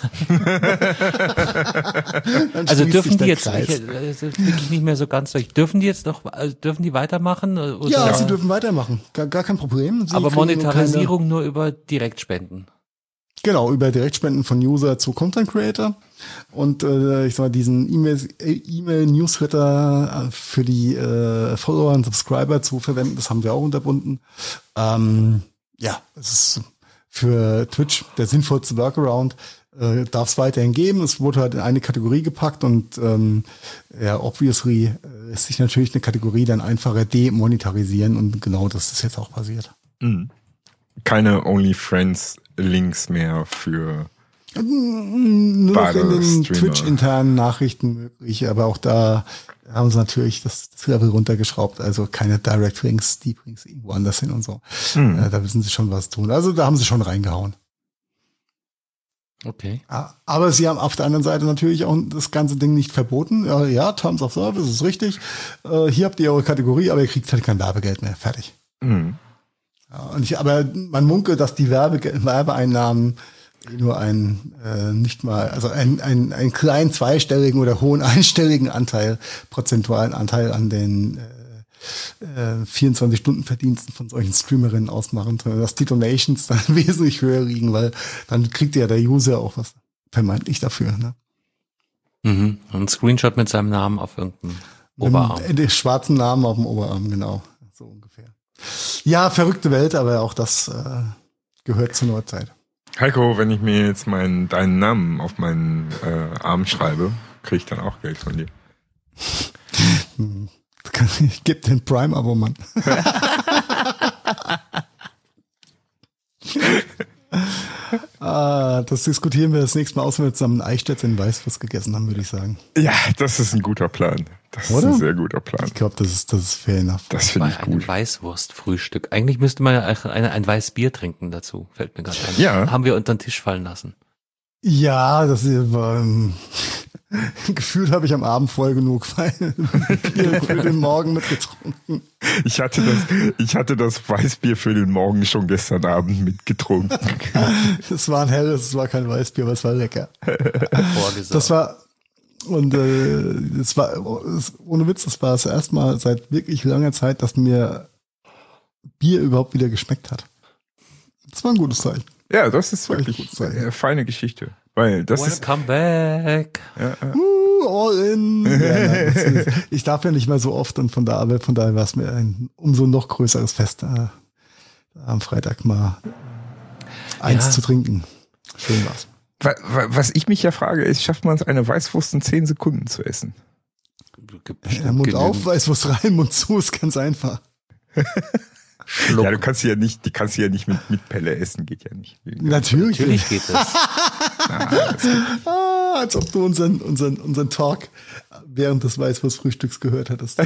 habe. Also dürfen die jetzt, wirklich nicht mehr so ganz durch, dürfen die jetzt noch, dürfen die weitermachen? Oder? Ja, sie dürfen weitermachen, gar kein Problem. Sie aber Monetarisierung nur über Direktspenden. Genau, über Direktspenden von User zu Content Creator und ich sag mal, diesen E-Mail-Newsletter für die Follower und Subscriber zu verwenden, das haben wir auch unterbunden. Ja, es ist für Twitch der sinnvollste Workaround, darf es weiterhin geben. Es wurde halt in eine Kategorie gepackt und ja, obviously lässt sich natürlich eine Kategorie dann einfacher demonetarisieren und genau das ist jetzt auch passiert. Mhm. keine OnlyFriends-Links mehr für nur noch in den Streamer. Twitch-internen Nachrichten möglich, aber auch da haben sie natürlich das Level runtergeschraubt, also keine Direct Links, die bringen sie irgendwo anders hin und so. Da wissen sie schon, was tun. Also da haben sie schon reingehauen. Okay. Aber sie haben auf der anderen Seite natürlich auch das ganze Ding nicht verboten. Ja, Terms of Service ist richtig. Hier habt ihr eure Kategorie, aber ihr kriegt halt kein Werbegeld mehr. Fertig. Ja, aber man munkelt, dass die Werbeeinnahmen nur einen kleinen zweistelligen oder hohen einstelligen prozentualen Anteil an den 24-Stunden-Verdiensten von solchen Streamerinnen ausmachen, dass die Donations dann wesentlich höher liegen, weil dann kriegt ja der User auch was vermeintlich dafür. Ne? Mhm. Und ein Screenshot mit seinem Namen auf irgendeinem Oberarm. Den schwarzen Namen auf dem Oberarm, genau. So ungefähr. Ja, verrückte Welt, aber auch das gehört zur Neuzeit. Heiko, wenn ich mir jetzt deinen Namen auf meinen Arm schreibe, kriege ich dann auch Geld von dir. Ich gebe den Prime-Abo, Mann. Das diskutieren wir das nächste Mal aus, wenn wir zusammen Eichstätz in Weißwurst gegessen haben, würde ich sagen. Ja, das ist ein guter Plan. Das ist ein sehr guter Plan. Ich glaube, das ist fair enough. Das finde ich gut. Ein Weißwurstfrühstück. Eigentlich müsste man ein Weißbier trinken dazu, fällt mir gerade ein. Ja. Haben wir unter den Tisch fallen lassen. Ja, das war gefühlt habe ich am Abend voll genug Bier für den Morgen mitgetrunken. Ich hatte das Weißbier für den Morgen schon gestern Abend mitgetrunken. Es war ein helles, es war kein Weißbier, aber es war lecker. Das war ohne Witz, das war das erste Mal seit wirklich langer Zeit, dass mir Bier überhaupt wieder geschmeckt hat. Das war ein gutes Zeichen. Ja, das ist wirklich eine feine Geschichte. Weil das Welcome back. All in. Ja, ich darf ja nicht mehr so oft und von daher war es mir ein umso noch größeres Fest, am Freitag mal eins zu trinken. Schön war's. Was ich mich ja frage, ist, schafft man es, eine Weißwurst in 10 Sekunden zu essen? Mund auf, Weißwurst rein, Mund zu, ist ganz einfach. Schluck. Ja, die kannst du ja nicht mit Pelle essen, geht ja nicht. Natürlich geht es. Als ob du unseren Talk während des Weißwurstfrühstücks gehört hättest.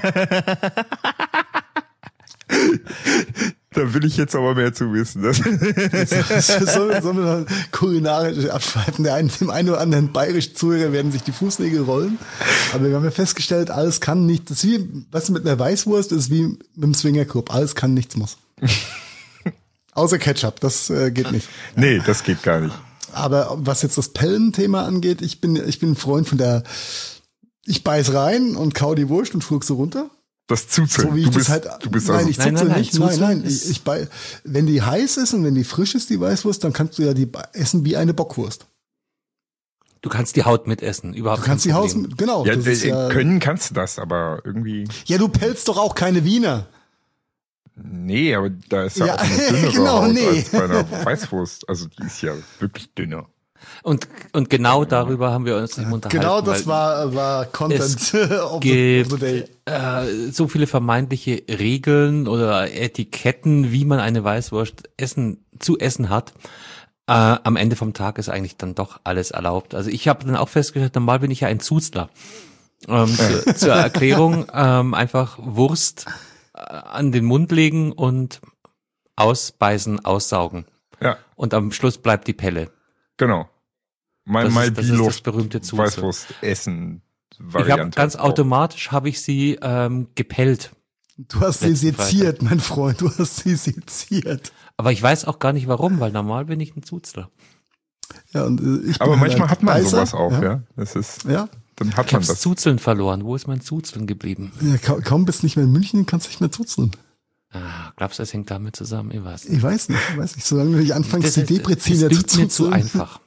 Da will ich jetzt aber mehr zu wissen. Sollen wir noch kulinarisch abschweifen? Dem einen oder anderen bayerischen Zuhörer werden sich die Fußnägel rollen. Aber wir haben ja festgestellt, alles kann nicht. Das ist wie, was mit einer Weißwurst ist wie mit dem Swingerclub. Alles kann, nichts muss. Außer Ketchup, das geht nicht. Nee, das geht gar nicht. Aber was jetzt das Pellenthema angeht, ich bin ein Freund von ich beiß rein und kau die Wurst und schluck sie runter. Das Zuzeln. So wie ich das halt. Nein, ich zuzel nicht. Nein. Wenn die heiß ist und wenn die frisch ist, die Weißwurst, dann kannst du ja die essen wie eine Bockwurst. Du kannst die Haut mitessen, überhaupt Du kannst die Haut, genau. Ja, können kannst du das, aber irgendwie. Ja, du pelzt doch auch keine Wiener. Nee, aber da ist ja auch eine dünnere Haut als bei einer Weißwurst. Also die ist ja wirklich dünner. Und genau darüber haben wir uns eben unterhalten. Genau, das war Content of the day. So viele vermeintliche Regeln oder Etiketten, wie man eine Weißwurst zu essen hat. Am Ende vom Tag ist eigentlich dann doch alles erlaubt. Also ich habe dann auch festgestellt, normal bin ich ja ein Zuzler. Zur Erklärung, einfach Wurst an den Mund legen und ausbeißen, aussaugen. Ja. Und am Schluss bleibt die Pelle. Genau. Das ist das berühmte Zuzel. Weißwurst essen Variante. Ganz automatisch habe ich sie gepellt. Du hast sie seziert, mein Freund. Du hast sie seziert. Aber ich weiß auch gar nicht warum, weil normal bin ich ein Zuzler. Ja, und aber manchmal hat man sowas auch, ja. Das ist, ja. Dann hat ich man hab's das. Zuzeln verloren. Wo ist mein Zuzeln geblieben? Ja, kaum bist du nicht mehr in München, kannst du nicht mehr zuzeln. Glaubst du, das hängt damit zusammen? Ich weiß nicht. Solange du nicht anfängst, die Depreziner zu zuzeln. Mir zu einfach.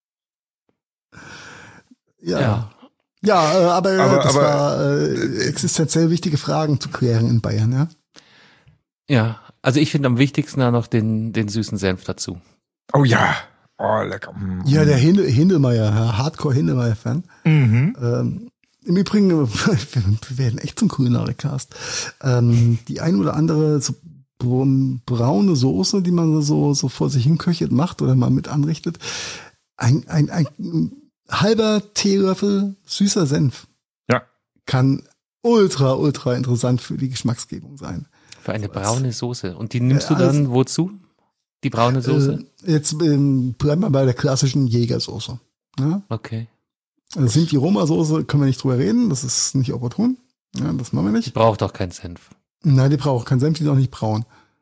Ja. Aber das war existenziell wichtige Fragen zu klären in Bayern, ja? Ja, also ich finde am wichtigsten da noch den süßen Senf dazu. Oh ja. Oh, lecker. Ja, der Hindelmeier, Hardcore-Hindelmeier-Fan. Mhm. Im Übrigen, wir werden echt zum Kulinarik-Cast. Die ein oder andere so braune Soße, die man so vor sich hinköchelt macht oder mal mit anrichtet. Ein halber Teelöffel süßer Senf. Ja. Kann ultra interessant für die Geschmacksgebung sein. Für eine braune Soße. Und die nimmst du dann wozu? Die braune Soße? Jetzt bleiben wir bei der klassischen Jägersoße. Ja? Okay. Also sind die Roma-Soße, können wir nicht drüber reden, das ist nicht opportun. Ja, das machen wir nicht. Die braucht doch keinen Senf. Nein, die braucht keinen Senf, die ist auch nicht braun.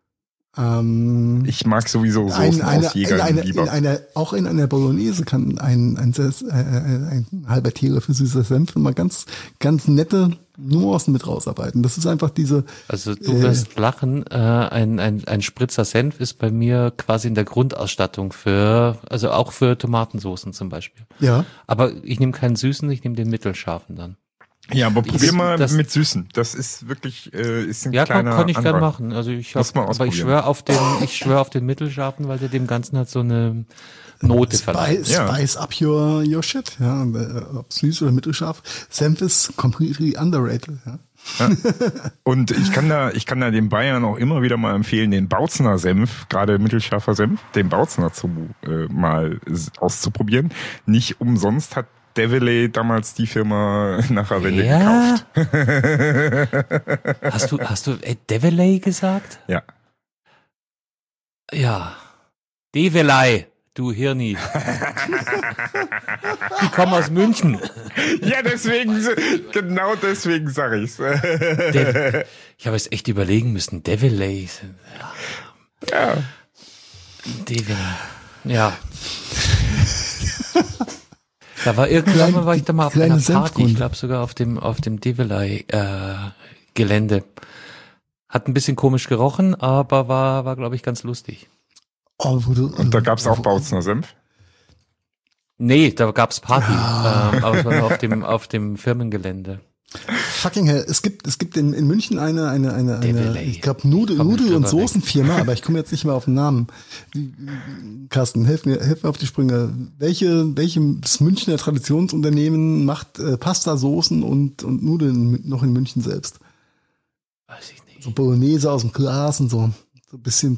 Ich mag sowieso Soßen aus Jägern lieber. Auch in einer Bolognese kann ein halber Teelöffel süßer Senf mal ganz nette Nuancen mit rausarbeiten. Das ist einfach diese... Also du wirst lachen, ein Spritzer Senf ist bei mir quasi in der Grundausstattung also auch für Tomatensoßen zum Beispiel. Ja. Aber ich nehme keinen süßen, ich nehme den mittelscharfen dann. Ja, aber probier mal mit Süßen. Das ist wirklich, ist ein kleiner kann ich Anreiz. gern machen. Also ich schwöre auf den mittelscharfen, weil der dem Ganzen halt so eine Note verleiht. Spice up your shit. Ja, ob süß oder mittelscharf. Senf ist completely underrated. Ja. Ja. Und ich kann da den Bayern auch immer wieder mal empfehlen, den Bautzner Senf, gerade mittelscharfer Senf, den Bautzner mal auszuprobieren. Nicht umsonst hat Deviley damals die Firma nach der Wende gekauft. Hast du Deviley gesagt? Ja. Ja. Deviley, du Hirni. Die kommen aus München. Ja, genau deswegen sage ich's. Ich habe es echt überlegen müssen. Deviley. Ja. Deviley. Ja. Da war irgendwann war ich da mal auf einer Party, ich glaube sogar auf dem Deviley Gelände. Hat ein bisschen komisch gerochen, aber war glaube ich ganz lustig. Und da gab's auch Bautzner Senf? Nee, da gab's Party, aber es war nur auf dem Firmengelände. Fucking hell, es gibt in München eine ich glaube Nudel- und Soßenfirma, aber ich komme jetzt nicht mehr auf den Namen. Carsten, hilf mir auf die Sprünge. Welches Münchner Traditionsunternehmen macht Pastasoßen und Nudeln noch in München selbst? Weiß ich nicht. So Bolognese aus dem Glas und so ein bisschen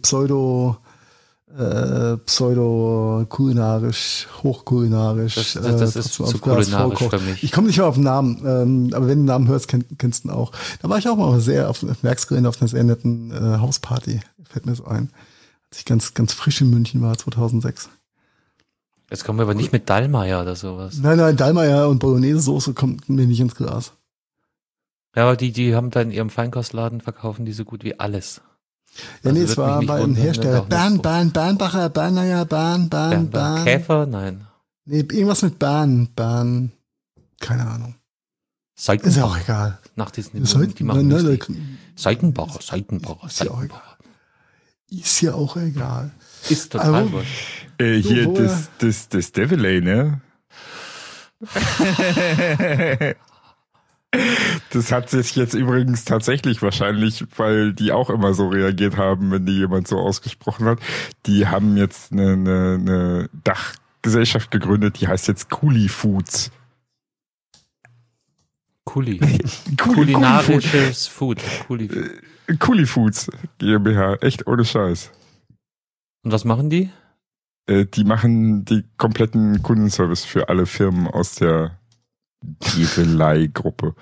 pseudo-kulinarisch, hochkulinarisch. Das ist zu kulinarisch für mich. Ich komme nicht mehr auf den Namen, aber wenn du den Namen hörst, kennst du ihn auch. Da war ich auch mal sehr auf Werksgelände auf einer sehr netten Hausparty, fällt mir so ein. Als ich ganz frisch in München war, 2006. Jetzt kommen wir aber nicht mit Dallmayr oder sowas. Nein, Dallmayr und Bolognese-Soße kommt mir nicht ins Glas. Ja, aber die haben da in ihrem Feinkostladen verkaufen die so gut wie alles. Ja, nee, es war bei einem Hersteller. Bernbacher, Käfer? Nein. Nee, irgendwas mit Bahn, keine Ahnung. Seitenbacher. Ist ja auch egal. Nach diesen die machen Seitenbacher. Ist ja auch egal. Ist total wurscht. Hier, das Deviley, ne? Das hat sich jetzt übrigens tatsächlich wahrscheinlich, weil die auch immer so reagiert haben, wenn die jemand so ausgesprochen hat. Die haben jetzt eine Dachgesellschaft gegründet, die heißt jetzt Kuli Foods. Kulinarisches Food. Kuli Foods GmbH, echt ohne Scheiß. Und was machen die? Die machen die kompletten Kundenservice für alle Firmen aus der Deviley-Gruppe.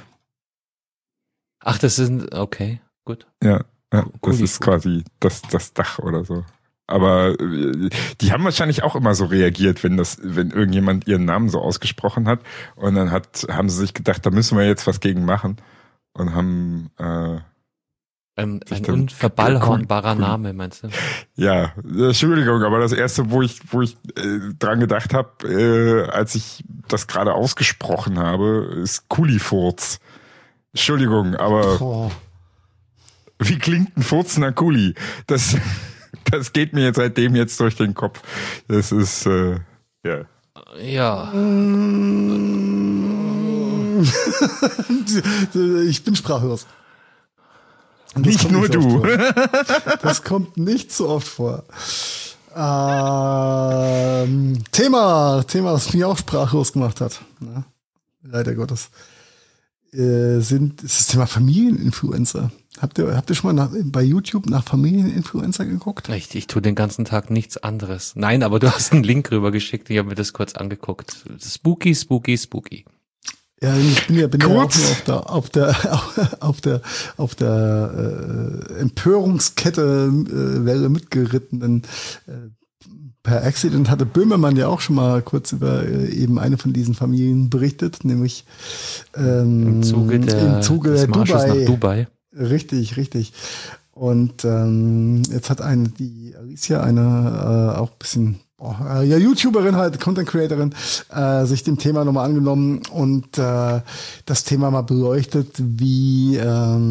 Ach, das sind, okay, gut. Ja, das ist quasi das Dach oder so. Aber die haben wahrscheinlich auch immer so reagiert, wenn irgendjemand ihren Namen so ausgesprochen hat. Und dann haben sie sich gedacht, da müssen wir jetzt was gegen machen. Und haben ein unverballhornbarer Name, meinst du? Ja, Entschuldigung, aber das erste, wo ich dran gedacht habe, als ich das gerade ausgesprochen habe, ist Kulifurz. Entschuldigung, aber wie klingt ein furzender Kuli? Das geht mir seitdem jetzt durch den Kopf. Das ist, ja. Ja. Ich bin sprachlos. Nicht nur du. Das kommt nicht so oft vor. Thema, das mich auch sprachlos gemacht hat. Ja, leider Gottes. ist das Thema Familieninfluencer. Habt ihr schon mal bei YouTube nach Familieninfluencer geguckt? Ich tue den ganzen Tag nichts anderes. Nein, aber du hast einen Link rüber geschickt. Ich habe mir das kurz angeguckt. Spooky. Ja, ich bin ja auch nur auf der Empörungskette Welle mitgeritten, denn per Accident hatte Böhmermann ja auch schon mal kurz über eben eine von diesen Familien berichtet, nämlich im Zuge des Marsches nach Dubai. Richtig. Und jetzt hat die Alicia, auch ein bisschen YouTuberin halt, Content Creatorin, sich dem Thema nochmal angenommen und das Thema mal beleuchtet, wie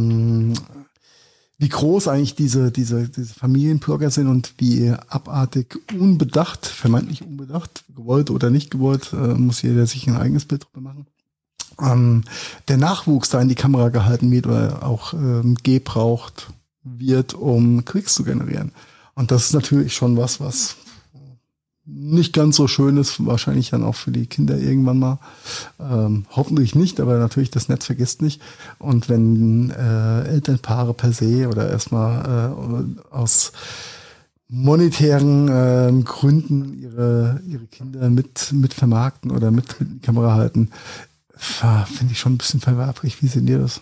groß eigentlich diese Familienblogger sind und wie abartig vermeintlich unbedacht, gewollt oder nicht gewollt, muss jeder sich ein eigenes Bild drüber machen. Der Nachwuchs da in die Kamera gehalten wird oder auch gebraucht wird, um Klicks zu generieren. Und das ist natürlich schon was nicht ganz so schön ist, wahrscheinlich dann auch für die Kinder irgendwann mal. Hoffentlich nicht, aber natürlich das Netz vergisst nicht. Und wenn Elternpaare per se oder erstmal aus monetären Gründen ihre Kinder mit vermarkten oder mit in die Kamera halten, finde ich schon ein bisschen verwerflich. Wie seht ihr das?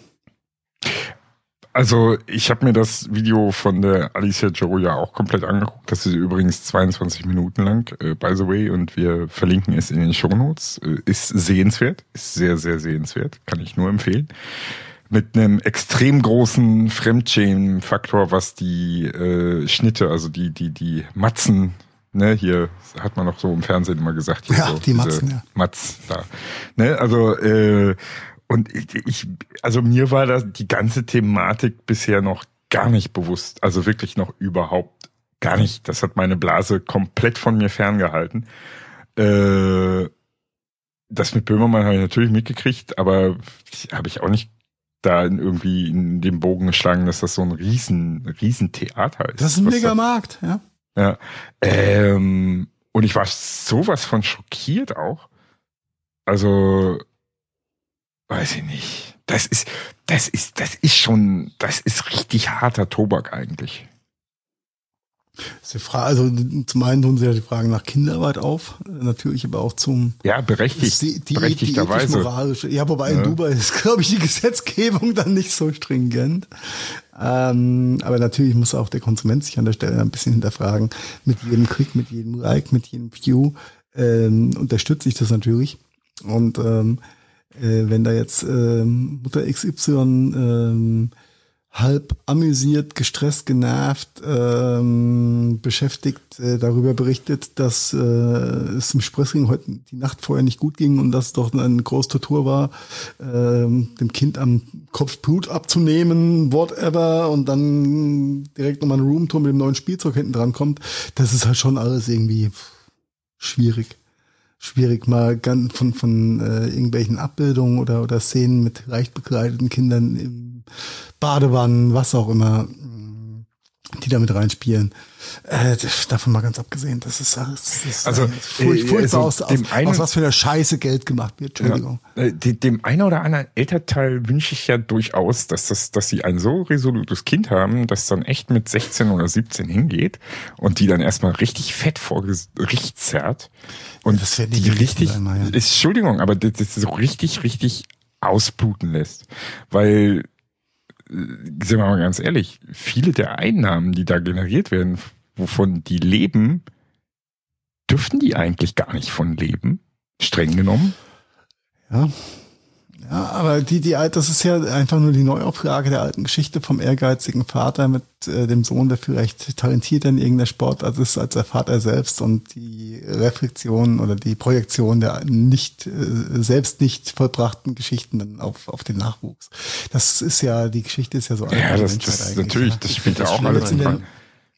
Also ich habe mir das Video von der Alicia Joe ja auch komplett angeguckt. Das ist übrigens 22 Minuten lang, by the way, und wir verlinken es in den Shownotes. Ist sehenswert, ist sehr, sehr sehenswert, kann ich nur empfehlen. Mit einem extrem großen Fremdschämen-Faktor, was die Schnitte, also die Matzen, ne, hier hat man noch so im Fernsehen immer gesagt. Hier ja, so, die Matzen, ja. Matz da. Ne, also und also mir war das die ganze Thematik bisher noch gar nicht bewusst. Also wirklich noch überhaupt gar nicht. Das hat meine Blase komplett von mir ferngehalten. Das mit Böhmermann habe ich natürlich mitgekriegt, aber habe ich auch nicht da irgendwie in dem Bogen geschlagen, dass das so ein Riesentheater ist. Das ist ein Megamarkt, ja. Ja. Und ich war sowas von schockiert auch. Also weiß ich nicht. Das ist richtig harter Tobak eigentlich. Also zum einen tun sie ja die Fragen nach Kinderarbeit auf, natürlich aber auch zum berechtigterweise. Moralische. Ja, wobei in Dubai ist, glaube ich, die Gesetzgebung dann nicht so stringent. Aber natürlich muss auch der Konsument sich an der Stelle ein bisschen hinterfragen. Mit jedem Klick, mit jedem Like, mit jedem View unterstütze ich das natürlich. Und wenn da jetzt Mutter XY halb amüsiert, gestresst, genervt, beschäftigt, darüber berichtet, dass es im Sprössling heute die Nacht vorher nicht gut ging und dass es doch eine große Tortur war, dem Kind am Kopf Blut abzunehmen, whatever, und dann direkt nochmal ein Roomtour mit dem neuen Spielzeug hinten dran kommt, das ist halt schon alles irgendwie schwierig mal von irgendwelchen Abbildungen oder Szenen mit leicht bekleideten Kindern im Badewannen, was auch immer, die da mit reinspielen. Davon mal ganz abgesehen, das ist furchtbar aus was für eine Scheiße Geld gemacht wird. Entschuldigung. Ja, dem einen oder anderen Elternteil wünsche ich ja durchaus, dass sie ein so resolutes Kind haben, das dann echt mit 16 oder 17 hingeht und die dann erstmal richtig fett vor Gericht zerrt. Und das wäre die richtig, Entschuldigung, aber das so richtig ausbluten lässt. Weil, sind wir mal ganz ehrlich, viele der Einnahmen, die da generiert werden, wovon die leben, dürften die eigentlich gar nicht von leben, streng genommen. Ja, aber das ist ja einfach nur die Neuauflage der alten Geschichte vom ehrgeizigen Vater mit dem Sohn, der vielleicht talentiert in irgendeiner Sportart ist als der Vater selbst, und die Reflexion oder die Projektion der selbst nicht vollbrachten Geschichten dann auf den Nachwuchs. Das ist ja, die Geschichte ist ja so alt. Ja, das natürlich, ja. Das spielt ja auch alles in den.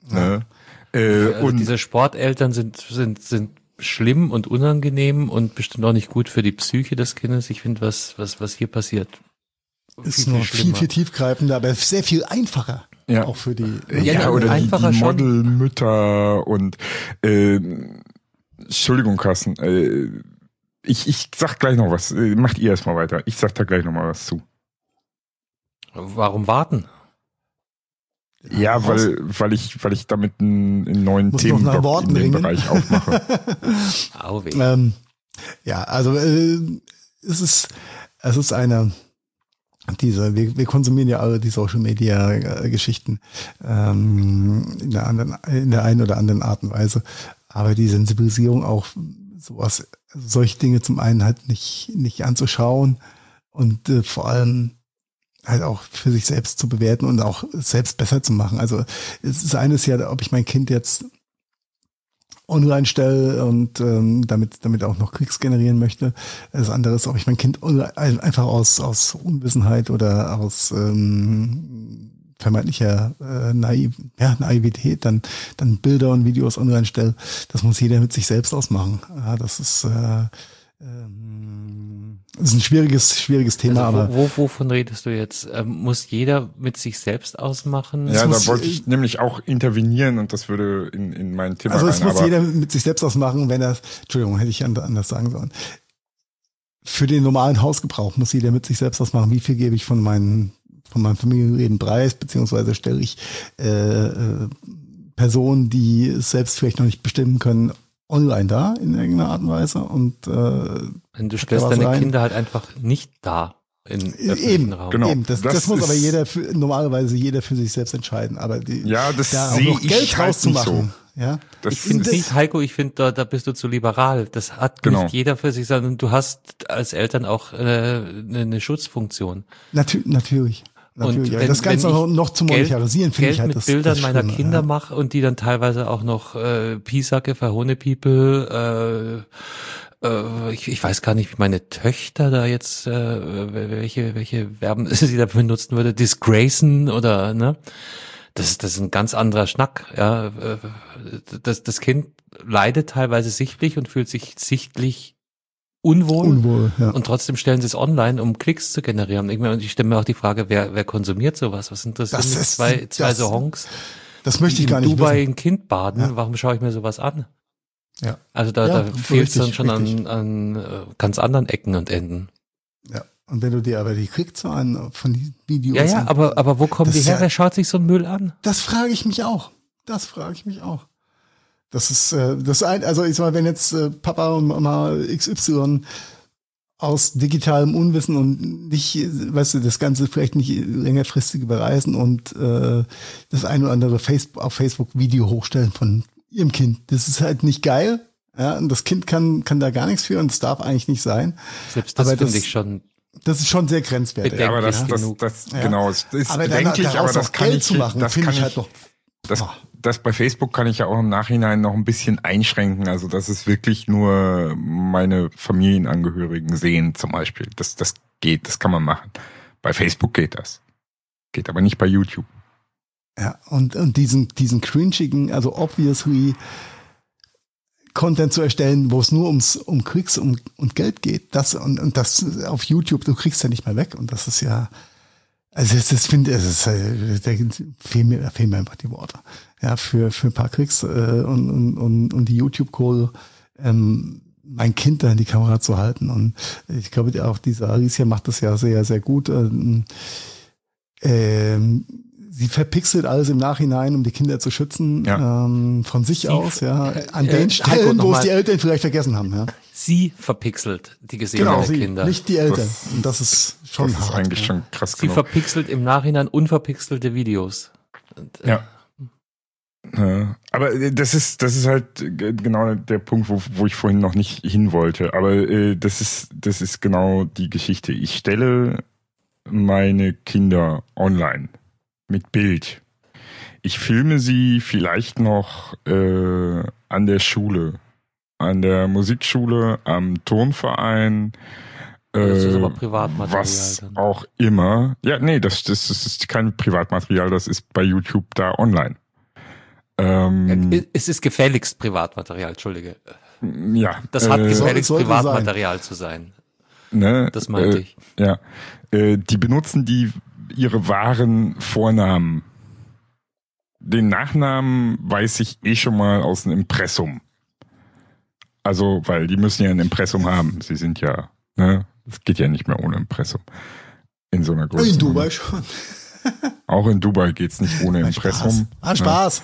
Also diese Sporteltern sind schlimm und unangenehm und bestimmt auch nicht gut für die Psyche des Kindes. Ich finde, was hier passiert, ist noch viel tiefgreifender, aber sehr viel einfacher. Ja. Auch für die. Ja, oder die Modelmütter und Entschuldigung, Carsten, Ich sag gleich noch was. Macht ihr erstmal weiter. Ich sag da gleich noch mal was zu. Warum warten? Ja, weil ich damit einen neuen Muss noch nach Themenblock Worten in dem ringen. Bereich aufmache. Au weh. Ja, also es ist eine wir konsumieren ja alle die Social Media Geschichten in der einen oder anderen Art und Weise, aber die Sensibilisierung auch solche Dinge zum einen halt nicht anzuschauen und vor allem halt auch für sich selbst zu bewerten und auch selbst besser zu machen. Also es ist eines ja, ob ich mein Kind jetzt online stelle und damit auch noch Klicks generieren möchte. Das andere ist, ob ich mein Kind einfach aus Unwissenheit oder aus vermeintlicher Naivität dann Bilder und Videos online stelle. Das muss jeder mit sich selbst ausmachen. Ja, das ist ein schwieriges Thema. Also aber wovon redest du jetzt? Muss jeder mit sich selbst ausmachen? Ja, da wollte ich nämlich auch intervenieren und das würde in mein Thema also es rein. muss jeder mit sich selbst ausmachen, wenn er, Entschuldigung, hätte ich anders sagen sollen. Für den normalen Hausgebrauch muss jeder mit sich selbst ausmachen, wie viel gebe ich von meinem Familienleben preis, beziehungsweise stelle ich Personen, die es selbst vielleicht noch nicht bestimmen können, online da in irgendeiner Art und Weise und du stellst deine Kinder halt einfach nicht da im öffentlichen Raum. Genau. Eben, das muss aber normalerweise jeder für sich selbst entscheiden. Aber das da auch sehe noch ich Geld halt rauszumachen. nicht so. Ja, Ich finde nicht, Heiko, da bist du zu liberal. Das hat nicht jeder für sich, sondern du hast als Eltern auch eine Schutzfunktion. Natürlich. Und aber das Ganze noch zu monetarisieren, finde ich halt mit Bildern meiner Kinder mache und die dann teilweise auch noch Piesacke, Verhohne-People, ich weiß gar nicht, wie meine Töchter da jetzt, welche Verben sie da benutzen würde, disgracen oder, ne? Das ist ein ganz anderer Schnack, ja. Das Kind leidet teilweise sichtlich und fühlt sich sichtlich unwohl ja. Und trotzdem stellen sie es online, um Klicks zu generieren. Ich stelle mir auch die Frage, wer konsumiert sowas? Was interessiert mich zwei so Honks? Das möchte ich gar nicht Dubai wissen. ein Kind baden, ja. Warum schaue ich mir sowas an? Ja. Also da fehlt es dann schon an ganz anderen Ecken und Enden. Ja. Und wenn du dir aber die Klicks von den Videos... Ja, aber wo kommen die her? Wer schaut sich so einen Müll an? Das frage ich mich auch. Das ist also ich sag mal, wenn jetzt Papa und Mama XY aus digitalem Unwissen und nicht, weißt du, das Ganze vielleicht nicht längerfristige bereisen und das ein oder andere auf Facebook Video hochstellen von ihrem Kind. Das ist halt nicht geil. Ja, und das Kind kann da gar nichts für und das darf eigentlich nicht sein. Selbst das finde ich schon. Das ist schon sehr grenzwertig. Ja, aber das genau, es ist bedenklich, aber das kann Geld zu machen, das finde kann ich halt noch. Das bei Facebook kann ich ja auch im Nachhinein noch ein bisschen einschränken. Also dass es wirklich nur meine Familienangehörigen sehen zum Beispiel. Das geht, das kann man machen. Bei Facebook geht das. Geht aber nicht bei YouTube. Ja, und diesen cringigen, also obviously Content zu erstellen, wo es nur um Klicks und Geld geht, das auf YouTube, du kriegst ja nicht mehr weg. Und das ist ja, also fehlen mir einfach die Worte. Ja, für ein paar Klicks und die YouTube-Kohle, mein Kind da in die Kamera zu halten. Und ich glaube, auch diese Alicia macht das ja sehr, sehr gut. Sie verpixelt alles im Nachhinein, um die Kinder zu schützen, von sich aus, ja, an den Stellen, wo es die Eltern vielleicht vergessen haben, ja. Sie verpixelt die Gesichter der Kinder. Nicht die Eltern. Und das ist schon hart. Das ist eigentlich schon krass genug. Sie verpixelt im Nachhinein unverpixelte Videos. Und, ja. Aber das ist halt genau der Punkt, wo ich vorhin noch nicht hin wollte. Aber das ist genau die Geschichte. Ich stelle meine Kinder online mit Bild. Ich filme sie vielleicht noch an der Schule, an der Musikschule, am Turnverein. Das ist aber Privatmaterial. Was dann. auch immer. Ja, nee, das ist kein Privatmaterial, das ist bei YouTube da online. Es ist gefälligst Privatmaterial, entschuldige. Ja. Das hat gefälligst Privatmaterial zu sein. Ne, das meinte ich. Ja. Die benutzen ihre wahren Vornamen. Den Nachnamen weiß ich schon mal aus dem Impressum. Also, weil die müssen ja ein Impressum haben. Sie sind ja, ne, es geht ja nicht mehr ohne Impressum. In so einer Größe. In Dubai schon. Auch in Dubai geht's nicht ohne Impressum. Spaß.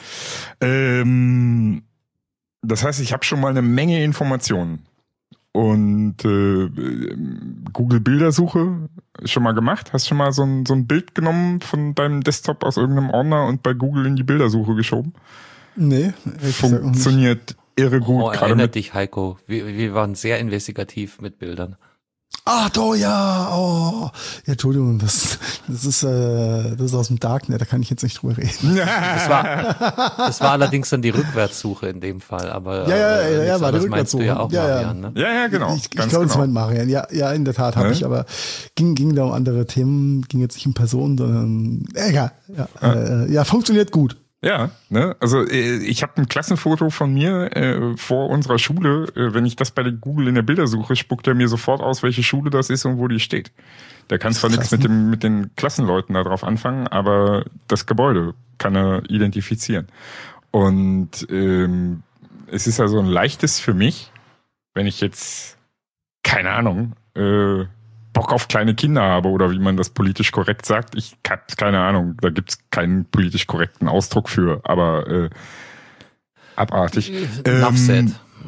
Das heißt, ich habe schon mal eine Menge Informationen. Und Google Bildersuche schon mal gemacht? Hast du schon mal so ein Bild genommen von deinem Desktop aus irgendeinem Ordner und bei Google in die Bildersuche geschoben? Nee. Funktioniert irre gut. Oh, erinnert dich, Heiko. Wir waren sehr investigativ mit Bildern. Ach, doch, ja. Oh. Ja, Entschuldigung, das ist aus dem Darknet, da kann ich jetzt nicht drüber reden. Das war allerdings dann die Rückwärtssuche in dem Fall, aber ja, war die das meinst du Rückwärtssuche. ja auch, Marian, ne? Ja, genau. Ich glaube, es meint Marian. Ja, in der Tat habe ich, aber ging da um andere Themen, ging jetzt nicht um Personen, sondern egal. Ja, funktioniert gut. Ja, ne? Also ich habe ein Klassenfoto von mir vor unserer Schule. Wenn ich das bei Google in der Bildersuche, spuckt er mir sofort aus, welche Schule das ist und wo die steht. Der kann zwar nichts mit den Klassenleuten da drauf anfangen, aber das Gebäude kann er identifizieren. Und es ist also ein leichtes für mich, wenn ich jetzt, keine Ahnung, Bock auf kleine Kinder habe oder wie man das politisch korrekt sagt. Ich hab keine Ahnung, da gibt's keinen politisch korrekten Ausdruck für, aber abartig. Enough said.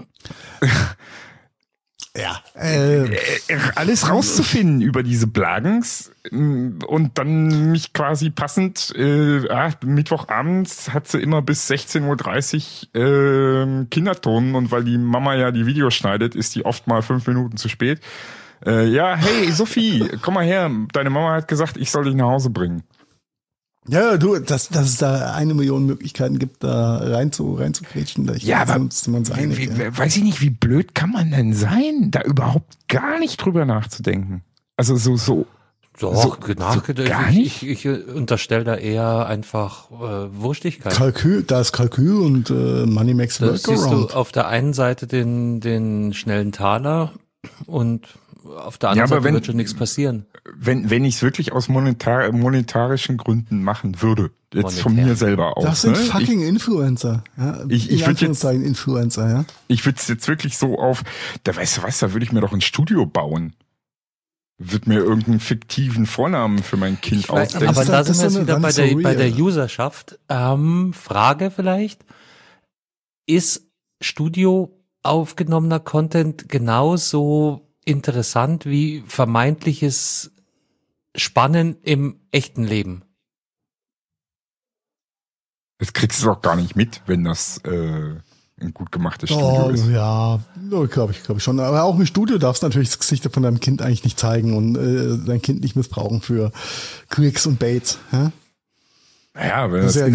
Ja. Alles rauszufinden über diese Blagens und dann mich quasi passend, Mittwochabends hat sie immer bis 16:30 Uhr Kinderton und weil die Mama ja die Videos schneidet, ist die oft mal 5 Minuten zu spät. Ja, hey Sophie, komm mal her. Deine Mama hat gesagt, ich soll dich nach Hause bringen. Ja, du, dass es da 1 Million Möglichkeiten gibt, da reinzugrätschen. Ja, aber weiß ich nicht, wie blöd kann man denn sein, da überhaupt gar nicht drüber nachzudenken? Also so gar nicht? Ich unterstelle da eher einfach Wurstigkeit. Da ist Kalkül und Money makes the world go round. Siehst du auf der einen Seite den schnellen Taler und auf der anderen Seite wird schon nichts passieren. Wenn ich es wirklich aus monetarischen Gründen machen würde, jetzt von mir selber aus. Das sind fucking Influencer. Ja? Ich würde jetzt Influencer, ja. Ich würde es jetzt wirklich so da weißt du was, da würde ich mir doch ein Studio bauen. Würde mir irgendeinen fiktiven Vornamen für mein Kind ausdenken. Aber da sind wir jetzt wieder bei der Userschaft. Frage vielleicht, ist Studio aufgenommener Content genauso interessant wie vermeintliches Spannen im echten Leben? Das kriegst du doch gar nicht mit, wenn das ein gut gemachtes Studio ist. Ja, glaube ich schon. Aber auch im Studio darfst du natürlich das Gesicht von deinem Kind eigentlich nicht zeigen und dein Kind nicht missbrauchen für Quicks und Baits. Ja? Naja, wenn das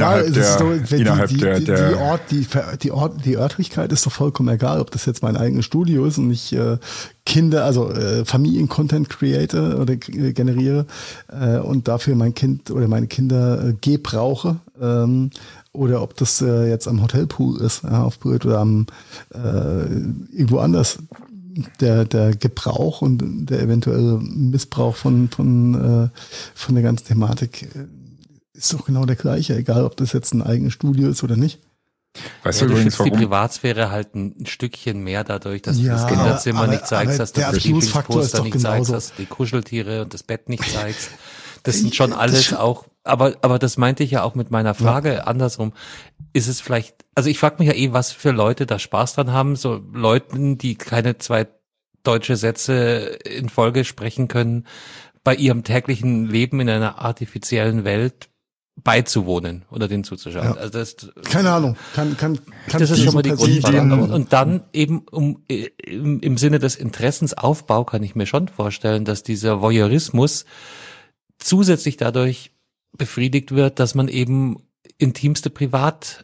die Örtlichkeit ist doch vollkommen egal, ob das jetzt mein eigenes Studio ist und ich Kinder, also Familien-Content create oder generiere und dafür mein Kind oder meine Kinder gebrauche oder ob das jetzt am Hotelpool ist, auf Brühl oder am irgendwo anders. Der Gebrauch und der eventuelle Missbrauch von der ganzen Thematik ist doch genau der gleiche, egal ob das jetzt ein eigenes Studio ist oder nicht. Weißt du übrigens, warum? Die Privatsphäre halt ein Stückchen mehr dadurch, dass du das Kinderzimmer nicht zeigst, dass du das Lieblingsposter nicht zeigst, dass du die Kuscheltiere und das Bett nicht zeigst. Das sind schon alles auch, aber das meinte ich ja auch mit meiner Frage andersrum. Ist es vielleicht, also ich frage mich ja was für Leute da Spaß dran haben, so Leuten, die keine 2 deutsche Sätze in Folge sprechen können, bei ihrem täglichen Leben in einer artifiziellen Welt beizuwohnen oder denen zuzuschauen. Ja. Also das, keine Ahnung, kann das ist schon mal die Grundfrage. Und dann eben im Sinne des Interessensaufbau kann ich mir schon vorstellen, dass dieser Voyeurismus zusätzlich dadurch befriedigt wird, dass man eben intimste Privatplätze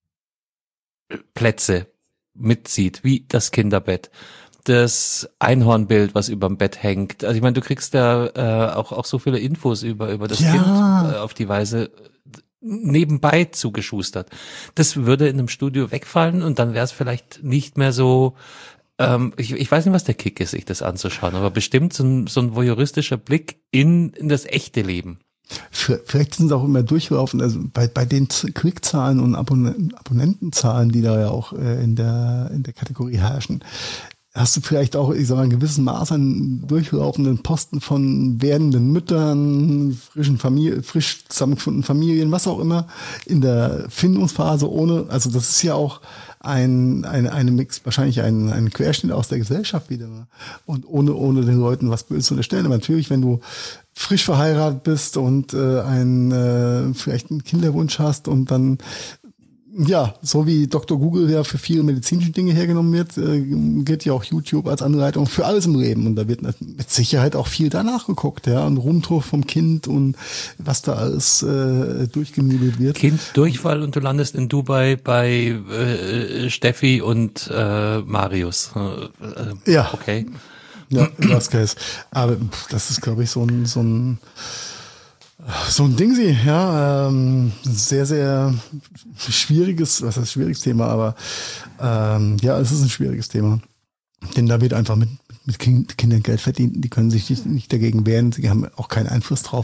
mitzieht, wie das Kinderbett, das Einhornbild, was überm Bett hängt. Also ich meine, du kriegst da auch so viele Infos über das Kind auf die Weise nebenbei zugeschustert. Das würde in einem Studio wegfallen und dann wäre es vielleicht nicht mehr so, ich weiß nicht, was der Kick ist, sich das anzuschauen, aber bestimmt so ein voyeuristischer Blick in das echte Leben. vielleicht sind es auch immer durchlaufen, also bei den Klickzahlen und Abonnentenzahlen, die da ja auch in der Kategorie herrschen, hast du vielleicht auch, ich sag mal, ein gewissen Maß an durchlaufenden Posten von werdenden Müttern, frisch zusammengefundenen Familien, was auch immer, in der Findungsphase also das ist ja auch eine Mix, wahrscheinlich ein Querschnitt aus der Gesellschaft wieder. Und ohne den Leuten was Böses zu unterstellen. Aber natürlich, wenn du frisch verheiratet bist und vielleicht einen Kinderwunsch hast und dann, ja, so wie Dr. Google ja für viele medizinische Dinge hergenommen wird, geht ja auch YouTube als Anleitung für alles im Leben. Und da wird mit Sicherheit auch viel danach geguckt, ja, und Rumtour vom Kind und was da alles durchgenudelt wird. Kind, Durchfall und du landest in Dubai bei Steffi und Marius. Ja. Okay. Ja, das Case. Aber das ist, glaube ich, so ein Ding, ja, sehr, sehr schwieriges, was heißt schwieriges Thema, aber ja, es ist ein schwieriges Thema. Denn da wird einfach mit Kindern Geld verdient, die können sich nicht dagegen wehren, sie haben auch keinen Einfluss drauf,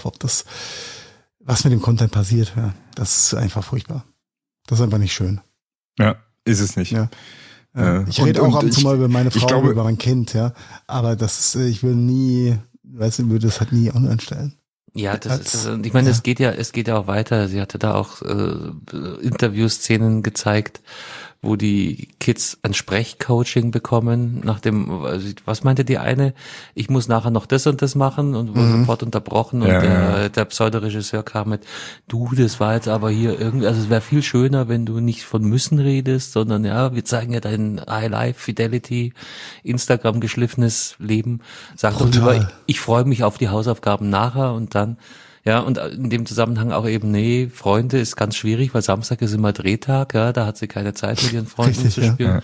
was mit dem Content passiert. Ja, das ist einfach furchtbar. Das ist einfach nicht schön. Ja, ist es nicht. Ja. Ich rede auch ab und zu mal über meine Frau, über mein Kind, ja, aber ich würde das halt nie online stellen. Ja, ich meine, es geht ja auch weiter. Sie hatte da auch Interviewszenen gezeigt, wo die Kids ein Sprechcoaching bekommen, was meinte die eine? Ich muss nachher noch das und das machen und wurde sofort unterbrochen und der Pseudoregisseur kam mit, das war jetzt aber hier irgendwie, also es wäre viel schöner, wenn du nicht von müssen redest, sondern ja, wir zeigen ja dein High-Life, Fidelity, Instagram geschliffenes Leben. Sag doch lieber, ich freue mich auf die Hausaufgaben nachher und dann. Ja, und in dem Zusammenhang auch eben, Freunde ist ganz schwierig, weil Samstag ist immer Drehtag, ja, da hat sie keine Zeit mit ihren Freunden zu spielen.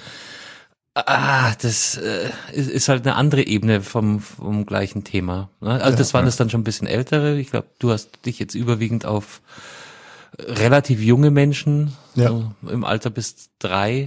Ja. Das ist halt eine andere Ebene vom gleichen Thema. Ne? Also das waren das dann schon ein bisschen ältere. Ich glaube, du hast dich jetzt überwiegend auf relativ junge Menschen, so im Alter bis 3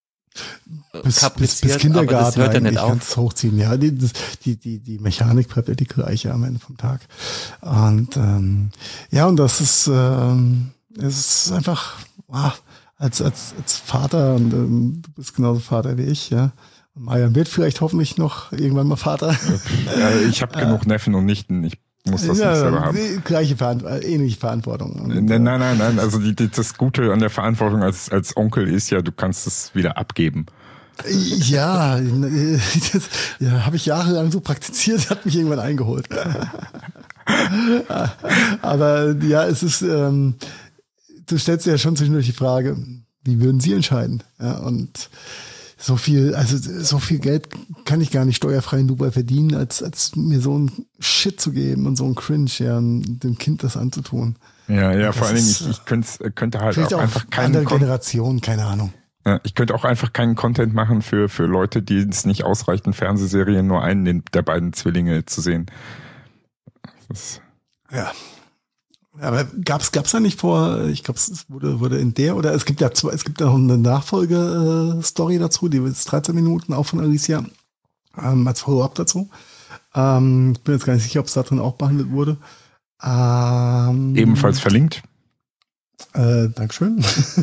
bis Kindergarten, aber das hört ja nicht auf. Ganz hochziehen. Ja, die Mechanik bleibt ja die gleiche am Ende vom Tag. Und und das ist es ist einfach als Vater, und du bist genauso Vater wie ich, ja. Und Marian wird vielleicht hoffentlich noch irgendwann mal Vater. Ja, ich habe genug Neffen und Nichten. Ich muss das nicht selber haben. Ähnliche Verantwortung. Nein. Also das Gute an der Verantwortung als Onkel ist ja, du kannst es wieder abgeben. Ja, habe ich jahrelang so praktiziert, hat mich irgendwann eingeholt. Aber ja, es ist, du stellst dir ja schon zwischendurch die Frage, wie würden Sie entscheiden? Ja, und so viel Geld kann ich gar nicht steuerfrei in Dubai verdienen, als mir so ein Shit zu geben und so ein Cringe, ja, dem Kind das anzutun. Ja, vor allen Dingen, ich könnte halt auch einfach keine andere Generation, keine Ahnung. Ja, ich könnte auch einfach keinen Content machen für Leute, die es nicht ausreicht, in Fernsehserien nur einen der beiden Zwillinge zu sehen. Ja. Aber gab's da nicht ich glaube, es wurde in der, oder es gibt ja noch eine Nachfolge-Story dazu, die ist 13 Minuten, auch von Alicia, als Follow-up dazu. Bin jetzt gar nicht sicher, ob es da drin auch behandelt wurde. Ebenfalls verlinkt. Dankeschön.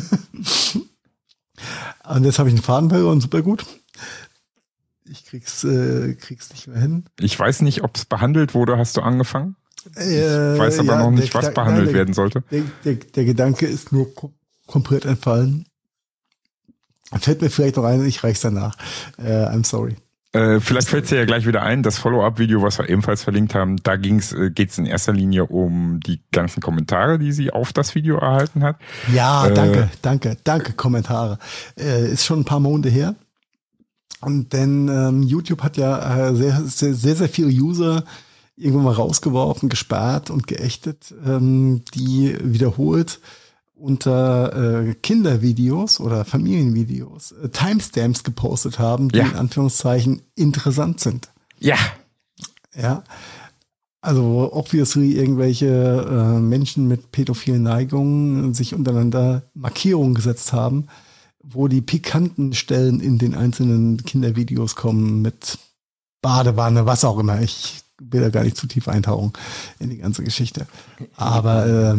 Und jetzt habe ich einen Faden verloren, super gut. Ich krieg's nicht mehr hin. Ich weiß nicht, ob es behandelt wurde, hast du angefangen? Ich weiß aber noch nicht, was behandelt werden sollte. Der Gedanke ist nur komplett entfallen. Fällt mir vielleicht noch ein, ich reich's danach. I'm sorry. Vielleicht fällt es dir ja gleich wieder ein, das Follow-up-Video, was wir ebenfalls verlinkt haben, da geht's in erster Linie um die ganzen Kommentare, die sie auf das Video erhalten hat. Ja, danke, Kommentare. Ist schon ein paar Monate her. Und denn YouTube hat ja sehr viele User irgendwann mal rausgeworfen, gesperrt und geächtet, die wiederholt unter Kindervideos oder Familienvideos Timestamps gepostet haben, die in Anführungszeichen interessant sind. Ja. Ja. Also obviously irgendwelche Menschen mit pädophilen Neigungen sich untereinander Markierungen gesetzt haben, wo die pikanten Stellen in den einzelnen Kindervideos kommen mit Badewanne, was auch immer. Ich will da gar nicht zu tief eintauchen in die ganze Geschichte. Aber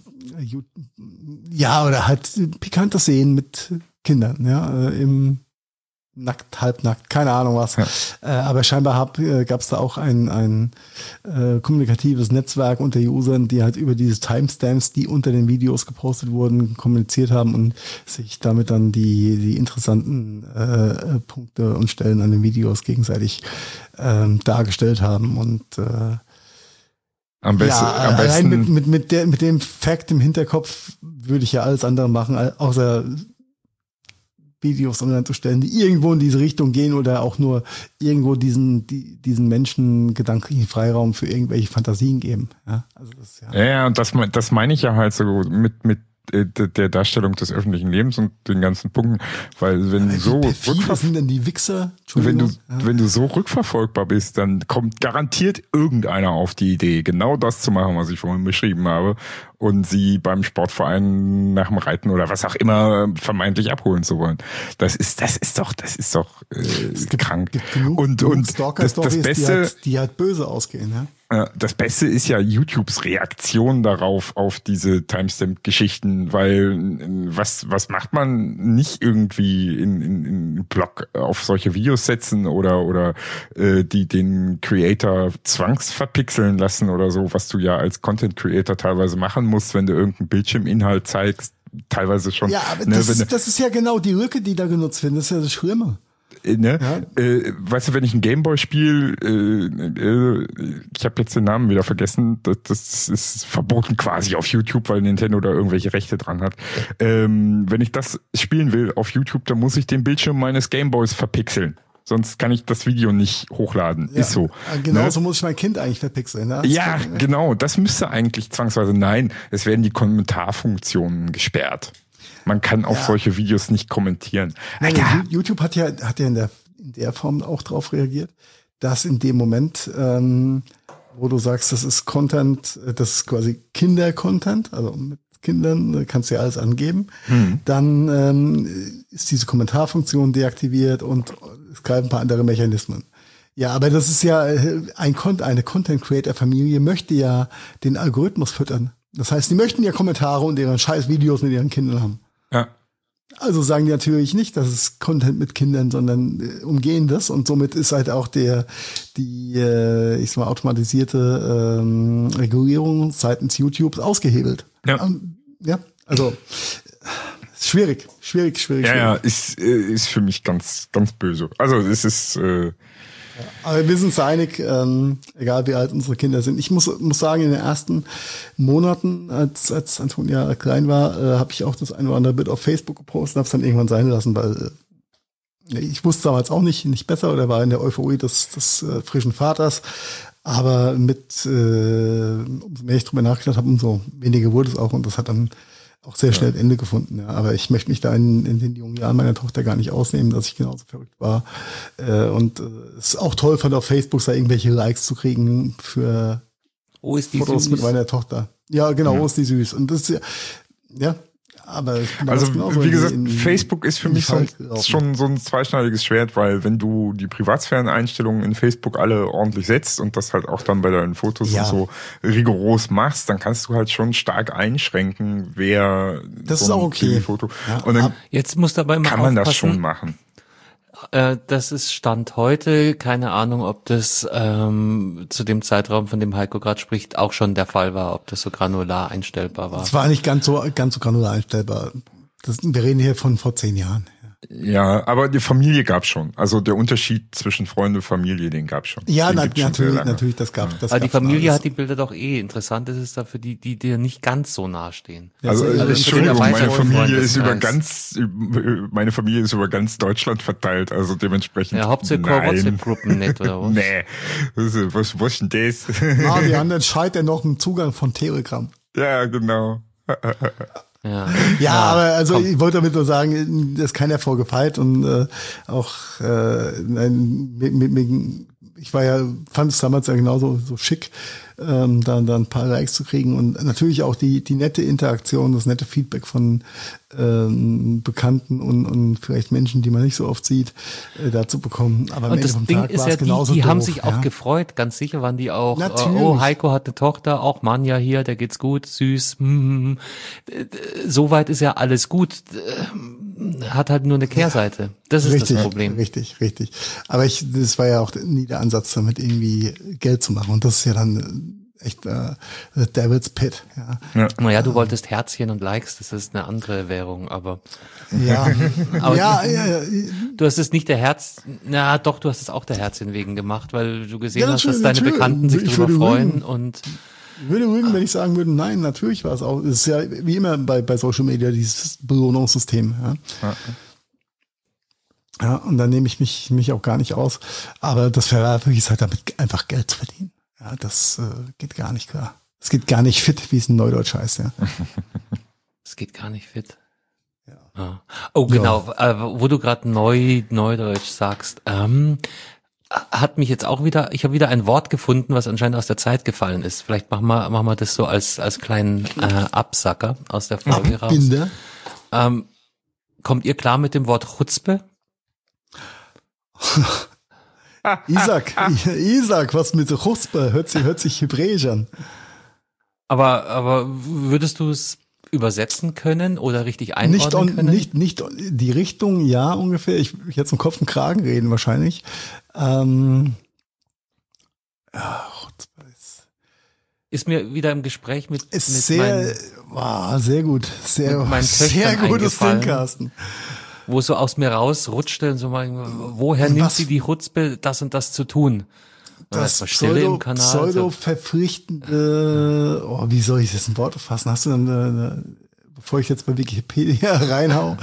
ja, oder halt pikante Szenen mit Kindern, ja, im nackt, halbnackt, keine Ahnung was. Ja. Aber scheinbar gab es da auch ein kommunikatives Netzwerk unter Usern, die halt über diese Timestamps, die unter den Videos gepostet wurden, kommuniziert haben und sich damit dann die interessanten Punkte und Stellen an den Videos gegenseitig dargestellt haben. Und am besten mit dem Fact im Hinterkopf würde ich ja alles andere machen, außer Videos online zu stellen, die irgendwo in diese Richtung gehen oder auch nur irgendwo diesen Menschen gedanklichen Freiraum für irgendwelche Fantasien geben. Ja, also und das meine ich ja halt so mit der Darstellung des öffentlichen Lebens und den ganzen Punkten, weil wenn du so sind denn die Wichser? Wenn du so rückverfolgbar bist, dann kommt garantiert irgendeiner auf die Idee, genau das zu machen, was ich vorhin beschrieben habe, und sie beim Sportverein nach dem Reiten oder was auch immer vermeintlich abholen zu wollen. Das ist doch krank. Gibt genug und Stalker-Stories, das Beste, die halt böse ausgehen, ja. Das Beste ist ja YouTubes Reaktion darauf, auf diese Timestamp-Geschichten, weil was macht man nicht irgendwie in Blog auf solche Videos setzen oder die den Creator zwangsverpixeln lassen oder so, was du ja als Content Creator teilweise machen musst, wenn du irgendeinen Bildschirminhalt zeigst, teilweise schon. Ja, aber das ist ja genau die Lücke, die da genutzt wird, das ist ja das Schlimme. Ne? Ja. Weißt du, wenn ich ein Gameboy spiele, ich habe jetzt den Namen wieder vergessen, das ist verboten quasi auf YouTube, weil Nintendo da irgendwelche Rechte dran hat. Wenn ich das spielen will auf YouTube, dann muss ich den Bildschirm meines Gameboys verpixeln. Sonst kann ich das Video nicht hochladen. Ja, ist so. Genau, ne? So muss ich mein Kind eigentlich verpixeln. Ne? Ja, genau. Das müsste eigentlich zwangsweise. Nein, es werden die Kommentarfunktionen gesperrt. Man kann auf solche Videos nicht kommentieren. Nein, YouTube hat ja in der Form auch drauf reagiert, dass in dem Moment, wo du sagst, das ist Content, das ist quasi Kinder-Content, also mit Kindern kannst du ja alles angeben, dann ist diese Kommentarfunktion deaktiviert und es greifen ein paar andere Mechanismen. Ja, aber das ist ja eine Content-Creator-Familie möchte ja den Algorithmus füttern. Das heißt, die möchten ja Kommentare und ihre scheiß Videos mit ihren Kindern haben. Ja. Also sagen die natürlich nicht, dass es Content mit Kindern, sondern umgehen das und somit ist halt auch die automatisierte Regulierung seitens YouTube ausgehebelt. Ja. Ja, also schwierig. Ja, ist für mich ganz, ganz böse. Also es ist aber wir sind uns einig, egal wie alt unsere Kinder sind. Ich muss sagen, in den ersten Monaten, als Antonia klein war, habe ich auch das ein oder andere Bild auf Facebook gepostet und habe es dann irgendwann sein lassen, weil ich wusste damals auch nicht besser oder war in der Euphorie des frischen Vaters. Aber umso mehr ich drüber nachgedacht habe, umso weniger wurde es auch und das hat dann auch sehr schnell Ende gefunden. Ja. Aber ich möchte mich da in den jungen Jahren meiner Tochter gar nicht ausnehmen, dass ich genauso verrückt war. Und es ist auch toll, von auf Facebook da irgendwelche Likes zu kriegen für Fotos mit meiner Tochter. Ja, genau, ist die süß. Und das ist ja, aber also wie gesagt, Facebook ist für mich schon so ein zweischneidiges Schwert, weil wenn du die Privatsphären-Einstellungen in Facebook alle ordentlich setzt und das halt auch dann bei deinen Fotos und so rigoros machst, dann kannst du halt schon stark einschränken, wer das so ist auch okay. Foto. Ja, und dann jetzt musst du aber immer kann man das schon machen. Das ist Stand heute. Keine Ahnung, ob das zu dem Zeitraum, von dem Heiko gerade spricht, auch schon der Fall war, ob das so granular einstellbar war. Es war nicht ganz so granular einstellbar. Wir reden hier von vor 10 Jahren. Ja, aber die Familie gab's schon. Also der Unterschied zwischen Freunde und Familie, den gab's schon. Ja, natürlich, das gab. Aber die Familie hat die Bilder doch Interessant ist es da für die dir nicht ganz so nahe stehen. Also Entschuldigung, meine Familie ist über ganz Deutschland verteilt, also dementsprechend. Ja, hauptsächlich WhatsApp-Gruppen nicht, oder was? Nee, was ist denn das? Die anderen scheitern noch im Zugang von Telegram. Ja, genau. Ja, aber also ich wollte damit nur sagen, das ist keiner vorgefeilt und auch fand es damals ja genauso so schick, da ein paar Likes zu kriegen und natürlich auch die nette Interaktion, das nette Feedback von Bekannten und vielleicht Menschen, die man nicht so oft sieht, da zu bekommen. Aber und das Ding ist ja, die haben sich auch gefreut, ganz sicher waren die auch, oh, Heiko hat eine Tochter, auch Manja hier, der geht's gut, süß, soweit ist ja alles gut, hat halt nur eine Kehrseite. Das ist das Problem. Richtig. Aber das war ja auch nie der Ansatz, damit irgendwie Geld zu machen. Und das ist ja dann echt Devil's Pit. Ja. Naja, du wolltest Herzchen und Likes, das ist eine andere Währung, aber ja. aber du hast es nicht du hast es auch der Herzchen wegen gemacht, weil du gesehen hast, dass deine Bekannten sich darüber freuen und ich würde rügen, wenn ich sagen würde, nein, natürlich war es auch. Es ist ja wie immer bei Social Media dieses Belohnungssystem. Ja, und da nehme ich mich auch gar nicht aus. Aber das wäre wirklich halt damit einfach Geld zu verdienen. Ja, das geht gar nicht klar. Es geht gar nicht fit, wie es in Neudeutsch heißt. Ja. Es geht gar nicht fit. Ja. Ah. Oh, genau. Ja. Wo du gerade Neudeutsch sagst, hat mich jetzt auch wieder, ich habe wieder ein Wort gefunden, was anscheinend aus der Zeit gefallen ist. Vielleicht machen wir das so als kleinen Absacker aus der Folge raus. Kommt ihr klar mit dem Wort Chutzpe? Isaac, was mit Chutzpe? Hört sich hebräisch an. Aber würdest du es übersetzen können oder richtig einordnen können? Nicht die Richtung, ja, ungefähr. Ich jetzt im Kopf und Kragen reden wahrscheinlich. Ist mir wieder im Gespräch mit sehr gut. Sehr gutes Ding, Carsten. Wo es so aus mir rausrutschte und so mal, woher nimmt sie die Chutzpe, das und das zu tun? Das pseudo-verpflichtende, wie soll ich das in Worte fassen? Hast du dann, bevor ich jetzt bei Wikipedia reinhau,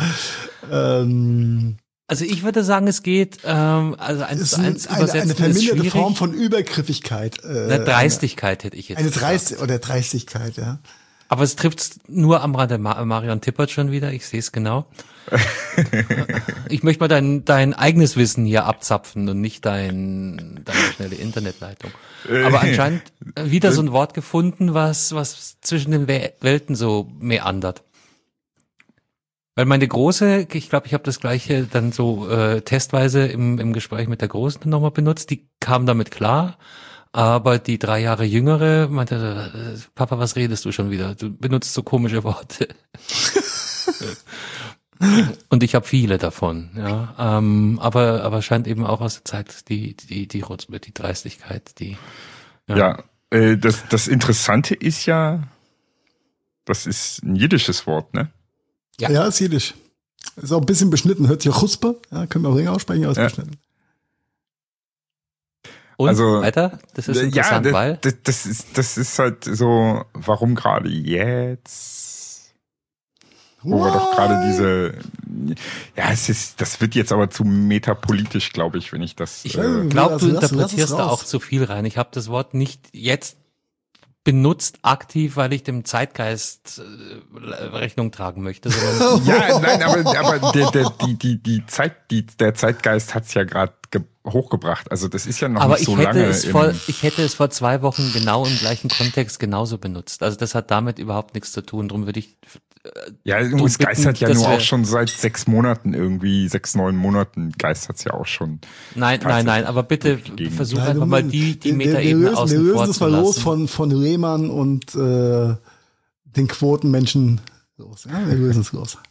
also ich würde sagen, es geht, eine verminderte Form von Übergriffigkeit. Eine Dreistigkeit hätte ich jetzt gesagt. Dreistigkeit, ja. Aber es trifft nur am Rande Marion Tippert schon wieder, ich sehe es genau. Ich möchte mal dein eigenes Wissen hier abzapfen und nicht deine schnelle Internetleitung. Aber anscheinend wieder so ein Wort gefunden, was zwischen den Welten so meandert. Weil meine Große, ich glaube, ich habe das Gleiche dann so testweise im Gespräch mit der Großen nochmal benutzt, die kam damit klar. Aber die 3 Jahre Jüngere meinte, Papa, was redest du schon wieder? Du benutzt so komische Worte. Und ich habe viele davon, ja. Aber scheint eben auch aus der Zeit die Chutzpe, die Dreistigkeit, das Interessante ist ja, das ist ein jiddisches Wort, ne? Ja, ist jiddisch. Ist auch ein bisschen beschnitten, hört sich Chuspe, ja, können wir auch länger aussprechen, aber ist beschnitten. Und weiter? Das ist interessant, weil das ist halt so, warum gerade jetzt? Wo wir doch gerade das wird jetzt aber zu metapolitisch, glaube ich, wenn ich das. Ich glaube, du interpretierst da auch zu viel rein. Ich habe das Wort nicht jetzt benutzt aktiv, weil ich dem Zeitgeist Rechnung tragen möchte. Nein, aber der Zeitgeist hat's ja gerade hochgebracht. Also das ist ja noch nicht so lange. Ich hätte es vor 2 Wochen genau im gleichen Kontext genauso benutzt. Also das hat damit überhaupt nichts zu tun. Drum würde ich es geistert ja nur auch schon seit 6 Monaten irgendwie, 6, 9 Monaten geistert's ja auch schon. Nein, aber bitte versuch einfach mal die Metaebene außen vor zu lassen. Wir lösen das mal los von Rehmann und den Quotenmenschen los. Ja, wir lösen es los.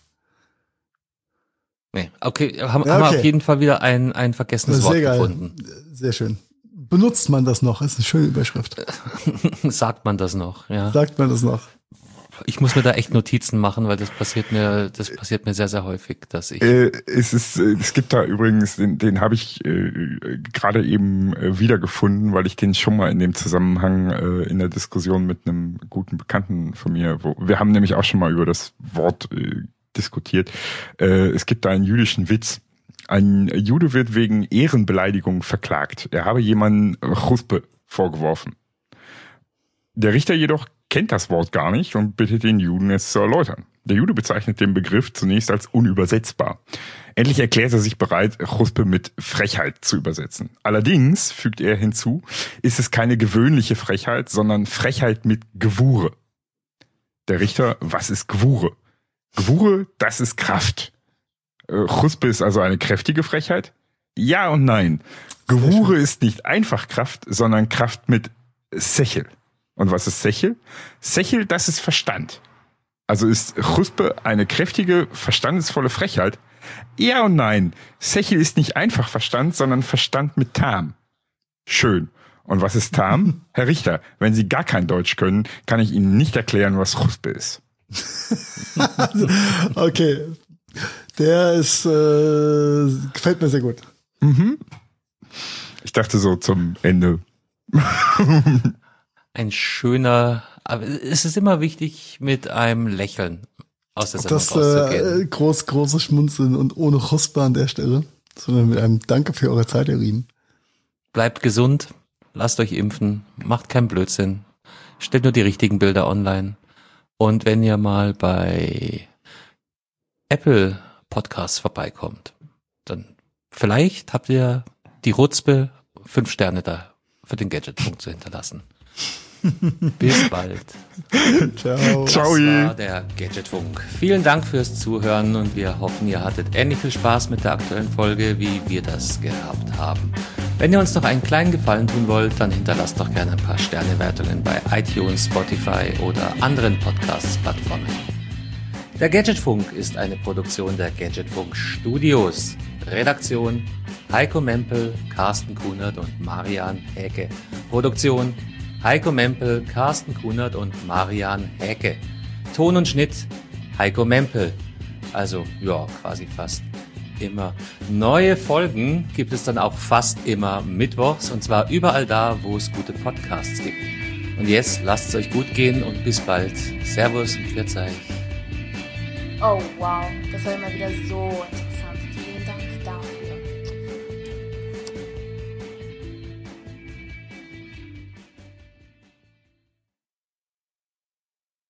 Nee, okay, haben wir auf jeden Fall wieder ein vergessenes Wort gefunden. Sehr schön. Benutzt man das noch? Das ist eine schöne Überschrift. Sagt man das noch, ja. Sagt man das noch. Ich muss mir da echt Notizen machen, weil das passiert mir sehr, sehr häufig, dass ich. Es gibt da übrigens, den habe ich gerade eben wiedergefunden, weil ich den schon mal in dem Zusammenhang in der Diskussion mit einem guten Bekannten von mir, wir haben nämlich auch schon mal über das Wort diskutiert. Es gibt da einen jüdischen Witz. Ein Jude wird wegen Ehrenbeleidigung verklagt. Er habe jemanden Chuspe vorgeworfen. Der Richter jedoch kennt das Wort gar nicht und bittet den Juden, es zu erläutern. Der Jude bezeichnet den Begriff zunächst als unübersetzbar. Endlich erklärt er sich bereit, Chuspe mit Frechheit zu übersetzen. Allerdings, fügt er hinzu, ist es keine gewöhnliche Frechheit, sondern Frechheit mit Gewure. Der Richter, was ist Gewure? Gewure, das ist Kraft. Chuspe ist also eine kräftige Frechheit? Ja und nein. Gewure ist nicht einfach Kraft, sondern Kraft mit Sechel. Und was ist Sechel? Sechel, das ist Verstand. Also ist Chuspe eine kräftige, verstandesvolle Frechheit? Ja und nein. Sechel ist nicht einfach Verstand, sondern Verstand mit Tam. Schön. Und was ist Tam? Herr Richter, wenn Sie gar kein Deutsch können, kann ich Ihnen nicht erklären, was Chuspe ist. Okay. Der ist, gefällt mir sehr gut. Mhm. Ich dachte so zum Ende. Ein schöner, aber es ist immer wichtig, mit einem Lächeln aus der Sendung rauszugehen. Großes Schmunzeln und ohne Chuspe an der Stelle, sondern mit einem Danke für eure Zeit, ihr Lieben. Bleibt gesund, lasst euch impfen, macht keinen Blödsinn, stellt nur die richtigen Bilder online. Und wenn ihr mal bei Apple Podcasts vorbeikommt, dann vielleicht habt ihr die Rutzpe 5 Sterne da für den Gadgetfunk zu hinterlassen. Bis bald. Ciao. Das war der Gadgetfunk. Vielen Dank fürs Zuhören und wir hoffen, ihr hattet ähnlich viel Spaß mit der aktuellen Folge, wie wir das gehabt haben. Wenn ihr uns noch einen kleinen Gefallen tun wollt, dann hinterlasst doch gerne ein paar Sternewertungen bei iTunes, Spotify oder anderen Podcast-Plattformen. Der Gadgetfunk ist eine Produktion der Gadgetfunk Studios. Redaktion Heiko Mempel, Carsten Kunert und Marian Häke. Produktion Heiko Mempel, Carsten Kunert und Marian Häke. Ton und Schnitt Heiko Mempel. Also, ja, quasi fast immer. Neue Folgen gibt es dann auch fast immer mittwochs und zwar überall da, wo es gute Podcasts gibt. Und jetzt lasst es euch gut gehen und bis bald. Servus und Pfiat euch. Oh wow, das war immer wieder so